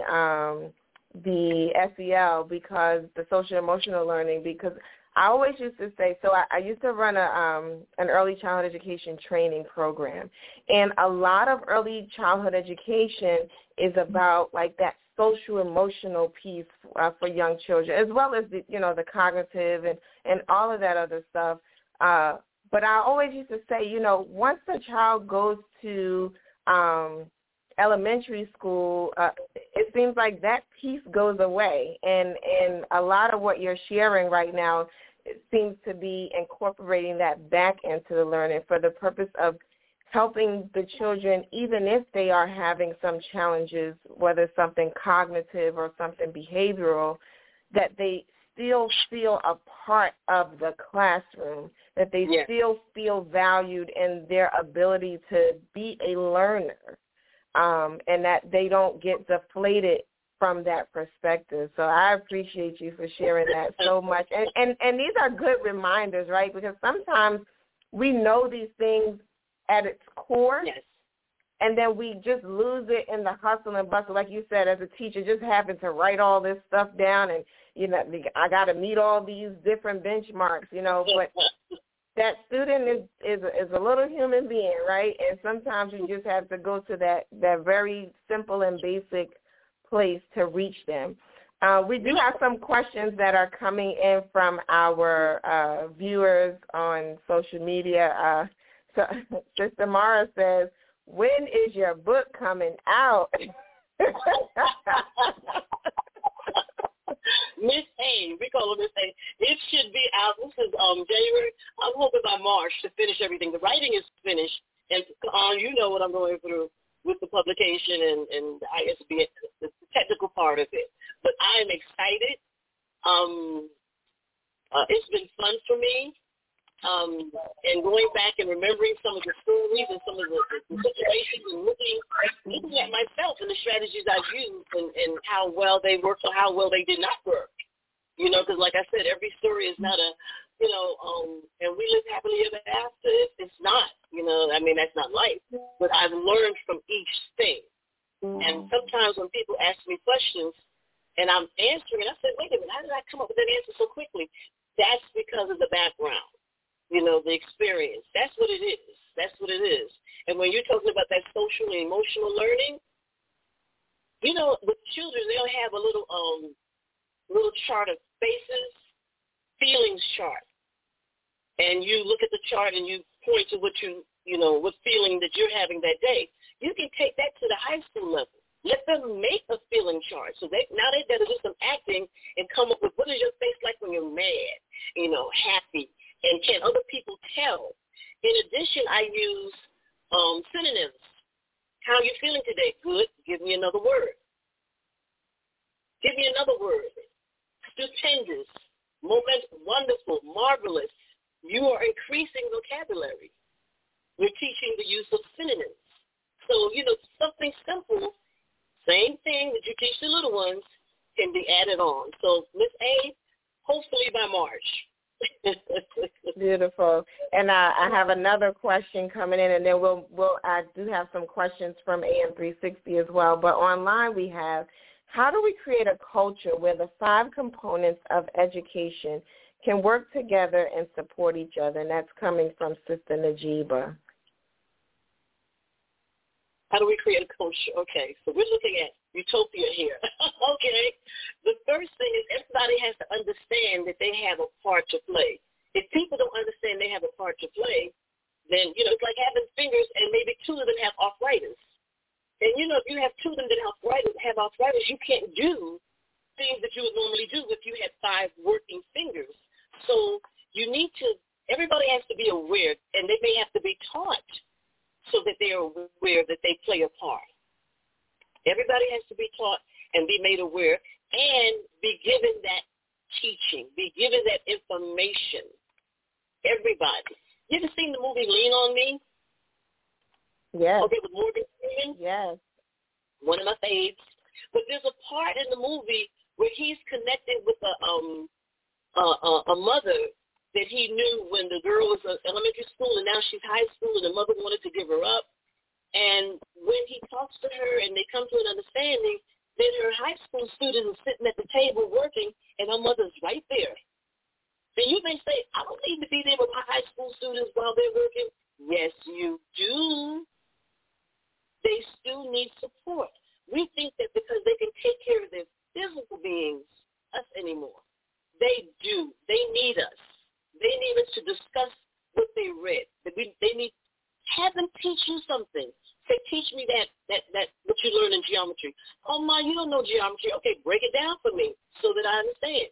SEL, because the social emotional learning, because I always used to say, so I used to run an early childhood education training program, and a lot of early childhood education is about like that social emotional piece for young children, as well as the cognitive and all of that other stuff. But I always used to say, once the child goes to elementary school, it seems like that piece goes away, and a lot of what you're sharing right now, it seems to be incorporating that back into the learning for the purpose of helping the children, even if they are having some challenges, whether something cognitive or something behavioral, that they still feel a part of the classroom, that they still feel valued in their ability to be a learner, and that they don't get deflated from that perspective. So I appreciate you for sharing that so much. And these are good reminders, right? Because sometimes we know these things at its core, and then we just lose it in the hustle and bustle. Like you said, as a teacher, just having to write all this stuff down, and I got to meet all these different benchmarks, but that student is a little human being, right? And sometimes you just have to go to that very simple and basic place to reach them. We do have some questions that are coming in from our viewers on social media. So Sister Mara says, when is your book coming out? Miss A, we call her Miss A. It should be out. This is January. I'm hoping by March to finish everything. The writing is finished, and you know what I'm going through with the publication and the ISB, the technical part of it. But I'm excited. It's been fun for me. And going back and remembering some of the stories and some of the situations and looking at myself and the strategies I've used and how well they worked or how well they did not work. Because like I said, every story is not a, and we live happily ever after. It's not, that's not life. But I've learned from each thing. And sometimes when people ask me questions and I'm answering, I say, wait a minute, how did I come up with that answer so quickly? That's because of the background, the experience. That's what it is. That's what it is. And when you're talking about that social and emotional learning, with children, they'll have a little chart of faces, feelings chart. And you look at the chart and you point to what what feeling that you're having that day. You can take that to the high school level. Let them make a feeling chart. So now they got to do some acting and come up with what is your face like when you're mad, happy, and can other people tell? In addition, I use synonyms. How are you feeling today? Good. Give me another word. Give me another word. Stupendous, wonderful, marvelous. You are increasing vocabulary. We're teaching the use of synonyms. So, something simple, same thing that you teach the little ones, can be added on. So, Miss A, hopefully by March. Beautiful. And I have another question coming in, and then I do have some questions from AM360 as well. But online we have, how do we create a culture where the 5 components of education can work together and support each other? And that's coming from Sister Najiba. How do we create a culture? Okay, so we're looking at utopia here. Okay, the first thing is everybody has to understand that they have a part to play. If people don't understand they have a part to play, then, it's like having fingers and maybe 2 of them have arthritis. And, if you have 2 of them that have arthritis, you can't do things that you would normally do if you had 5 working fingers. So everybody has to be aware, and they may have to be taught so that they are aware that they play a part. Everybody has to be taught and be made aware and be given that teaching, be given that information. Everybody. You ever seen the movie Lean on Me? Yes. Okay, with Morgan Freeman? Yes. One of my faves. But there's a part in the movie where he's connected with a mother that he knew when the girl was in elementary school and now she's high school and the mother wanted to give her up. And when he talks to her and they come to an understanding, then her high school student is sitting at the table working and her mother's right there. And you may say, I don't need to be there with my high school students while they're working. Yes, you do. They still need support. We think that because they can take care of their physical beings, us anymore. They do. They need us. They need us to discuss what they read. Have them teach you something. Say, teach me that what you learn in geometry. Oh, Ma, you don't know geometry. Okay, break it down for me so that I understand.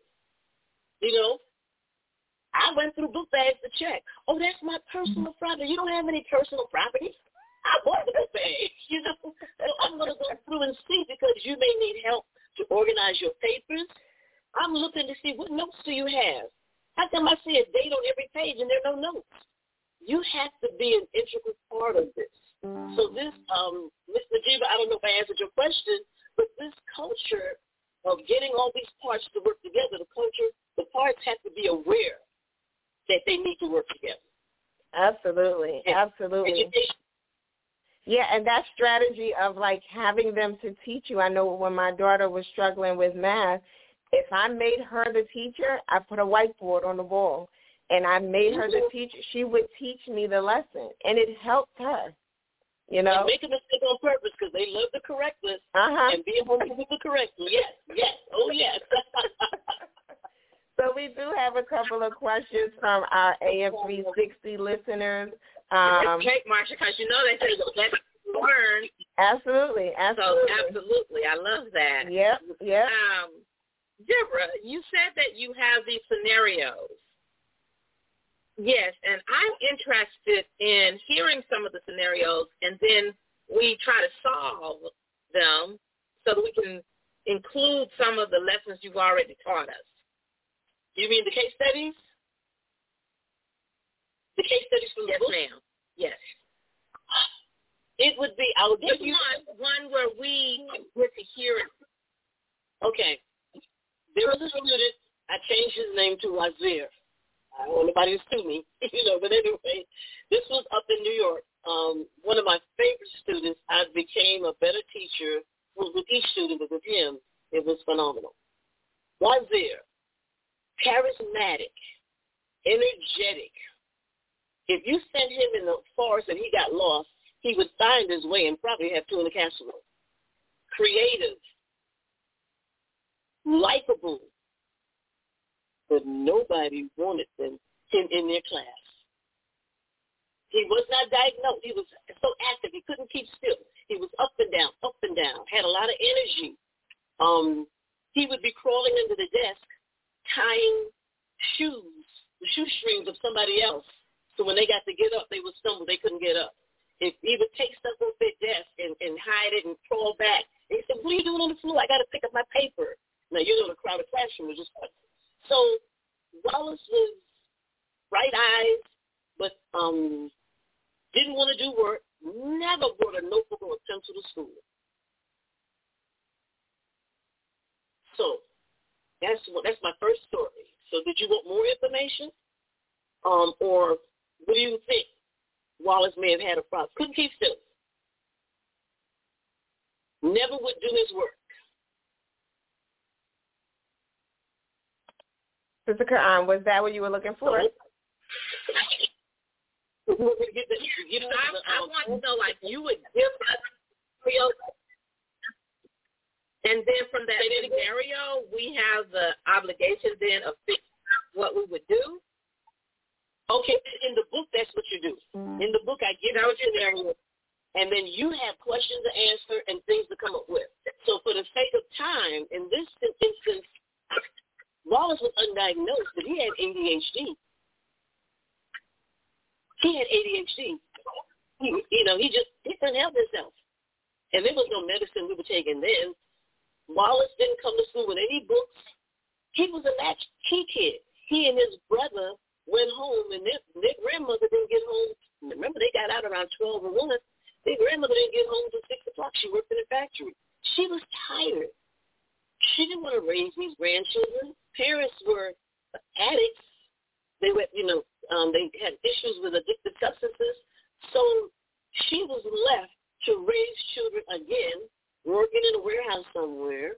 I went through book bags to check. Oh, that's my personal property. You don't have any personal property. I bought the book bag. So I'm going to go through and see because you may need help to organize your papers. I'm looking to see what notes do you have. How come I see a date on every page and there are no notes? You have to be an integral part of this. So this, Ms. Najiba, I don't know if I answered your question, but this culture of getting all these parts to work together, the parts have to be aware that they need to work together. Absolutely. Absolutely. Yeah, and that strategy of having them to teach you. I know when my daughter was struggling with math, if I made her the teacher, I put a whiteboard on the wall, and I made her the teacher. She would teach me the lesson, and it helped her. And make a mistake on purpose because they love to correct us and be able to correct us. Yes. Oh, yes. So we do have a couple of questions from our AM360 listeners. Great, Marsha, because they say let's learn. Absolutely. So absolutely, I love that. Yep. Deborah, you said that you have these scenarios. Yes, and I'm interested in hearing some of the scenarios, and then we try to solve them so that we can include some of the lessons you've already taught us. You mean the case studies? The case studies from the book? Yes, ma'am. Yes. It would be, I would give you one where we get to hear it. Okay. There was a student, I changed his name to Wazir. I don't want nobody to sue me, but anyway, this was up in New York. One of my favorite students, I became a better teacher with each student, but with him, it was phenomenal. Wazir, charismatic, energetic. If you sent him in the forest and he got lost, he would find his way and probably have two in the casserole. Creative, likable, but nobody wanted him in their class. He was not diagnosed. He was so active. He couldn't keep still. He was up and down, had a lot of energy. He would be crawling under the desk, tying the shoestrings of somebody else. So when they got to get up, they would stumble. They couldn't get up. If he would take stuff off their desk and hide it and crawl back. And he said, what are you doing on the floor? I got to pick up my paper. Now, the crowded classroom was just fun. So Wallace was bright eyes, but didn't want to do work, never brought a notebook or a pencil to school. So that's my first story. So did you want more information? Or what do you think? Wallace may have had a problem. Couldn't keep still. Never would do his work. Sister Quran, was that what you were looking for? I want to know, like, you would give us scenario, and then from that scenario, we have the obligation then of what we would do. Okay, in the book, that's what you do. In the book, I give you a scenario, and then you have questions to answer and things to come up with. So for the sake of time, in this instance, Wallace was undiagnosed, but he had ADHD. He couldn't help himself. And there was no medicine we were taking then. Wallace didn't come to school with any books. He was a latchkey kid. He and his brother went home, and their grandmother didn't get home. Remember, they got out around 12 or 1. Their grandmother didn't get home until 6 o'clock. She worked in a factory. She was tired. She didn't want to raise these grandchildren. Parents were addicts. They were, they had issues with addictive substances. So she was left to raise children again, working in a warehouse somewhere.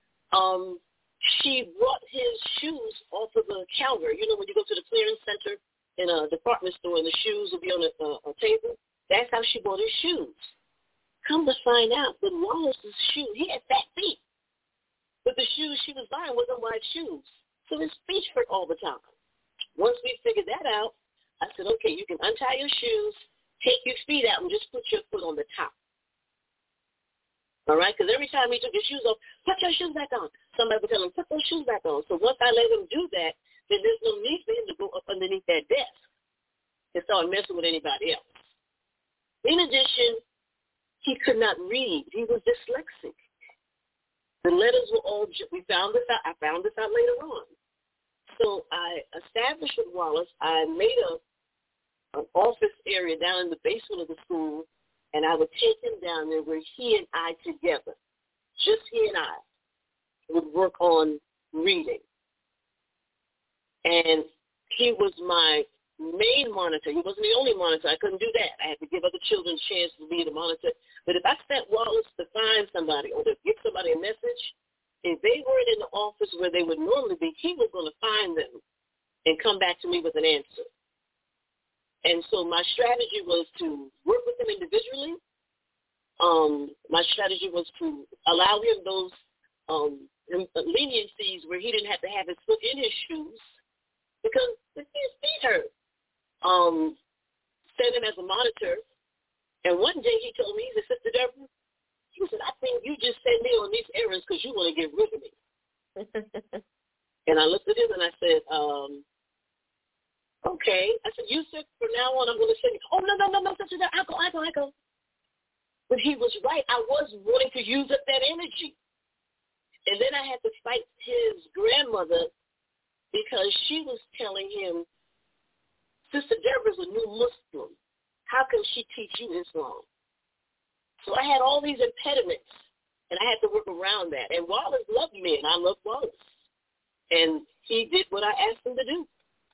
She brought his shoes off of the counter. When you go to the clearance center in a department store and the shoes will be on a table, that's how she bought his shoes. Come to find out that Wallace's shoe, he had fat feet. But the shoes she was buying wasn't wide shoes. So his feet hurt all the time. Once we figured that out, I said, okay, you can untie your shoes, take your feet out, and just put your foot on the top. All right? Because every time he took his shoes off, put your shoes back on. Somebody would tell him, put those shoes back on. So once I let him do that, then there's no need for him to go up underneath that desk and start messing with anybody else. In addition, he could not read. He was dyslexic. The letters were all, I found this out later on. So I established with Wallace, I made an office area down in the basement of the school, and I would take him down there where he and I together, just he and I, would work on reading. And he was my main monitor. He wasn't the only monitor. I couldn't do that. I had to give other children a chance to be the monitor. But if I sent Wallace to find somebody or to give somebody a message, if they weren't in the office where they would normally be, he was going to find them and come back to me with an answer. And so my strategy was to work with them individually. My strategy was to allow him those leniencies where he didn't have to have his foot in his shoes because his feet hurt. Send him as a monitor. And one day he told me, he said, Sister Deborah, he said, I think you just send me on these errands because you want to get rid of me. And I looked at him and I said, okay. I said, you said from now on I'm going to send you. Oh, no, Sister Deborah, I go. But he was right. I was wanting to use up that energy. And then I had to fight his grandmother because she was telling him, Sister Deborah's a new Muslim. How can she teach you Islam? So I had all these impediments, and I had to work around that. And Wallace loved me, and I loved Wallace. And he did what I asked him to do.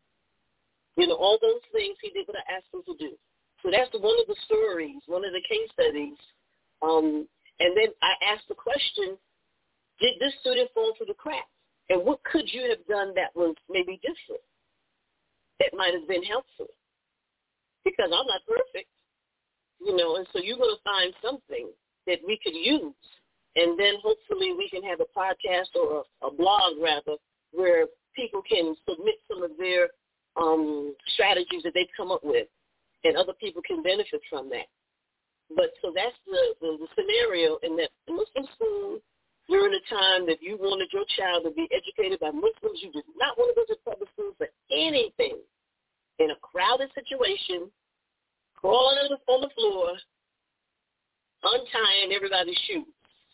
All those things, he did what I asked him to do. So that's one of the stories, one of the case studies. And then I asked the question, did this student fall through the cracks? And what could you have done that was maybe different, that might have been helpful? Because I'm not perfect, and so you're going to find something that we could use. And then hopefully we can have a podcast or a blog, rather, where people can submit some of their strategies that they've come up with, and other people can benefit from that. But so that's the scenario in that Muslim school, during the time that you wanted your child to be educated by Muslims, you did not want to go to public school for anything. In a crowded situation, crawling on the floor, untying everybody's shoes.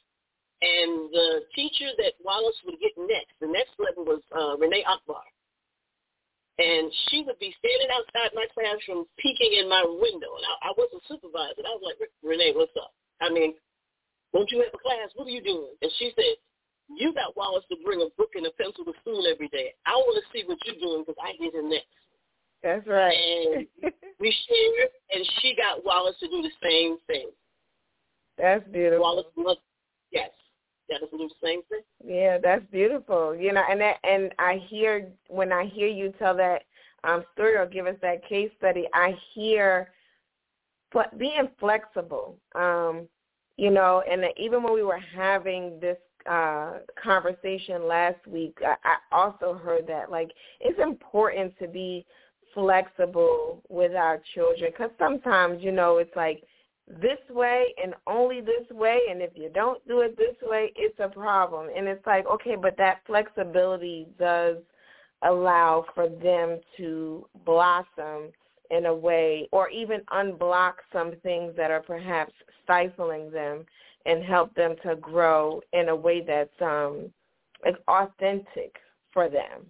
And the teacher that Wallace would get next, the next level was Renee Akbar. And she would be standing outside my classroom peeking in my window. And I wasn't supervised. I was like, Renee, what's up? Don't you have a class? What are you doing? And she said, you got Wallace to bring a book and a pencil to school every day. I want to see what you're doing because I get him next. That's right. And we shared, and she got Wallace to do the same thing. That's beautiful. Wallace loved, yes, got us to do the same thing. Yeah, that's beautiful. And when I hear you tell that story or give us that case study, I hear being flexible. And even when we were having this conversation last week, I also heard that, it's important to be flexible with our children, because sometimes, it's like this way and only this way, and if you don't do it this way, it's a problem. And it's like, okay, but that flexibility does allow for them to blossom in a way, or even unblock some things that are perhaps stifling them, and help them to grow in a way that's authentic for them,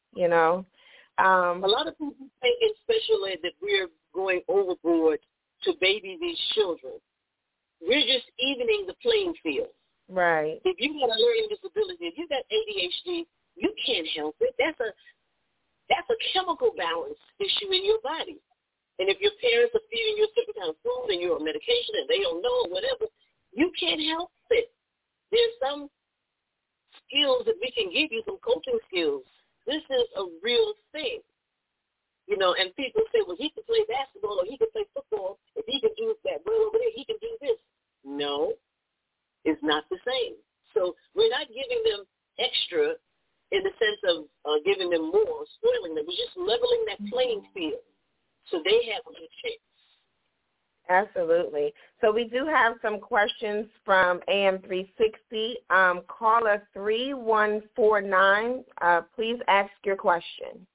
A lot of people think in special ed that we're going overboard to baby these children. We're just evening the playing field. Right. If you got a learning disability, if you got ADHD, you can't help it. That's a chemical balance issue in your body. And if your parents are feeding you a certain kind of food and you're on medication and they don't know or whatever, you can't help it. There's some skills that we can give you, some coaching skills. This is a real thing. And people say, well, he can play basketball or he can play football. If he can do that well over there, he can do this. No, it's not the same. So we're not giving them extra in the sense of giving them more, spoiling them. We're just leveling that playing field so they have a good chance. Absolutely. So we do have some questions from AM360. Caller 3149, please ask your question.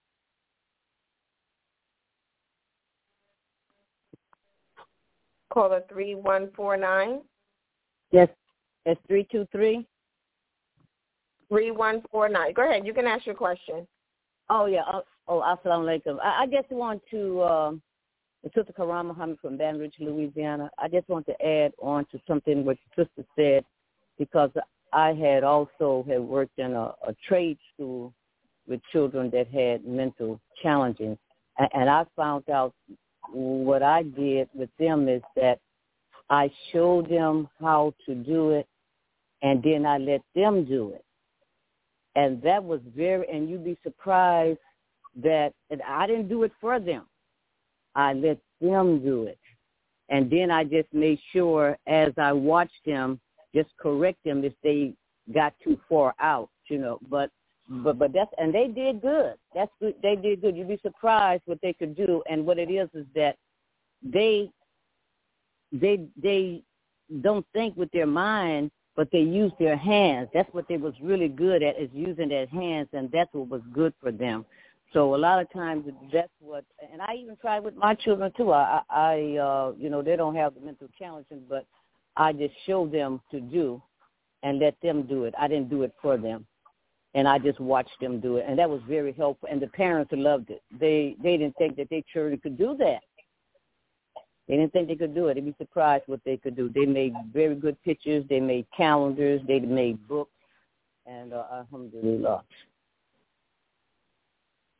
Caller 3149. Yes, it's 323. 3149. Go ahead. You can ask your question. Oh, yeah. Assalamu alaikum. I just want to, Sister Karam Muhammad from Baton Rouge, Louisiana. I just want to add on to something what Sister said, because I had worked in a trade school with children that had mental challenges. And I found out what I did with them is that I showed them how to do it, and then I let them do it. And that was and you'd be surprised that I didn't do it for them. I let them do it. And then I just made sure as I watched them, just correct them if they got too far out, But that's, and they did good. That's good. They did good. You'd be surprised what they could do. And what it is that they don't think with their mind, but they use their hands. That's what they was really good at, is using their hands, and that's what was good for them. So a lot of times that's what, and I even tried with my children too. I they don't have the mental challenges, but I just show them to do and let them do it. I didn't do it for them. And I just watched them do it, and that was very helpful. And the parents loved it. They didn't think that their children could do that. They didn't think they could do it. They'd be surprised what they could do. They made very good pictures. They made calendars. They made books. And alhamdulillah.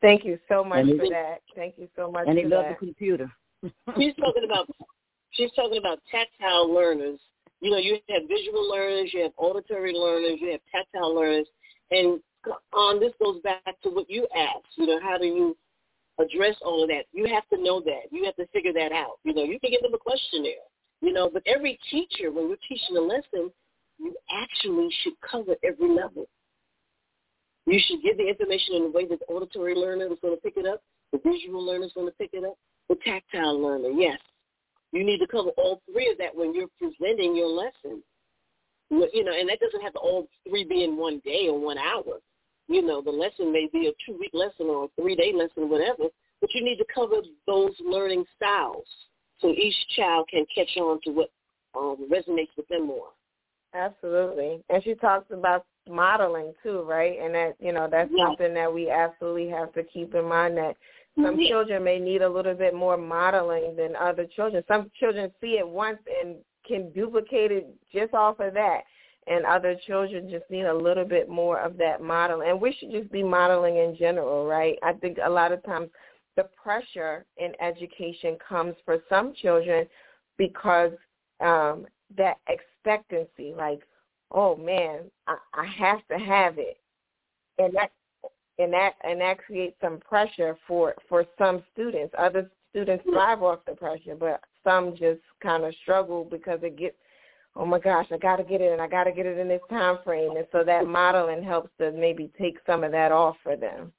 Thank you so much for that. Thank you so much. And they for love that. the computer. She's talking about tactile learners. You know, you have visual learners, you have auditory learners, you have tactile learners, and this goes back to what you asked. You know, how do you address all of that? You have to know that. You have to figure that out. You know, you can give them a questionnaire. You know, but every teacher, when you're teaching a lesson, you actually should cover every level. You should give the information in a way that the auditory learner is going to pick it up, the visual learner is going to pick it up, the tactile learner, yes. You need to cover all three of that when you're presenting your lesson. You know, and that doesn't have to all three be in one day or 1 hour. You know, the lesson may be a 2-week lesson or a 3-day lesson or whatever, but you need to cover those learning styles so each child can catch on to what resonates with them more. Absolutely. And she talks about modeling too, right? And that, you know, that's something that we absolutely have to keep in mind, that some children may need a little bit more modeling than other children. Some children see it once and can duplicate it just off of that. And other children just need a little bit more of that modeling. And we should just be modeling in general, right? I think a lot of times the pressure in education comes for some children because that expectancy, like, oh man, I have to have it, and that creates some pressure for some students. Other students thrive off the pressure, but some just kind of struggle because it gets, oh my gosh, I got to get it, and I got to get it in this time frame, and so that modeling helps to maybe take some of that off for them.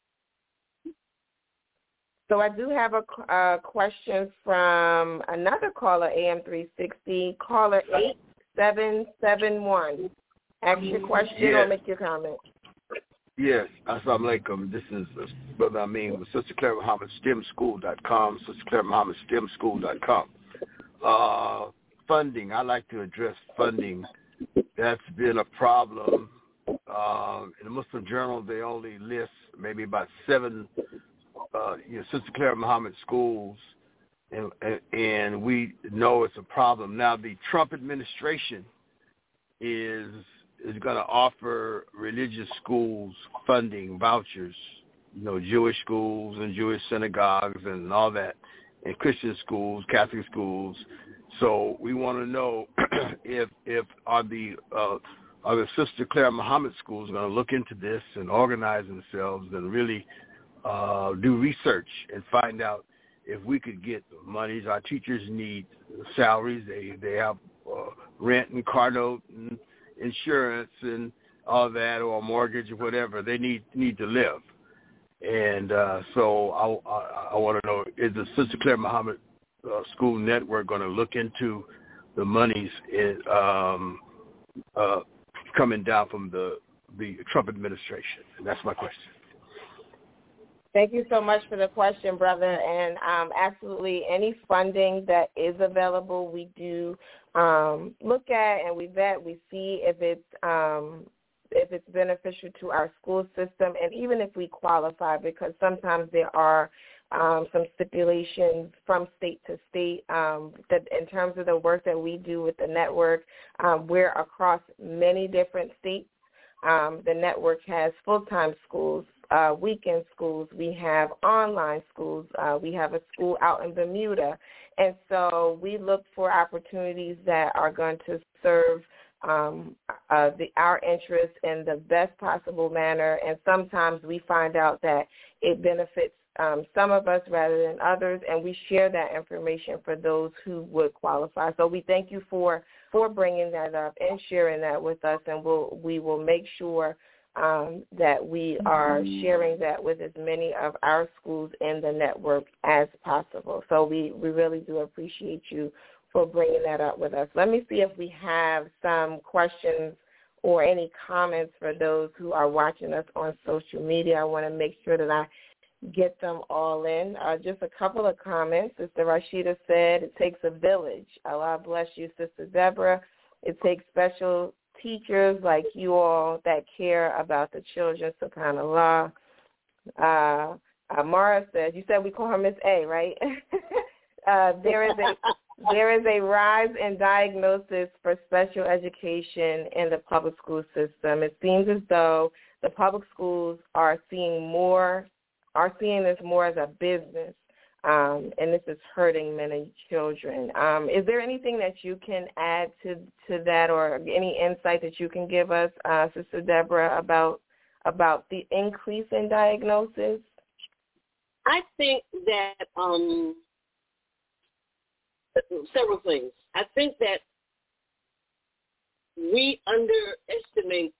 So I do have a question from another caller, AM360, caller 8771. Ask your question or make your comment. Yes, assalamu alaikum. This is Brother Amin with Sister Clara Muhammad STEMschool.com, Sister Clara Muhammad STEMschool.com. Funding, I like to address funding. That's been a problem. In the Muslim Journal, they only list maybe about 7 Sister Clara Muhammad schools, and we know it's a problem. Now, the Trump administration is going to offer religious schools funding vouchers, you know, Jewish schools and Jewish synagogues and all that, and Christian schools, Catholic schools. So we want to know if are the Sister Clara Muhammad schools going to look into this and organize themselves and really do research and find out if we could get monies. Our teachers need salaries. They have rent and car note and insurance and all that, or mortgage or whatever. They need to live. And so I want to know, is the Sister Clara Muhammad School Network going to look into the monies coming down from the Trump administration? And that's my question. Thank you so much for the question, brother. And absolutely, any funding that is available, we do look at and we vet. We see if it's beneficial to our school system, and even if we qualify, because sometimes there are some stipulations from state to state that in terms of the work that we do with the network, we're across many different states. The network has full-time schools, weekend schools. We have online schools. We have a school out in Bermuda. And so we look for opportunities that are going to serve our interests in the best possible manner. And sometimes we find out that it benefits some of us rather than others, and we share that information for those who would qualify. So we thank you for bringing that up and sharing that with us, and we will make sure that we are sharing that with as many of our schools in the network as possible. So we really do appreciate you for bringing that up with us. Let me see if we have some questions or any comments for those who are watching us on social media. I want to make sure that I get them all in. Just a couple of comments. Sister Rashida said, it takes a village. Allah bless you, Sister Deborah. It takes special teachers like you all that care about the children, subhanAllah. Mara said, you said we call her Miss A, right? There is a rise in diagnosis for special education in the public school system. It seems as though the public schools are seeing more are seeing this more as a business, and this is hurting many children. Is there anything that you can add to that, or any insight that you can give us, Sister Deborah, about the increase in diagnosis? I think that several things. I think that we underestimate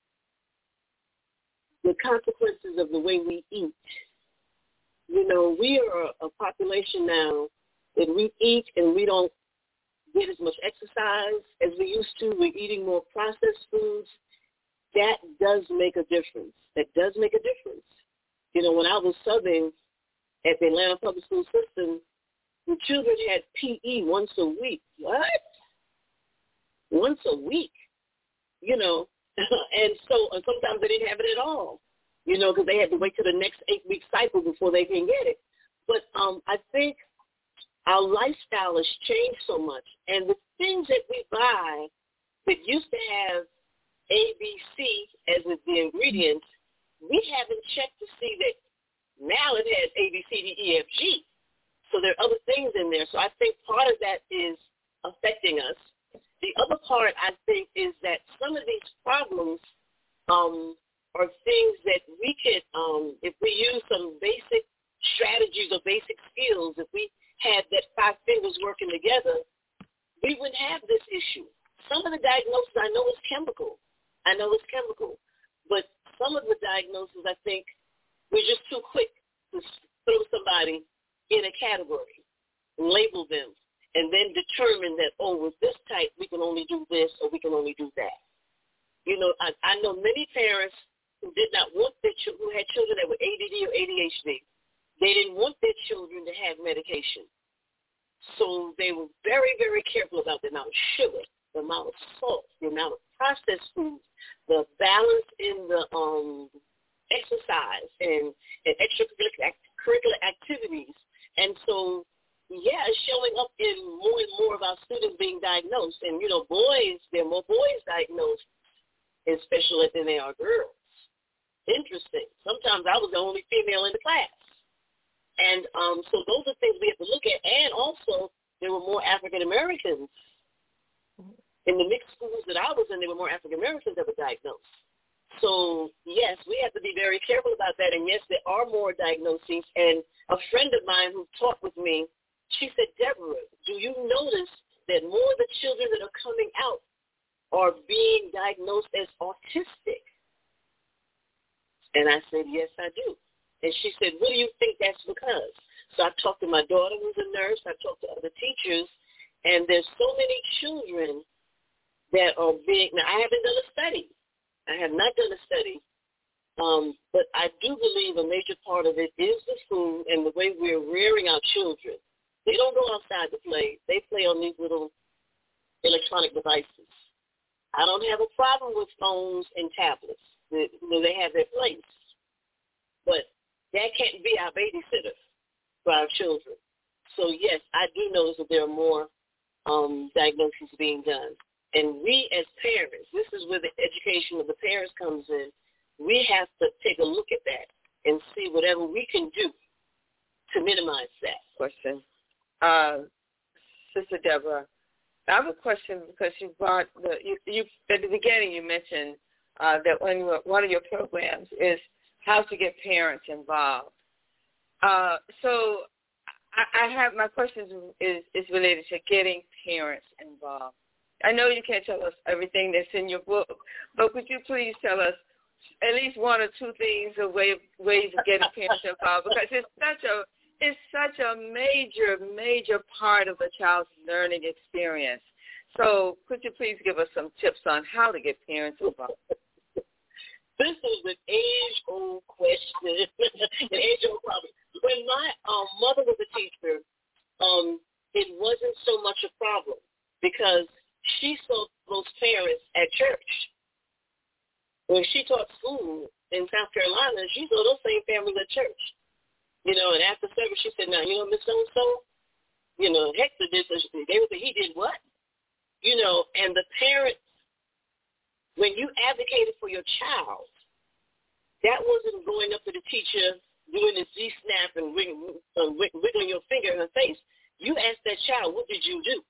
the consequences of the way we eat. You know, we are a population now that we eat and we don't get as much exercise as we used to. We're eating more processed foods. That does make a difference. That does make a difference. You know, when I was subbing at the Atlanta Public School System, the children had PE once a week. What? Once a week, you know, and sometimes they didn't have it at all, you know, because they had to wait till the next 8-week cycle before they can get it. But I think our lifestyle has changed so much, and the things that we buy that used to have ABC as the ingredients, we haven't checked to see that now it has A, B, C, D, E, F, G. So there are other things in there. So I think part of that is affecting us. The other part, I think, is that some of these problems are things that we could, if we use some basic strategies or basic skills, if we had that 5 fingers working together, we wouldn't have this issue. Some of the diagnosis I know is chemical. But some of the diagnoses, I think, we're just too quick to throw somebody in a category, label them, and then determine that, oh, with this type, we can only do this or we can only do that. You know, I know many parents who did not want their children, who had children that were ADD or ADHD. They didn't want their children to have medication. So they were very, very careful about the amount of sugar, the amount of salt, the amount of processed foods, the balance in the exercise and extracurricular activities. And so, yeah, it's showing up in more and more of our students being diagnosed. And, you know, boys, there are more boys diagnosed in special ed than there are girls. Interesting. Sometimes I was the only female in the class. And so those are things we have to look at. And also, there were more African Americans. In the mixed schools that I was in, there were more African Americans that were diagnosed. So, yes, we have to be very careful about that. And, yes, there are more diagnoses. And a friend of mine who talked with me, she said, Deborah, do you notice that more of the children that are coming out are being diagnosed as autistic? And I said, yes, I do. And she said, what do you think that's because? So I talked to my daughter who's a nurse. I talked to other teachers. And there's so many children that are being, now I haven't done a study. I have not done a study. But I do believe a major part of it is the food and the way we're rearing our children. They don't go outside to play. They play on these little electronic devices. I don't have a problem with phones and tablets. They have their place. But that can't be our babysitter for our children. So, yes, I do notice that there are more diagnoses being done. And we as parents, this is where the education of the parents comes in, we have to take a look at that and see whatever we can do to minimize that. Question. Sister Deborah, I have a question because you brought you at the beginning you mentioned that one of your programs is how to get parents involved. So I have my question is related to getting parents involved. I know you can't tell us everything that's in your book, but could you please tell us at least one or two things of ways of getting parents involved? Because it's such a major part of a child's learning experience. So could you please give us some tips on how to get parents involved? This is an age-old question, an age-old problem. When my mother was a teacher, it wasn't so much a problem because she saw those parents at church. When she taught school in South Carolina, she saw those same families at church. You know, and after service, she said, now, you know, Miss So-and-so, you know, Hector did this. They would say, he did what? You know, and the parents, when you advocated for your child, that wasn't going up to the teacher doing the Z-snap and wiggling your finger in her face, you ask that child, what did you do?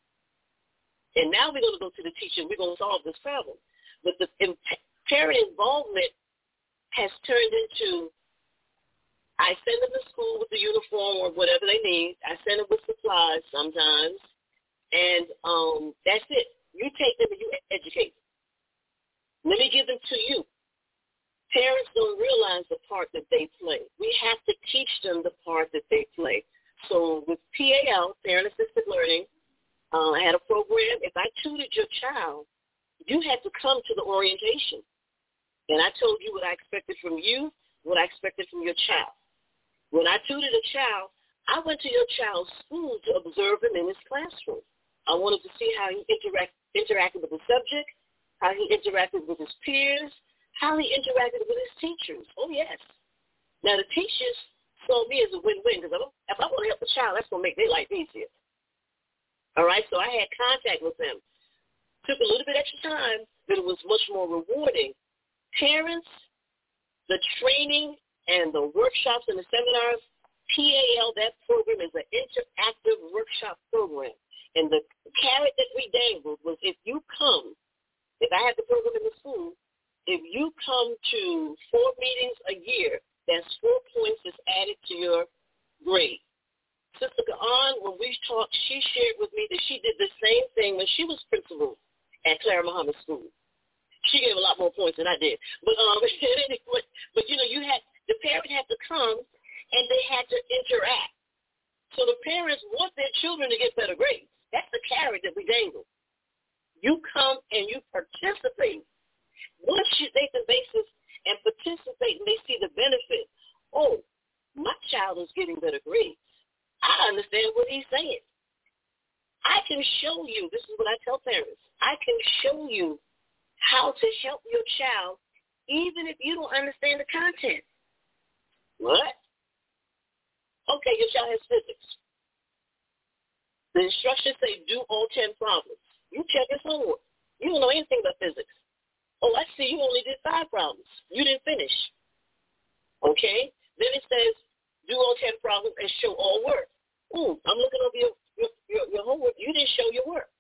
And now we're going to go to the teacher and we're going to solve this problem. But the parent involvement has turned into, I send them to school with the uniform or whatever they need. I send them with supplies sometimes. And that's it. You take them and you educate them. Let me give them to you. Parents don't realize the part that they play. We have to teach them the part that they play. So with PAL, Parent-Assisted Learning, I had a program. If I tutored your child, you had to come to the orientation. And I told you what I expected from you, what I expected from your child. When I tutored a child, I went to your child's school to observe him in his classroom. I wanted to see how he interacted with the subject, how he interacted with his peers, how he interacted with his teachers. Oh, yes. Now, the teachers saw me as a win-win because if I want to help the child, that's going to make their life easier. All right, so I had contact with them. Took a little bit extra time, but it was much more rewarding. Parents, the training and the workshops and the seminars, PAL, that program is an interactive workshop program. And the carrot that we dangled was if you come, if I had the program in the school, if you come to 4 meetings a year, that's 4 points that's added to your grade. Sister Ga'an, when we talked, she shared with me that she did the same thing when she was principal at Clara Muhammad School. She gave a lot more points than I did. But you know, the parent had to come and they had to interact. So the parents want their children to get better grades. That's the carrot that we dangle. You come and you participate. Once they can basis and participate and they see the benefit, oh, my child is getting better grades. I understand what he's saying. I can show you, this is what I tell parents, I can show you how to help your child even if you don't understand the content. What? Okay, your child has physics. The instructions say do all 10 problems. You check his homework. You don't know anything about physics. Oh, I see you only did 5 problems. You didn't finish. Okay? Then it says do all 10 problems and show all work. Ooh, I'm looking over your homework. You didn't show your work.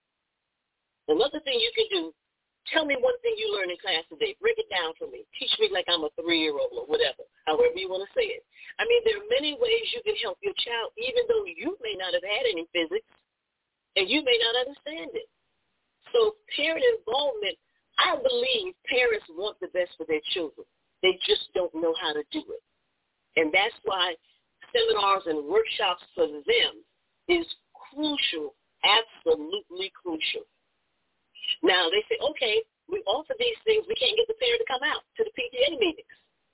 Another thing you can do, tell me one thing you learned in class today. Break it down for me. Teach me like I'm a 3-year-old or whatever, however you want to say it. I mean, there are many ways you can help your child, even though you may not have had any physics and you may not understand it. So parent involvement, I believe parents want the best for their children. They just don't know how to do it. And that's why seminars and workshops for them is crucial, absolutely crucial. Now, they say, okay, we offer these things. We can't get the parent to come out to the PTA meetings.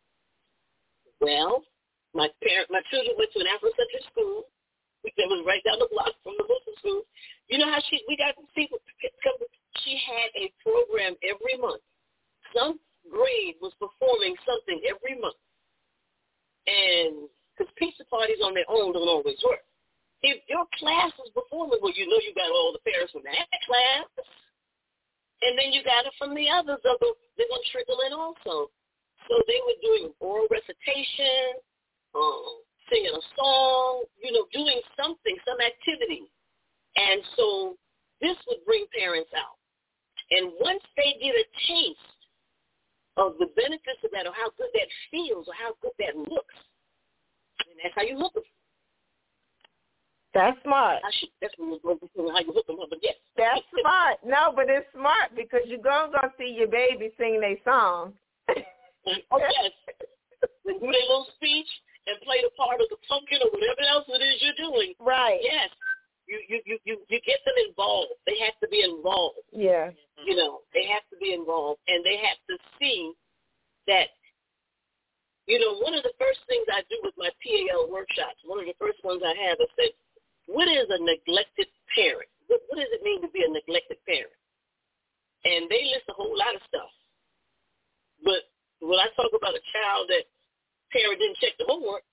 Well, my children went to an Afrocentric school. It was right down the block from the Muslim school. You know how we got people, she had a program every month. Some grade was performing something every month. And because pizza parties on their own don't always work. If your class is performing, well, you know you got all the parents from that class. And then you got it from the others. They're going to trickle in also. So they were doing oral recitation, singing a song, doing something, some activity. And so this would bring parents out. And once they get a taste of the benefits of that or how good that feels or how good that looks, and that's how you hook them. That's smart. That's how you hook them up. But yes. That's smart. No, but it's smart because you're going to see your baby sing their song. Oh, yes. And do their little speech and play the part of the pumpkin or whatever else it is you're doing. Right. Yes. You get them involved. They have to be involved. Yeah. They have to be involved. And they have to see that, one of the first things I do with my PAL workshops, one of the first ones I have is that, what is a neglected parent? What does it mean to be a neglected parent? And they list a whole lot of stuff. But when I talk about a child that parent didn't check the homework,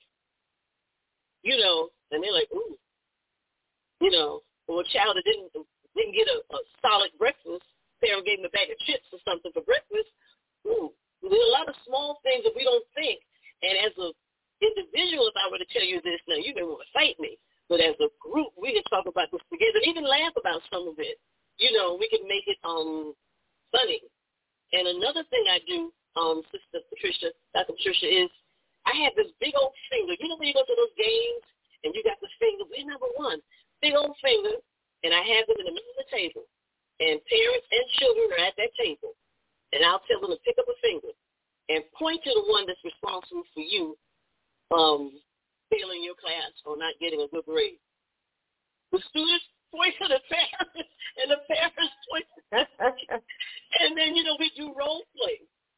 and they're like, ooh, or a child that didn't get a solid breakfast, parent gave them a bag of chips or something for breakfast, ooh. There's a lot of small things that we don't think. And as a individual, if I were to tell you this now, you may want to fight me. But as a group, we can talk about this together and even laugh about some of it. You know, we can make it funny. And another thing I do, Sister Patricia, Dr. Patricia, is I have this big old finger. You know when you go to those games and you got the finger, we're number one, big old finger, and I have them in the middle of the table. And parents and children are at that table. And I'll tell them to pick up a finger and point to the one that's responsible for you failing your class or not getting a good grade. The students point to the parents, and the parents point to the and then, you know, we do role play.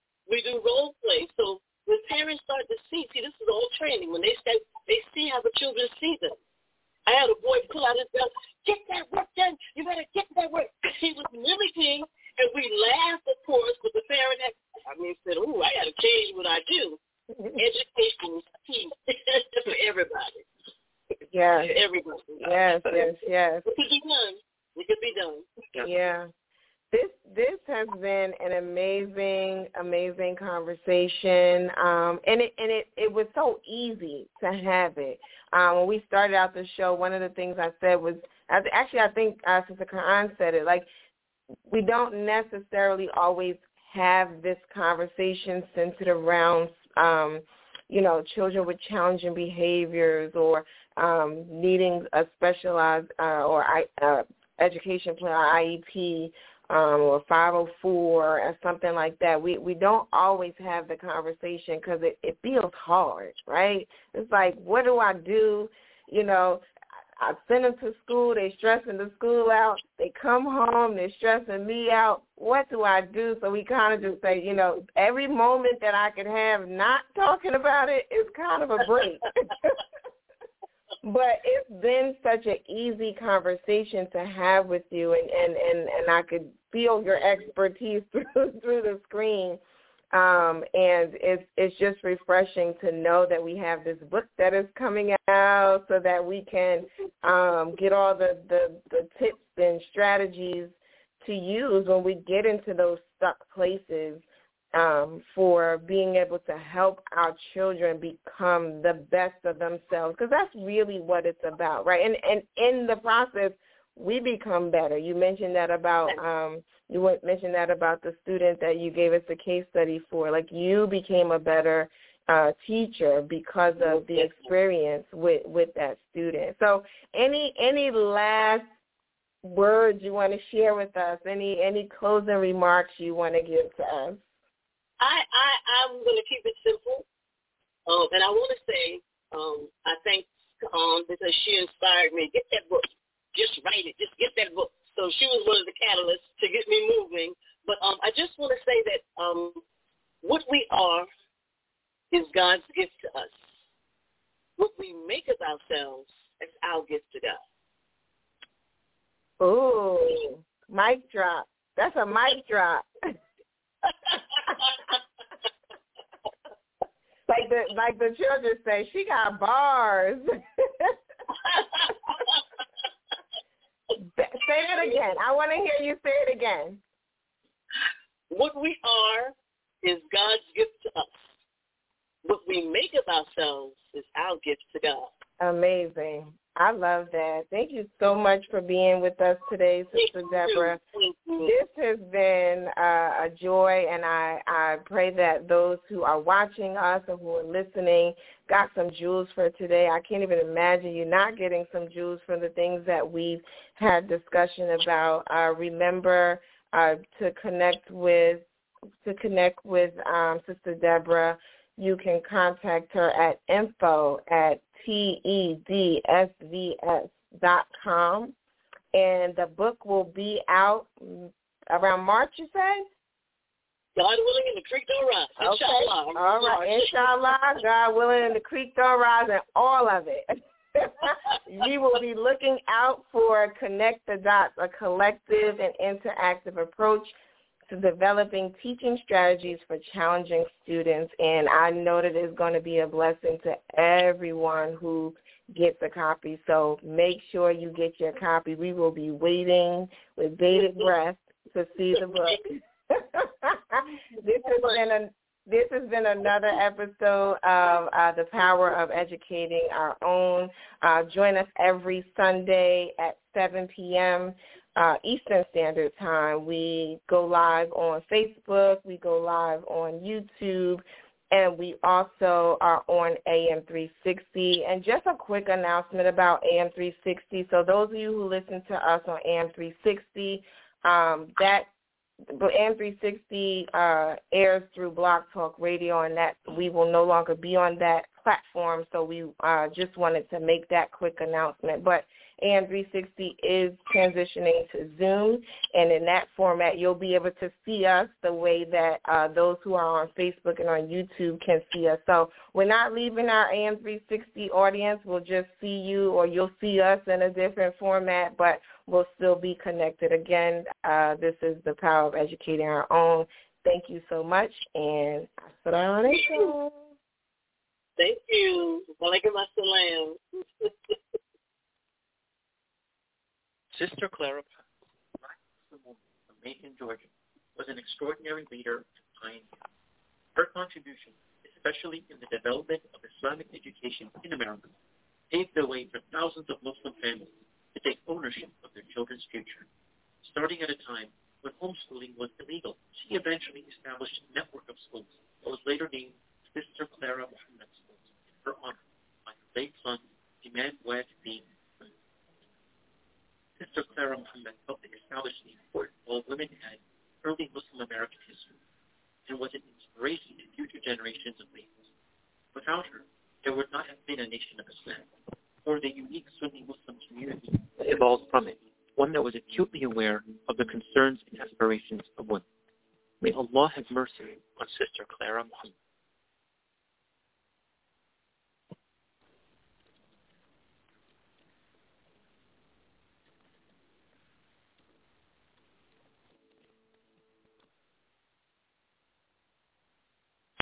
So when parents start to see, this is all training. When they see how the children see them. I had a boy pull out his belt, get that work done. You better get that work. He was mimicking, and we laughed, of course, but the parent said, ooh, I got to change what I do. Education is key for everybody. Yes. Everybody. Yes. It could be done. Yeah. This has been an amazing conversation, and it was so easy to have it. When we started out the show, one of the things I said was, I think Sister Ka'an said it, like, we don't necessarily always have this conversation centered around, children with challenging behaviors or needing a specialized or education plan, or IEP, or 504 or something like that. We don't always have the conversation because it feels hard, right? It's like, what do I do? You know, I send them to school. They're stressing the school out. They come home. They're stressing me out. What do I do? So we kind of just say, you know, every moment that I could have not talking about it is kind of a break. But it's been such an easy conversation to have with you, and I could feel your expertise through the screen. And it's just refreshing to know that we have this book that is coming out so that we can get all the tips and strategies to use when we get into those stuck places, for being able to help our children become the best of themselves, because that's really what it's about, right? And in the process, we become better. You mentioned that about the student that you gave us a case study for. Like, you became a better teacher because of the experience with that student. So, any last words you want to share with us? Any closing remarks you want to give to us? I'm going to keep it simple, and I want to say I thank because she inspired me. Get that book. Just write it. Just get that book. So she was one of the catalysts to get me moving. But I just want to say that what we are is God's gift to us. What we make of ourselves is our gift to God. Ooh, mic drop. That's a mic drop. Like the children say, she got bars. Say it again. I want to hear you say it again. What we are is God's gift to us. What we make of ourselves is our gift to God. Amazing. I love that. Thank you so much for being with us today, Sister Deborah. This has been a joy, and I pray that those who are watching us or who are listening got some jewels for today. I can't even imagine you not getting some jewels from the things that we've had discussion about. Remember to connect with Sister Deborah. You can contact her at info@tedsvs.com, and the book will be out around March, you said? God willing, and the creek don't rise. Inshallah. Okay. All right. Inshallah, God willing, and the creek don't rise, and all of it. We will be looking out for Connect the Dots, a collective and interactive approach to developing teaching strategies for challenging students. And I know that it's going to be a blessing to everyone who gets a copy. So make sure you get your copy. We will be waiting with bated breath to see the book. This has been another episode of The Power of Educating Our Own. Join us every Sunday at 7 p.m. Eastern Standard Time. We go live on Facebook. We go live on YouTube. And we also are on AM 360. And just a quick announcement about AM 360. So those of you who listen to us on AM 360, that AM 360 airs through Blog Talk Radio, and that we will no longer be on that platform. So we just wanted to make that quick announcement. But AM 360 is transitioning to Zoom, and in that format, you'll be able to see us the way that those who are on Facebook and on YouTube can see us. So we're not leaving our AM 360 audience. We'll just see you, or you'll see us in a different format, but we'll still be connected. Again, this is The Power of Educating Our Own. Thank you so much, and assalamu alaikum. Thank you. Walaikum assalam. Sister Clara, Black Muslim woman from Macon, Georgia, was an extraordinary leader and pioneer. Her contribution, especially in the development of Islamic education in America, paved the way for thousands of Muslim families to take ownership of their children's future. Starting at a time when homeschooling was illegal, she eventually established a network of schools that was later named Sister Clara Muhammad Schools in her honor by her late son, Imam Wad Din. Sister Clara Muhammad helped establish the important role women had in early Muslim American history and was an inspiration to future generations of leaders. Without her, there would not have been a nation of Islam, or the unique Sunni Muslim community that evolved from it, one that was acutely aware of the concerns and aspirations of women. May Allah have mercy on Sister Clara Muhammad.